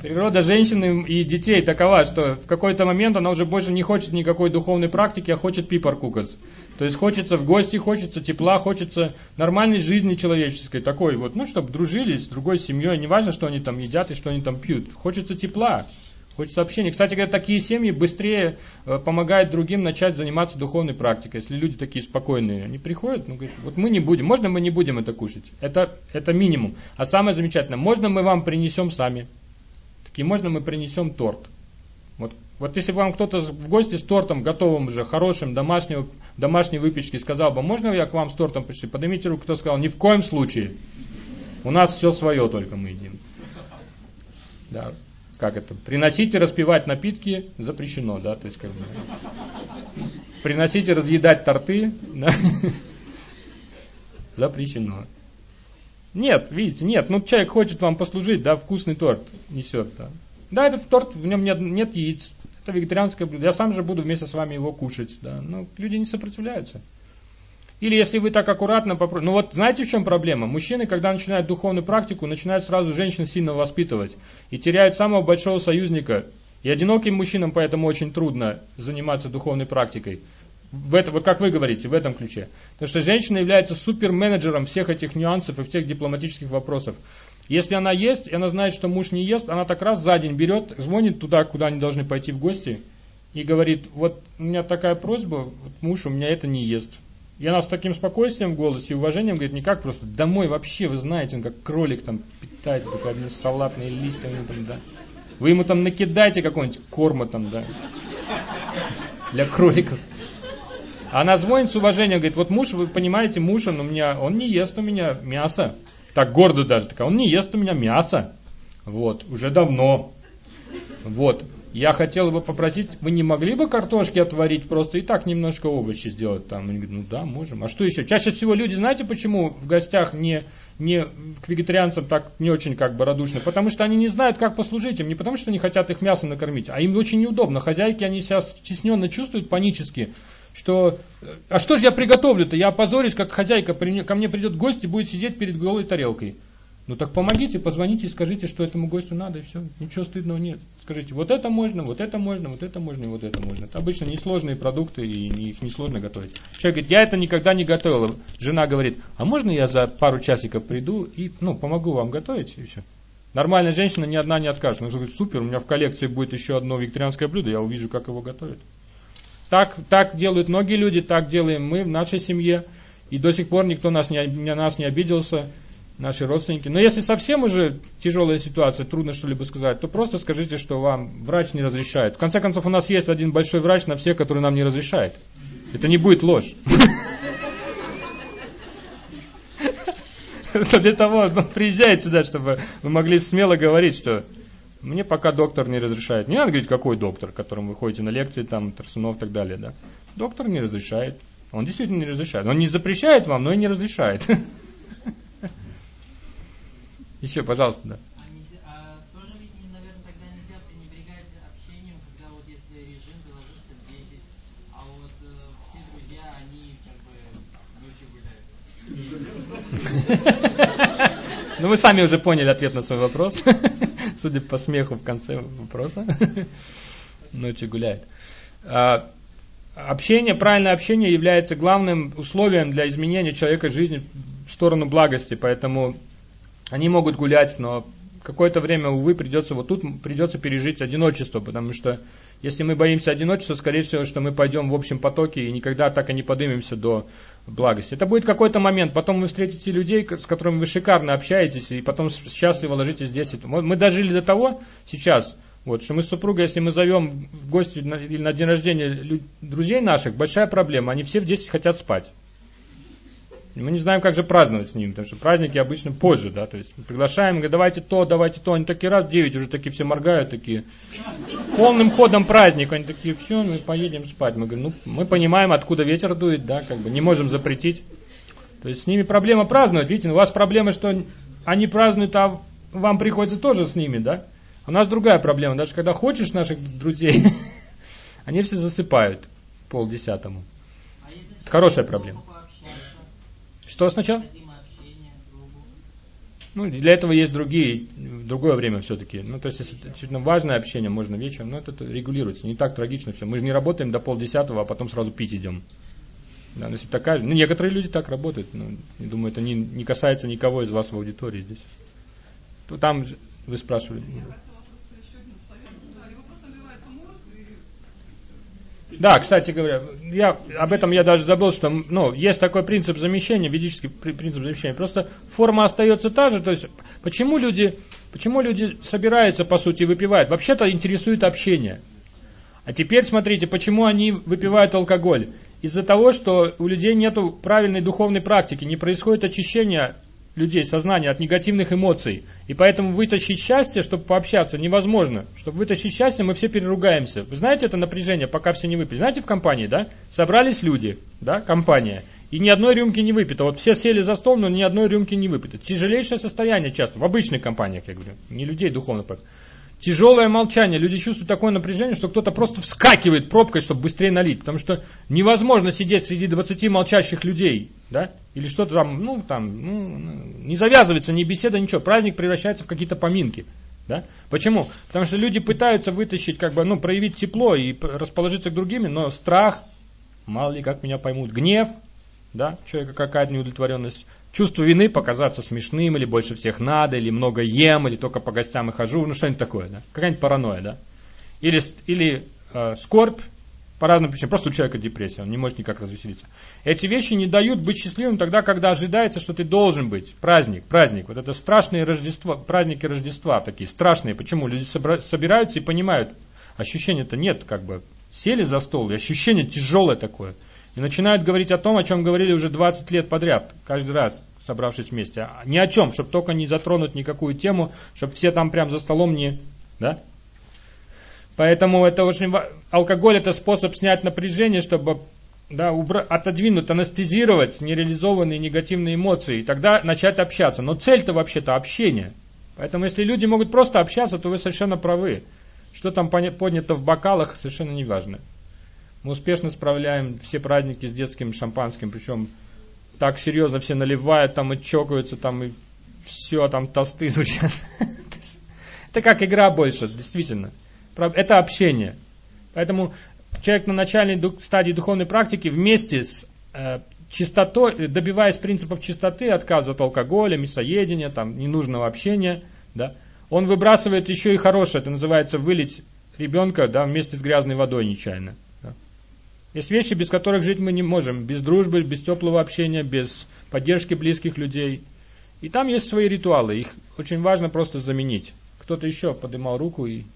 Природа женщины и детей такова, что в какой-то момент она уже больше не хочет никакой духовной практики, а хочет пипаркукас. То есть хочется в гости, хочется тепла, хочется нормальной жизни человеческой, такой вот, ну, чтобы дружили с другой семьей, не важно, что они там едят и что они там пьют. Хочется тепла, хочется общения. Кстати говоря, такие семьи быстрее помогают другим начать заниматься духовной практикой. Если люди такие спокойные, они приходят, ну, говорят, вот мы не будем, можно мы не будем это кушать? Это минимум. А самое замечательное, можно мы вам принесем сами? И можно мы принесем торт. Вот если бы вам кто-то в гости с тортом готовым уже, хорошим, домашней выпечки сказал бы, можно я к вам с тортом пришли? Поднимите руку, кто сказал, ни в коем случае. У нас все свое только мы едим. Да. Как это? Приносить и распивать напитки запрещено, да, то есть как бы. Приносить и разъедать торты, да? Запрещено. Нет, видите, нет, ну человек хочет вам послужить, да, вкусный торт несет, да. Да, этот торт, в нем нет яиц, это вегетарианское блюдо, я сам же буду вместе с вами его кушать, да, но люди не сопротивляются. Или если вы так аккуратно попробуете, ну вот знаете в чем проблема? Мужчины, когда начинают духовную практику, начинают сразу женщин сильно воспитывать и теряют самого большого союзника. И одиноким мужчинам поэтому очень трудно заниматься духовной практикой. Вот как вы говорите, в этом ключе. Потому что женщина является суперменеджером всех этих нюансов и всех дипломатических вопросов. Если она есть, и она знает, что муж не ест, она так раз за день берет, звонит туда, куда они должны пойти в гости, и говорит, вот у меня такая просьба, вот муж у меня это не ест. И она с таким спокойствием в голосе и уважением говорит, не как просто домой вообще, вы знаете, он как кролик там питается, такой одни салатные листья, там, да. Вы ему там накидайте какого-нибудь корма там, да, для кроликов. Она звонит с уважением, говорит, вот муж, вы понимаете, муж, он не ест у меня мясо. Так гордо даже, такая, он не ест у меня мясо. Вот, уже давно. Вот, я хотел бы попросить, вы не могли бы картошки отварить, просто и так немножко овощи сделать там. Они говорят, ну да, можем. А что еще? Чаще всего люди, знаете, почему в гостях не к вегетарианцам так не очень как бы радушны? Потому что они не знают, как послужить им. Не потому что они хотят их мясом накормить, а им очень неудобно. Хозяйки, они себя стесненно чувствуют, панически. Что, а что же я приготовлю-то? Я опозорюсь, как хозяйка ко мне придет гость и будет сидеть перед голой тарелкой. Ну так помогите, позвоните и скажите, что этому гостю надо, и все. Ничего стыдного нет. Скажите, вот это можно, вот это можно, вот это можно и вот это можно. Это обычно несложные продукты, и их несложно готовить. Человек говорит, я это никогда не готовила. Жена говорит, а можно я за пару часиков приду и помогу вам готовить, и все. Нормальная женщина ни одна не откажет. Она говорит, супер, у меня в коллекции будет еще одно вегетарианское блюдо, я увижу, как его готовят. Так делают многие люди, так делаем мы в нашей семье. И до сих пор никто на нас не обиделся, наши родственники. Но если совсем уже тяжелая ситуация, трудно что-либо сказать, то просто скажите, что вам врач не разрешает. В конце концов, у нас есть один большой врач на всех, который нам не разрешает. Это не будет ложь. Это для того, приезжает сюда, чтобы вы могли смело говорить, что мне пока доктор не разрешает. Не надо говорить, какой доктор, к которому вы ходите на лекции, там, Тарсунов и так далее. Да? Доктор не разрешает. Он действительно не разрешает. Он не запрещает вам, но и не разрешает. Еще, пожалуйста, да. Тоже ведь, наверное, тогда нельзя пренебрегать общением, когда вот если режим, ты ложишься в 10, а вот все друзья, они как бы ночью гуляют. Ну, вы сами уже поняли ответ на свой вопрос. Судя по смеху в конце вопроса. Ночью гуляет. Правильное общение является главным условием для изменения человека жизни в сторону благости. Поэтому они могут гулять, но какое-то время, увы, придется пережить одиночество. Потому что если мы боимся одиночества, скорее всего, что мы пойдем в общем потоке и никогда так и не поднимемся до благости. Это будет какой-то момент. Потом вы встретите людей, с которыми вы шикарно общаетесь, и потом счастливо ложитесь здесь. Мы дожили до того сейчас, что мы с супругой, если мы зовем в гости или на день рождения друзей наших, большая проблема. Они все в 10 хотят спать. Мы не знаем, как же праздновать с ними, потому что праздники обычно позже, да, то есть мы приглашаем, говорим, давайте то, они такие раз, 9 уже такие все моргают, такие, полным ходом праздник, они такие, все, мы поедем спать. Мы говорим, мы понимаем, откуда ветер дует, да, как бы не можем запретить. То есть с ними проблема праздновать, видите, у вас проблема, что они празднуют, а вам приходится тоже с ними, да. У нас другая проблема, даже когда хочешь наших друзей, они все засыпают в 9:30. Это хорошая проблема. Что сначала? Для этого есть другие в другое время все-таки. Ну, то есть, если это действительно важное общение, можно вечером, но это регулируется. Не так трагично все. Мы же не работаем до 9:30, а потом сразу пить идем. Да, если такая, ну, некоторые люди так работают. Но, я думаю, это не касается никого из вас в аудитории здесь. То там вы спрашивали. Да, кстати говоря, об этом я даже забыл, что есть такой принцип замещения, ведический принцип замещения. Просто форма остается та же. То есть, почему люди собираются, по сути, и выпивают? Вообще-то интересует общение. А теперь смотрите, почему они выпивают алкоголь. Из-за того, что у людей нет правильной духовной практики, не происходит очищение людей, сознания от негативных эмоций. И поэтому вытащить счастье, чтобы пообщаться, невозможно. Чтобы вытащить счастье, мы все переругаемся. Вы знаете это напряжение, пока все не выпили? Знаете, в компании, да? Собрались люди, да, компания, и ни одной рюмки не выпито. Вот все сели за стол, но ни одной рюмки не выпито. Тяжелейшее состояние часто, в обычных компаниях, я говорю, не людей духовно. Тяжелое молчание, люди чувствуют такое напряжение, что кто-то просто вскакивает пробкой, чтобы быстрее налить. Потому что невозможно сидеть среди 20 молчащих людей, да? Или что-то там, не завязывается ни беседа, ничего. Праздник превращается в какие-то поминки. Да? Почему? Потому что люди пытаются вытащить, проявить тепло и расположиться к другим, но страх, мало ли как меня поймут, гнев, да, человека какая-то неудовлетворенность, чувство вины, показаться смешным, или больше всех надо, или много ем, или только по гостям и хожу, что-нибудь такое, да? Какая-нибудь паранойя, да? Или скорбь, по разным причинам, просто у человека депрессия, он не может никак развеселиться. Эти вещи не дают быть счастливым тогда, когда ожидается, что ты должен быть. Праздник. Вот это страшные Рождества, праздники Рождества такие, страшные. Почему? Люди собираются и понимают, ощущения-то нет, сели за стол, и ощущение тяжелое такое. И начинают говорить о том, о чем говорили уже 20 лет подряд, каждый раз, собравшись вместе. Ни о чем, чтобы только не затронуть никакую тему, чтобы все там прям за столом не... Да? Поэтому это очень... Алкоголь — это способ снять напряжение, чтобы отодвинуть, анестезировать нереализованные негативные эмоции, и тогда начать общаться. Но цель-то вообще-то общение. Поэтому если люди могут просто общаться, то вы совершенно правы. Что там поднято в бокалах, совершенно не важно. Мы успешно справляем все праздники с детским шампанским, причем так серьезно все наливают, там и чокаются, там и все, там тосты звучат. Это как игра больше, действительно. Это общение. Поэтому человек на начальной стадии духовной практики вместе с чистотой, добиваясь принципов чистоты, отказа от алкоголя, мясоедения, ненужного общения, да, он выбрасывает еще и хорошее, это называется вылить ребенка, да, вместе с грязной водой нечаянно. Да. Есть вещи, без которых жить мы не можем, без дружбы, без теплого общения, без поддержки близких людей. И там есть свои ритуалы, их очень важно просто заменить. Кто-то еще поднимал руку и...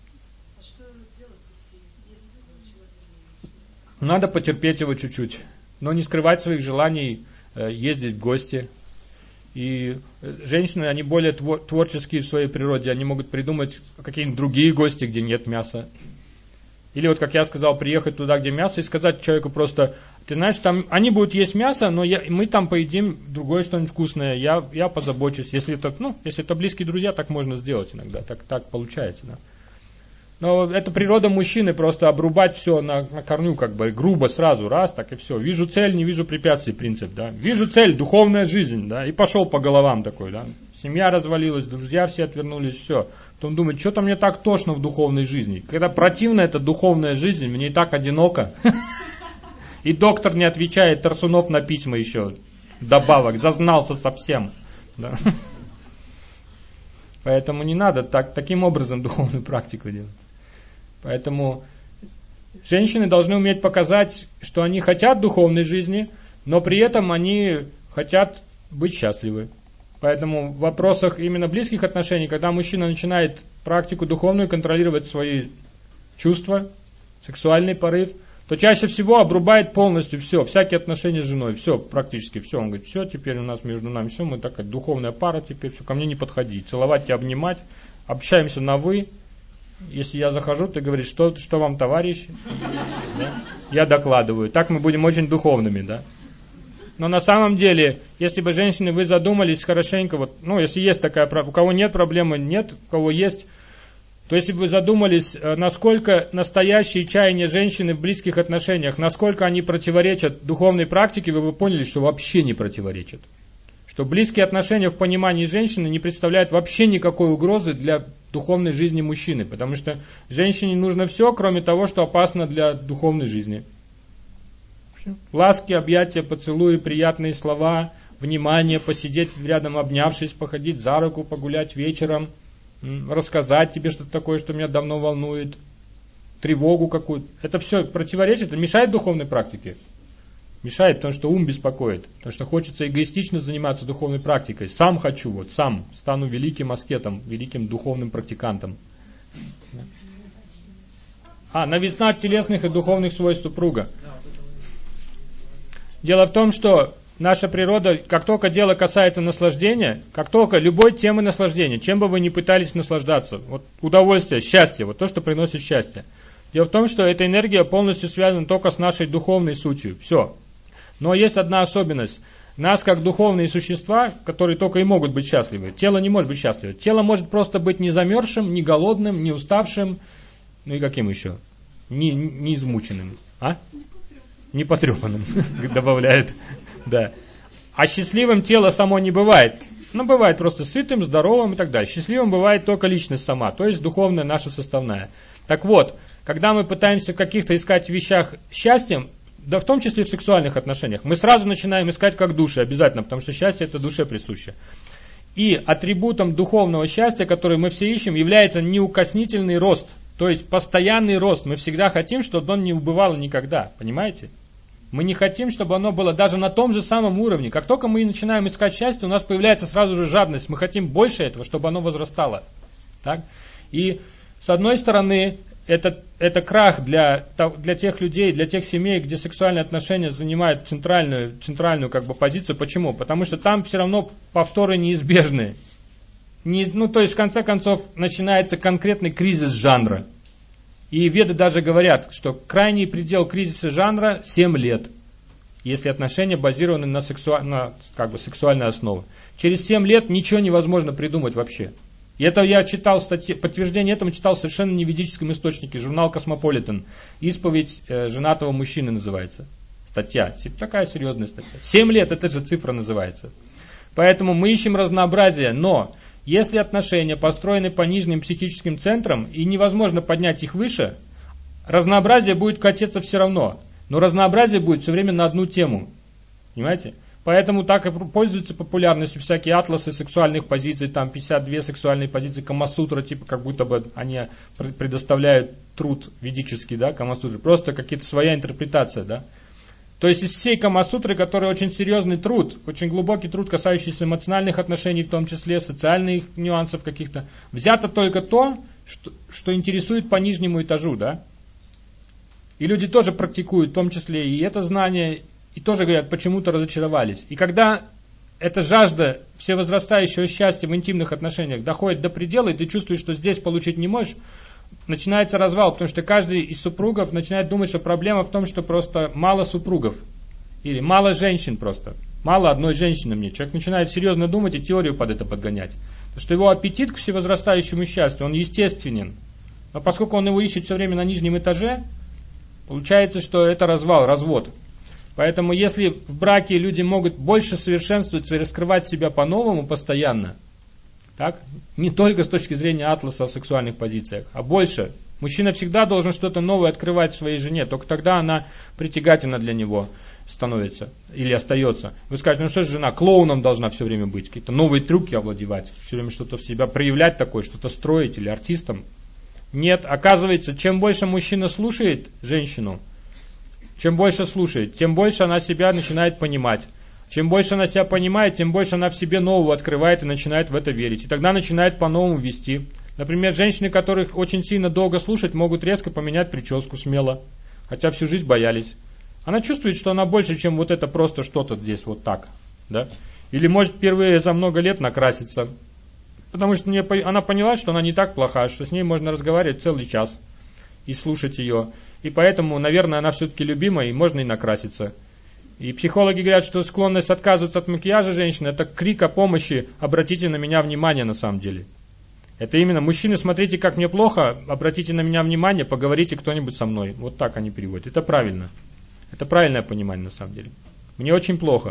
Надо потерпеть его чуть-чуть, но не скрывать своих желаний ездить в гости. И женщины, они более творческие в своей природе, они могут придумать какие-нибудь другие гости, где нет мяса. Или как я сказал, приехать туда, где мясо, и сказать человеку просто, ты знаешь, там они будут есть мясо, но мы там поедим другое что-нибудь вкусное, я позабочусь. Если это близкие друзья, так можно сделать иногда, так получается, да. Но это природа мужчины, просто обрубать все на корню, грубо сразу, раз, так и все. Вижу цель, не вижу препятствий, принцип, да. Вижу цель, духовная жизнь, да, и пошел по головам такой, да. Семья развалилась, друзья все отвернулись, все. Потом думает, что-то мне так тошно в духовной жизни. Когда противна эта духовная жизнь, мне и так одиноко. И доктор не отвечает, Тарсунов на письма еще, добавок, зазнался совсем, да. Поэтому не надо таким образом духовную практику делать. Поэтому женщины должны уметь показать, что они хотят духовной жизни, но при этом они хотят быть счастливы. Поэтому в вопросах именно близких отношений, когда мужчина начинает практику духовную, контролировать свои чувства, сексуальный порыв, то чаще всего обрубает полностью все, всякие отношения с женой, все, практически все. Он говорит, все, теперь у нас между нами все, мы такая духовная пара, теперь все, ко мне не подходи, целовать и обнимать, общаемся на «вы». Если я захожу, ты говоришь, что вам, товарищ? Да? Я докладываю. Так мы будем очень духовными, да? Но на самом деле, если бы женщины, вы задумались хорошенько, если есть такая проблема, у кого нет проблемы, нет, у кого есть, то если бы вы задумались, насколько настоящие чаяния женщины в близких отношениях, насколько они противоречат духовной практике, вы бы поняли, что вообще не противоречат. что близкие отношения в понимании женщины не представляют вообще никакой угрозы для духовной жизни мужчины, потому что женщине нужно все, кроме того, что опасно для духовной жизни. Ласки, объятия, поцелуи, приятные слова, внимание, посидеть рядом обнявшись, походить за руку, погулять вечером, рассказать тебе что-то такое, что меня давно волнует, тревогу какую-то. Это все противоречит, это мешает духовной практике. Мешает, потому что ум беспокоит, потому что хочется эгоистично заниматься духовной практикой. Сам хочу, вот сам стану великим аскетом, великим духовным практикантом. Новизна телесных и духовных свойств супруга. Дело в том, что наша природа, как только дело касается наслаждения, как только любой темы наслаждения, чем бы вы ни пытались наслаждаться, вот удовольствие, счастье, вот то, что приносит счастье. Дело в том, что эта энергия полностью связана только с нашей духовной сутью. Все. Но есть одна особенность. Нас, как духовные существа, которые только и могут быть счастливы, тело не может быть счастливо. Тело может просто быть не замерзшим, не голодным, не уставшим, ну и каким еще? Не измученным. Не потрепанным, добавляет. Да. А счастливым тело само не бывает. Бывает просто сытым, здоровым и так далее. Счастливым бывает только личность сама, то есть духовная наша составная. Так вот, когда мы пытаемся в каких-то искать вещах счастьем, да в том числе в сексуальных отношениях, мы сразу начинаем искать как души обязательно, потому что счастье это душе присуще. И атрибутом духовного счастья, который мы все ищем, является неукоснительный рост, то есть постоянный рост. Мы всегда хотим, чтобы он не убывал никогда, понимаете? Мы не хотим, чтобы оно было даже на том же самом уровне. Как только мы начинаем искать счастье, у нас появляется сразу же жадность. Мы хотим больше этого, чтобы оно возрастало. Так? И с одной стороны, это крах для тех людей, для тех семей, где сексуальные отношения занимают центральную позицию. Почему? Потому что там все равно повторы неизбежны. То есть в конце концов начинается конкретный кризис жанра. И веды даже говорят, что крайний предел кризиса жанра 7 лет, если отношения базированы на сексуальной основе. Через 7 лет ничего невозможно придумать вообще. И это я читал статьи, подтверждение этому читал в совершенно не ведическом источнике, журнал «Космополитен». «Исповедь женатого мужчины» называется. Статья, такая серьезная статья. 7 лет, эта же цифра называется. Поэтому мы ищем разнообразие, но если отношения построены по нижним психическим центрам и невозможно поднять их выше, разнообразие будет катиться все равно. Но разнообразие будет все время на одну тему. Понимаете? Поэтому так и пользуются популярностью всякие атласы сексуальных позиций, там 52 сексуальные позиции Камасутра, типа как будто бы они предоставляют труд ведический, да, Камасутры. Просто какие-то своя интерпретация, да. То есть из всей Камасутры, который очень серьезный труд, очень глубокий труд, касающийся эмоциональных отношений, в том числе социальных нюансов каких-то, взято только то, что интересует по нижнему этажу, да. И люди тоже практикуют, в том числе и это знание, и тоже говорят, почему-то разочаровались. И когда эта жажда всевозрастающего счастья в интимных отношениях доходит до предела, и ты чувствуешь, что здесь получить не можешь, начинается развал, потому что каждый из супругов начинает думать, что проблема в том, что просто мало супругов. Или мало женщин просто. Мало одной женщины мне. Человек начинает серьезно думать и теорию под это подгонять. Потому что его аппетит к всевозрастающему счастью, он естественен. Но поскольку он его ищет все время на нижнем этаже, получается, что это развал, развод. Поэтому если в браке люди могут больше совершенствоваться и раскрывать себя по-новому постоянно, так, не только с точки зрения атласа о сексуальных позициях, а больше. Мужчина всегда должен что-то новое открывать в своей жене, только тогда она притягательна для него становится или остается. Вы скажете, что же жена клоуном должна все время быть, какие-то новые трюки овладевать, все время что-то в себя проявлять такое, что-то строить или артистом. Нет, оказывается, чем больше мужчина слушает женщину, чем больше слушает, тем больше она себя начинает понимать. Чем больше она себя понимает, тем больше она в себе нового открывает и начинает в это верить. И тогда начинает по-новому вести. Например, женщины, которых очень сильно долго слушать, могут резко поменять прическу смело. Хотя всю жизнь боялись. Она чувствует, что она больше, чем вот это просто что-то здесь вот так. Да? Или может впервые за много лет накраситься. Потому что она поняла, что она не так плоха, что с ней можно разговаривать целый час и слушать ее. И поэтому, наверное, она все-таки любима и можно и накраситься. И психологи говорят, что склонность отказываться от макияжа женщины – это крик о помощи, обратите на меня внимание на самом деле. Это именно, мужчины, смотрите, как мне плохо, обратите на меня внимание, поговорите кто-нибудь со мной. Вот так они переводят. Это правильно. Это правильное понимание на самом деле. Мне очень плохо.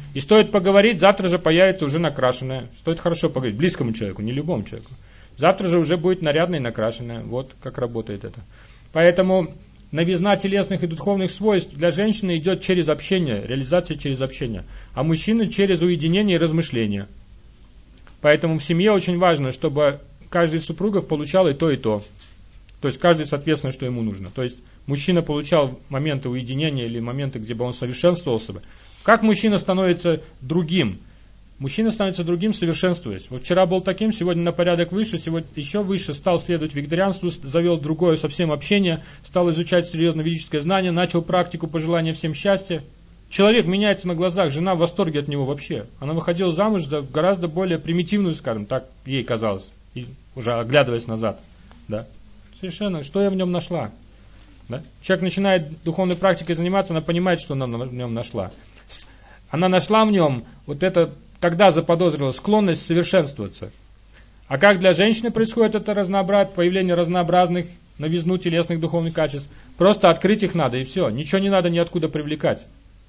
И стоит поговорить, завтра же появится уже накрашенная. Стоит хорошо поговорить, близкому человеку, не любому человеку. Завтра же уже будет нарядная и накрашенная. Вот как работает это. Поэтому новизна телесных и духовных свойств для женщины идет через общение, реализация через общение. А мужчины через уединение и размышления. Поэтому в семье очень важно, чтобы каждый из супругов получал и то, и то. То есть каждый соответственно, что ему нужно. То есть мужчина получал моменты уединения или моменты, где бы он совершенствовался бы. Как мужчина становится другим? Мужчина становится другим, совершенствуясь. Вот вчера был таким, сегодня на порядок выше, сегодня еще выше, стал следовать вегетарианству, завел другое совсем общение, стал изучать серьезно ведическое знание, начал практику пожелания всем счастья. Человек меняется на глазах, жена в восторге от него вообще. Она выходила замуж за гораздо более примитивную, скажем так, ей казалось, и уже оглядываясь назад. Да? Совершенно, что я в нем нашла? Да? Человек начинает духовной практикой заниматься, она понимает, что она в нем нашла. Она нашла в нем вот это, тогда заподозрила склонность совершенствоваться. А как для женщины происходит это появление разнообразных новизну телесных духовных качеств? Просто открыть их надо и все. Ничего не надо ниоткуда привлекать.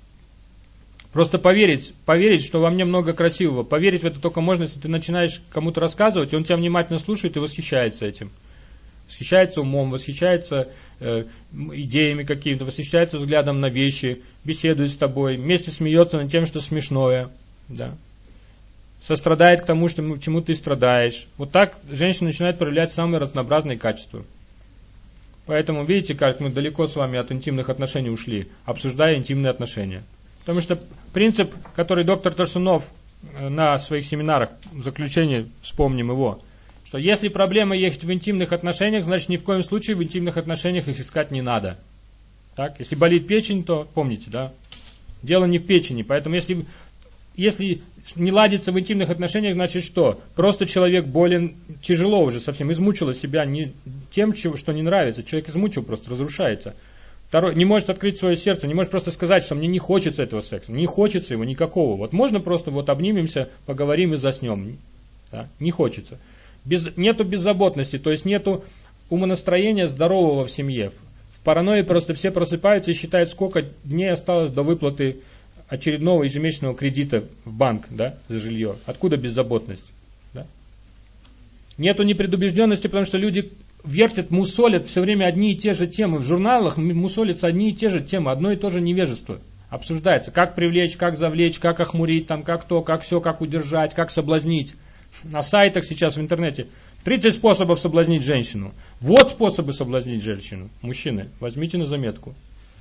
Просто поверить, что во мне много красивого. Поверить в это только можно, если ты начинаешь кому-то рассказывать, и он тебя внимательно слушает и восхищается этим. Восхищается умом, восхищается идеями какими-то, восхищается взглядом на вещи, беседует с тобой, вместе смеется над тем, что смешное. Да. Сострадает к тому, чему ты страдаешь. Вот так женщина начинает проявлять самые разнообразные качества. Поэтому видите, как мы далеко с вами от интимных отношений ушли, обсуждая интимные отношения. Потому что принцип, который доктор Тарсунов на своих семинарах, в заключении вспомним его, что если проблема есть в интимных отношениях, значит ни в коем случае в интимных отношениях их искать не надо. Так? Если болит печень, то помните, да? Дело не в печени. Поэтому если не ладится в интимных отношениях, значит что? Просто человек болен тяжело уже совсем, измучила себя не тем, что не нравится. Человек измучил, просто разрушается. Второй, не может открыть свое сердце, не может просто сказать, что мне не хочется этого секса, не хочется его никакого. Вот можно просто вот обнимемся, поговорим и заснем. Да? Не хочется. Нету беззаботности, то есть нету умонастроения здорового в семье. В паранойи просто все просыпаются и считают, сколько дней осталось до выплаты очередного ежемесячного кредита в банк, да, за жилье. Откуда беззаботность? Да? Нету непредубежденности, потому что люди вертят, мусолят все время одни и те же темы. В журналах мусолятся одни и те же темы, одно и то же невежество. Обсуждается, как привлечь, как завлечь, как охмурить, там, как то, как все, как удержать, как соблазнить. На сайтах сейчас в интернете 30 способов соблазнить женщину. Вот способы соблазнить женщину. Мужчины, возьмите на заметку.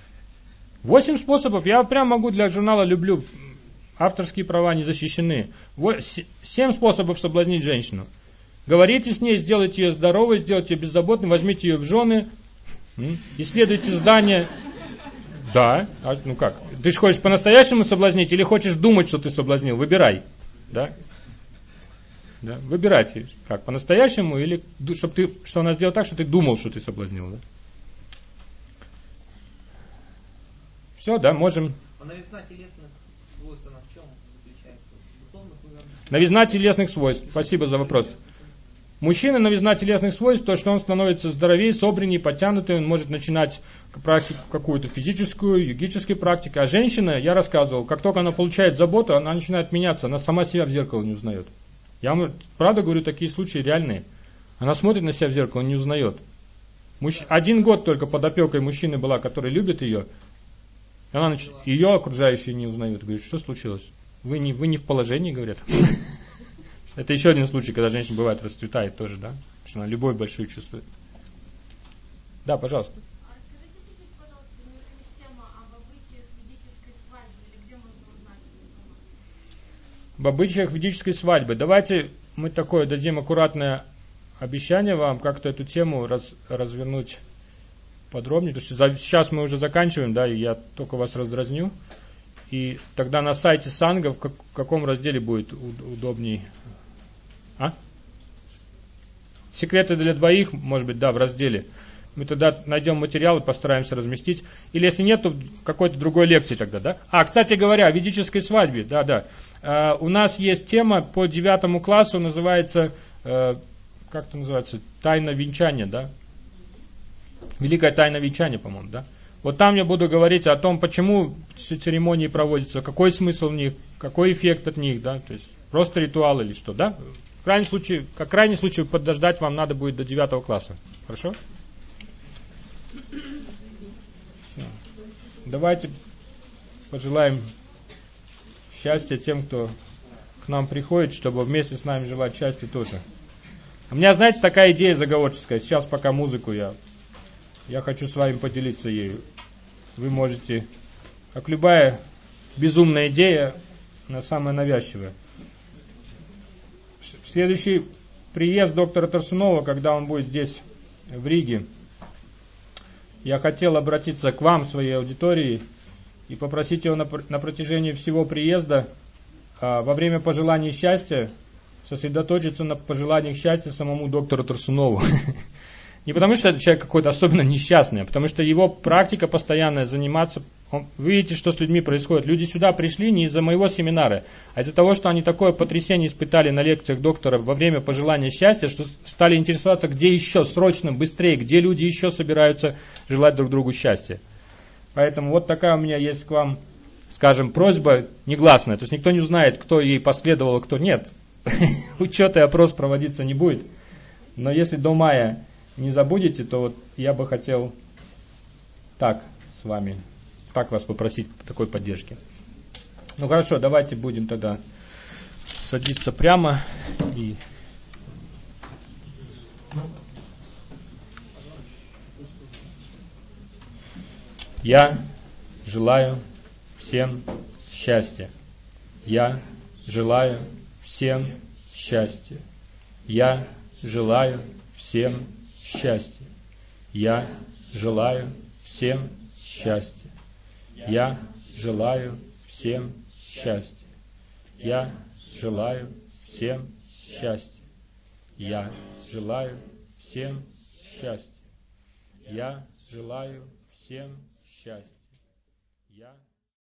8 способов. Я прям могу для журнала «Люблю». Авторские права не защищены. 7 способов соблазнить женщину. Говорите с ней, сделайте ее здоровой, сделайте ее беззаботной, возьмите ее в жены, исследуйте здание. Да, ну как? Ты же хочешь по-настоящему соблазнить или хочешь думать, что ты соблазнил? Выбирай. Да? Да? Выбирайте, как, по-настоящему, или что она сделала так, что ты думал, что ты соблазнил. Да? Все, да, можем. А новизна телесных свойств, она в чем заключается? Новизна телесных свойств. Спасибо за вопрос. Мужчина, новизна телесных свойств, то, что он становится здоровее, собраннее, подтянутый, он может начинать практику какую-то физическую, йогическую практику. А женщина, я рассказывал, как только она получает заботу, она начинает меняться, она сама себя в зеркало не узнает. Я вам правда говорю, такие случаи реальные. Она смотрит на себя в зеркало, не узнает. 1 год только под опекой мужчины была, который любит ее. Она ее окружающие не узнают. Говорит, что случилось? Вы не в положении, говорят. Это еще один случай, когда женщина бывает расцветает тоже, да? Что она любовь большую чувствует. Да, пожалуйста. А расскажите теперь, пожалуйста, есть тема об обычаях ведической свадьбы, или где можно узнать эту информацию? Об обычаях ведической свадьбы. Давайте мы такое дадим аккуратное обещание вам, как-то эту тему развернуть подробнее, потому что сейчас мы уже заканчиваем, да, и я только вас раздразню. И тогда на сайте Санга в каком разделе будет удобней? А? Секреты для двоих, может быть, да, в разделе. Мы тогда найдем материал и постараемся разместить. Или если нет, то в какой-то другой лекции тогда, да? А, кстати говоря, о ведической свадьбе, да. У нас есть тема по 9 классу, называется, как это называется, тайна венчания, да? Великая тайна венчания, по-моему, да? Вот там я буду говорить о том, почему церемонии проводятся, какой смысл в них, какой эффект от них, да, то есть просто ритуал или что, да. В крайнем случае, как крайний случай, подождать вам надо будет до 9 класса. Хорошо? Все. Давайте пожелаем счастья тем, кто к нам приходит, чтобы вместе с нами желать счастья тоже. У меня, знаете, такая идея заговорческая. Сейчас пока музыку я хочу с вами поделиться ею. Вы можете, как любая безумная идея, она самая навязчивая. Следующий приезд доктора Тарсунова, когда он будет здесь, в Риге, я хотел обратиться к вам, своей аудитории, и попросить его на протяжении всего приезда, во время пожеланий счастья, сосредоточиться на пожеланиях счастья самому доктору Тарсунову. Не потому, что этот человек какой-то особенно несчастный, а потому что его практика постоянная заниматься. Вы видите, что с людьми происходит. Люди сюда пришли не из-за моего семинара, а из-за того, что они такое потрясение испытали на лекциях доктора во время пожелания счастья, что стали интересоваться, где еще срочно, быстрее, где люди еще собираются желать друг другу счастья. Поэтому вот такая у меня есть к вам, скажем, просьба негласная. То есть никто не узнает, кто ей последовал, а кто нет. Учет и опрос проводиться не будет. Но если до мая не забудете, то вот я бы хотел так с вами, так вас попросить такой поддержки. Ну хорошо, давайте будем тогда садиться прямо и я желаю всем счастья. Я желаю всем счастья. Я желаю всем счастья. Я желаю всем счастья. Я желаю всем счастья. Я желаю всем счастья. Я желаю всем счастья. Я желаю всем счастья. Я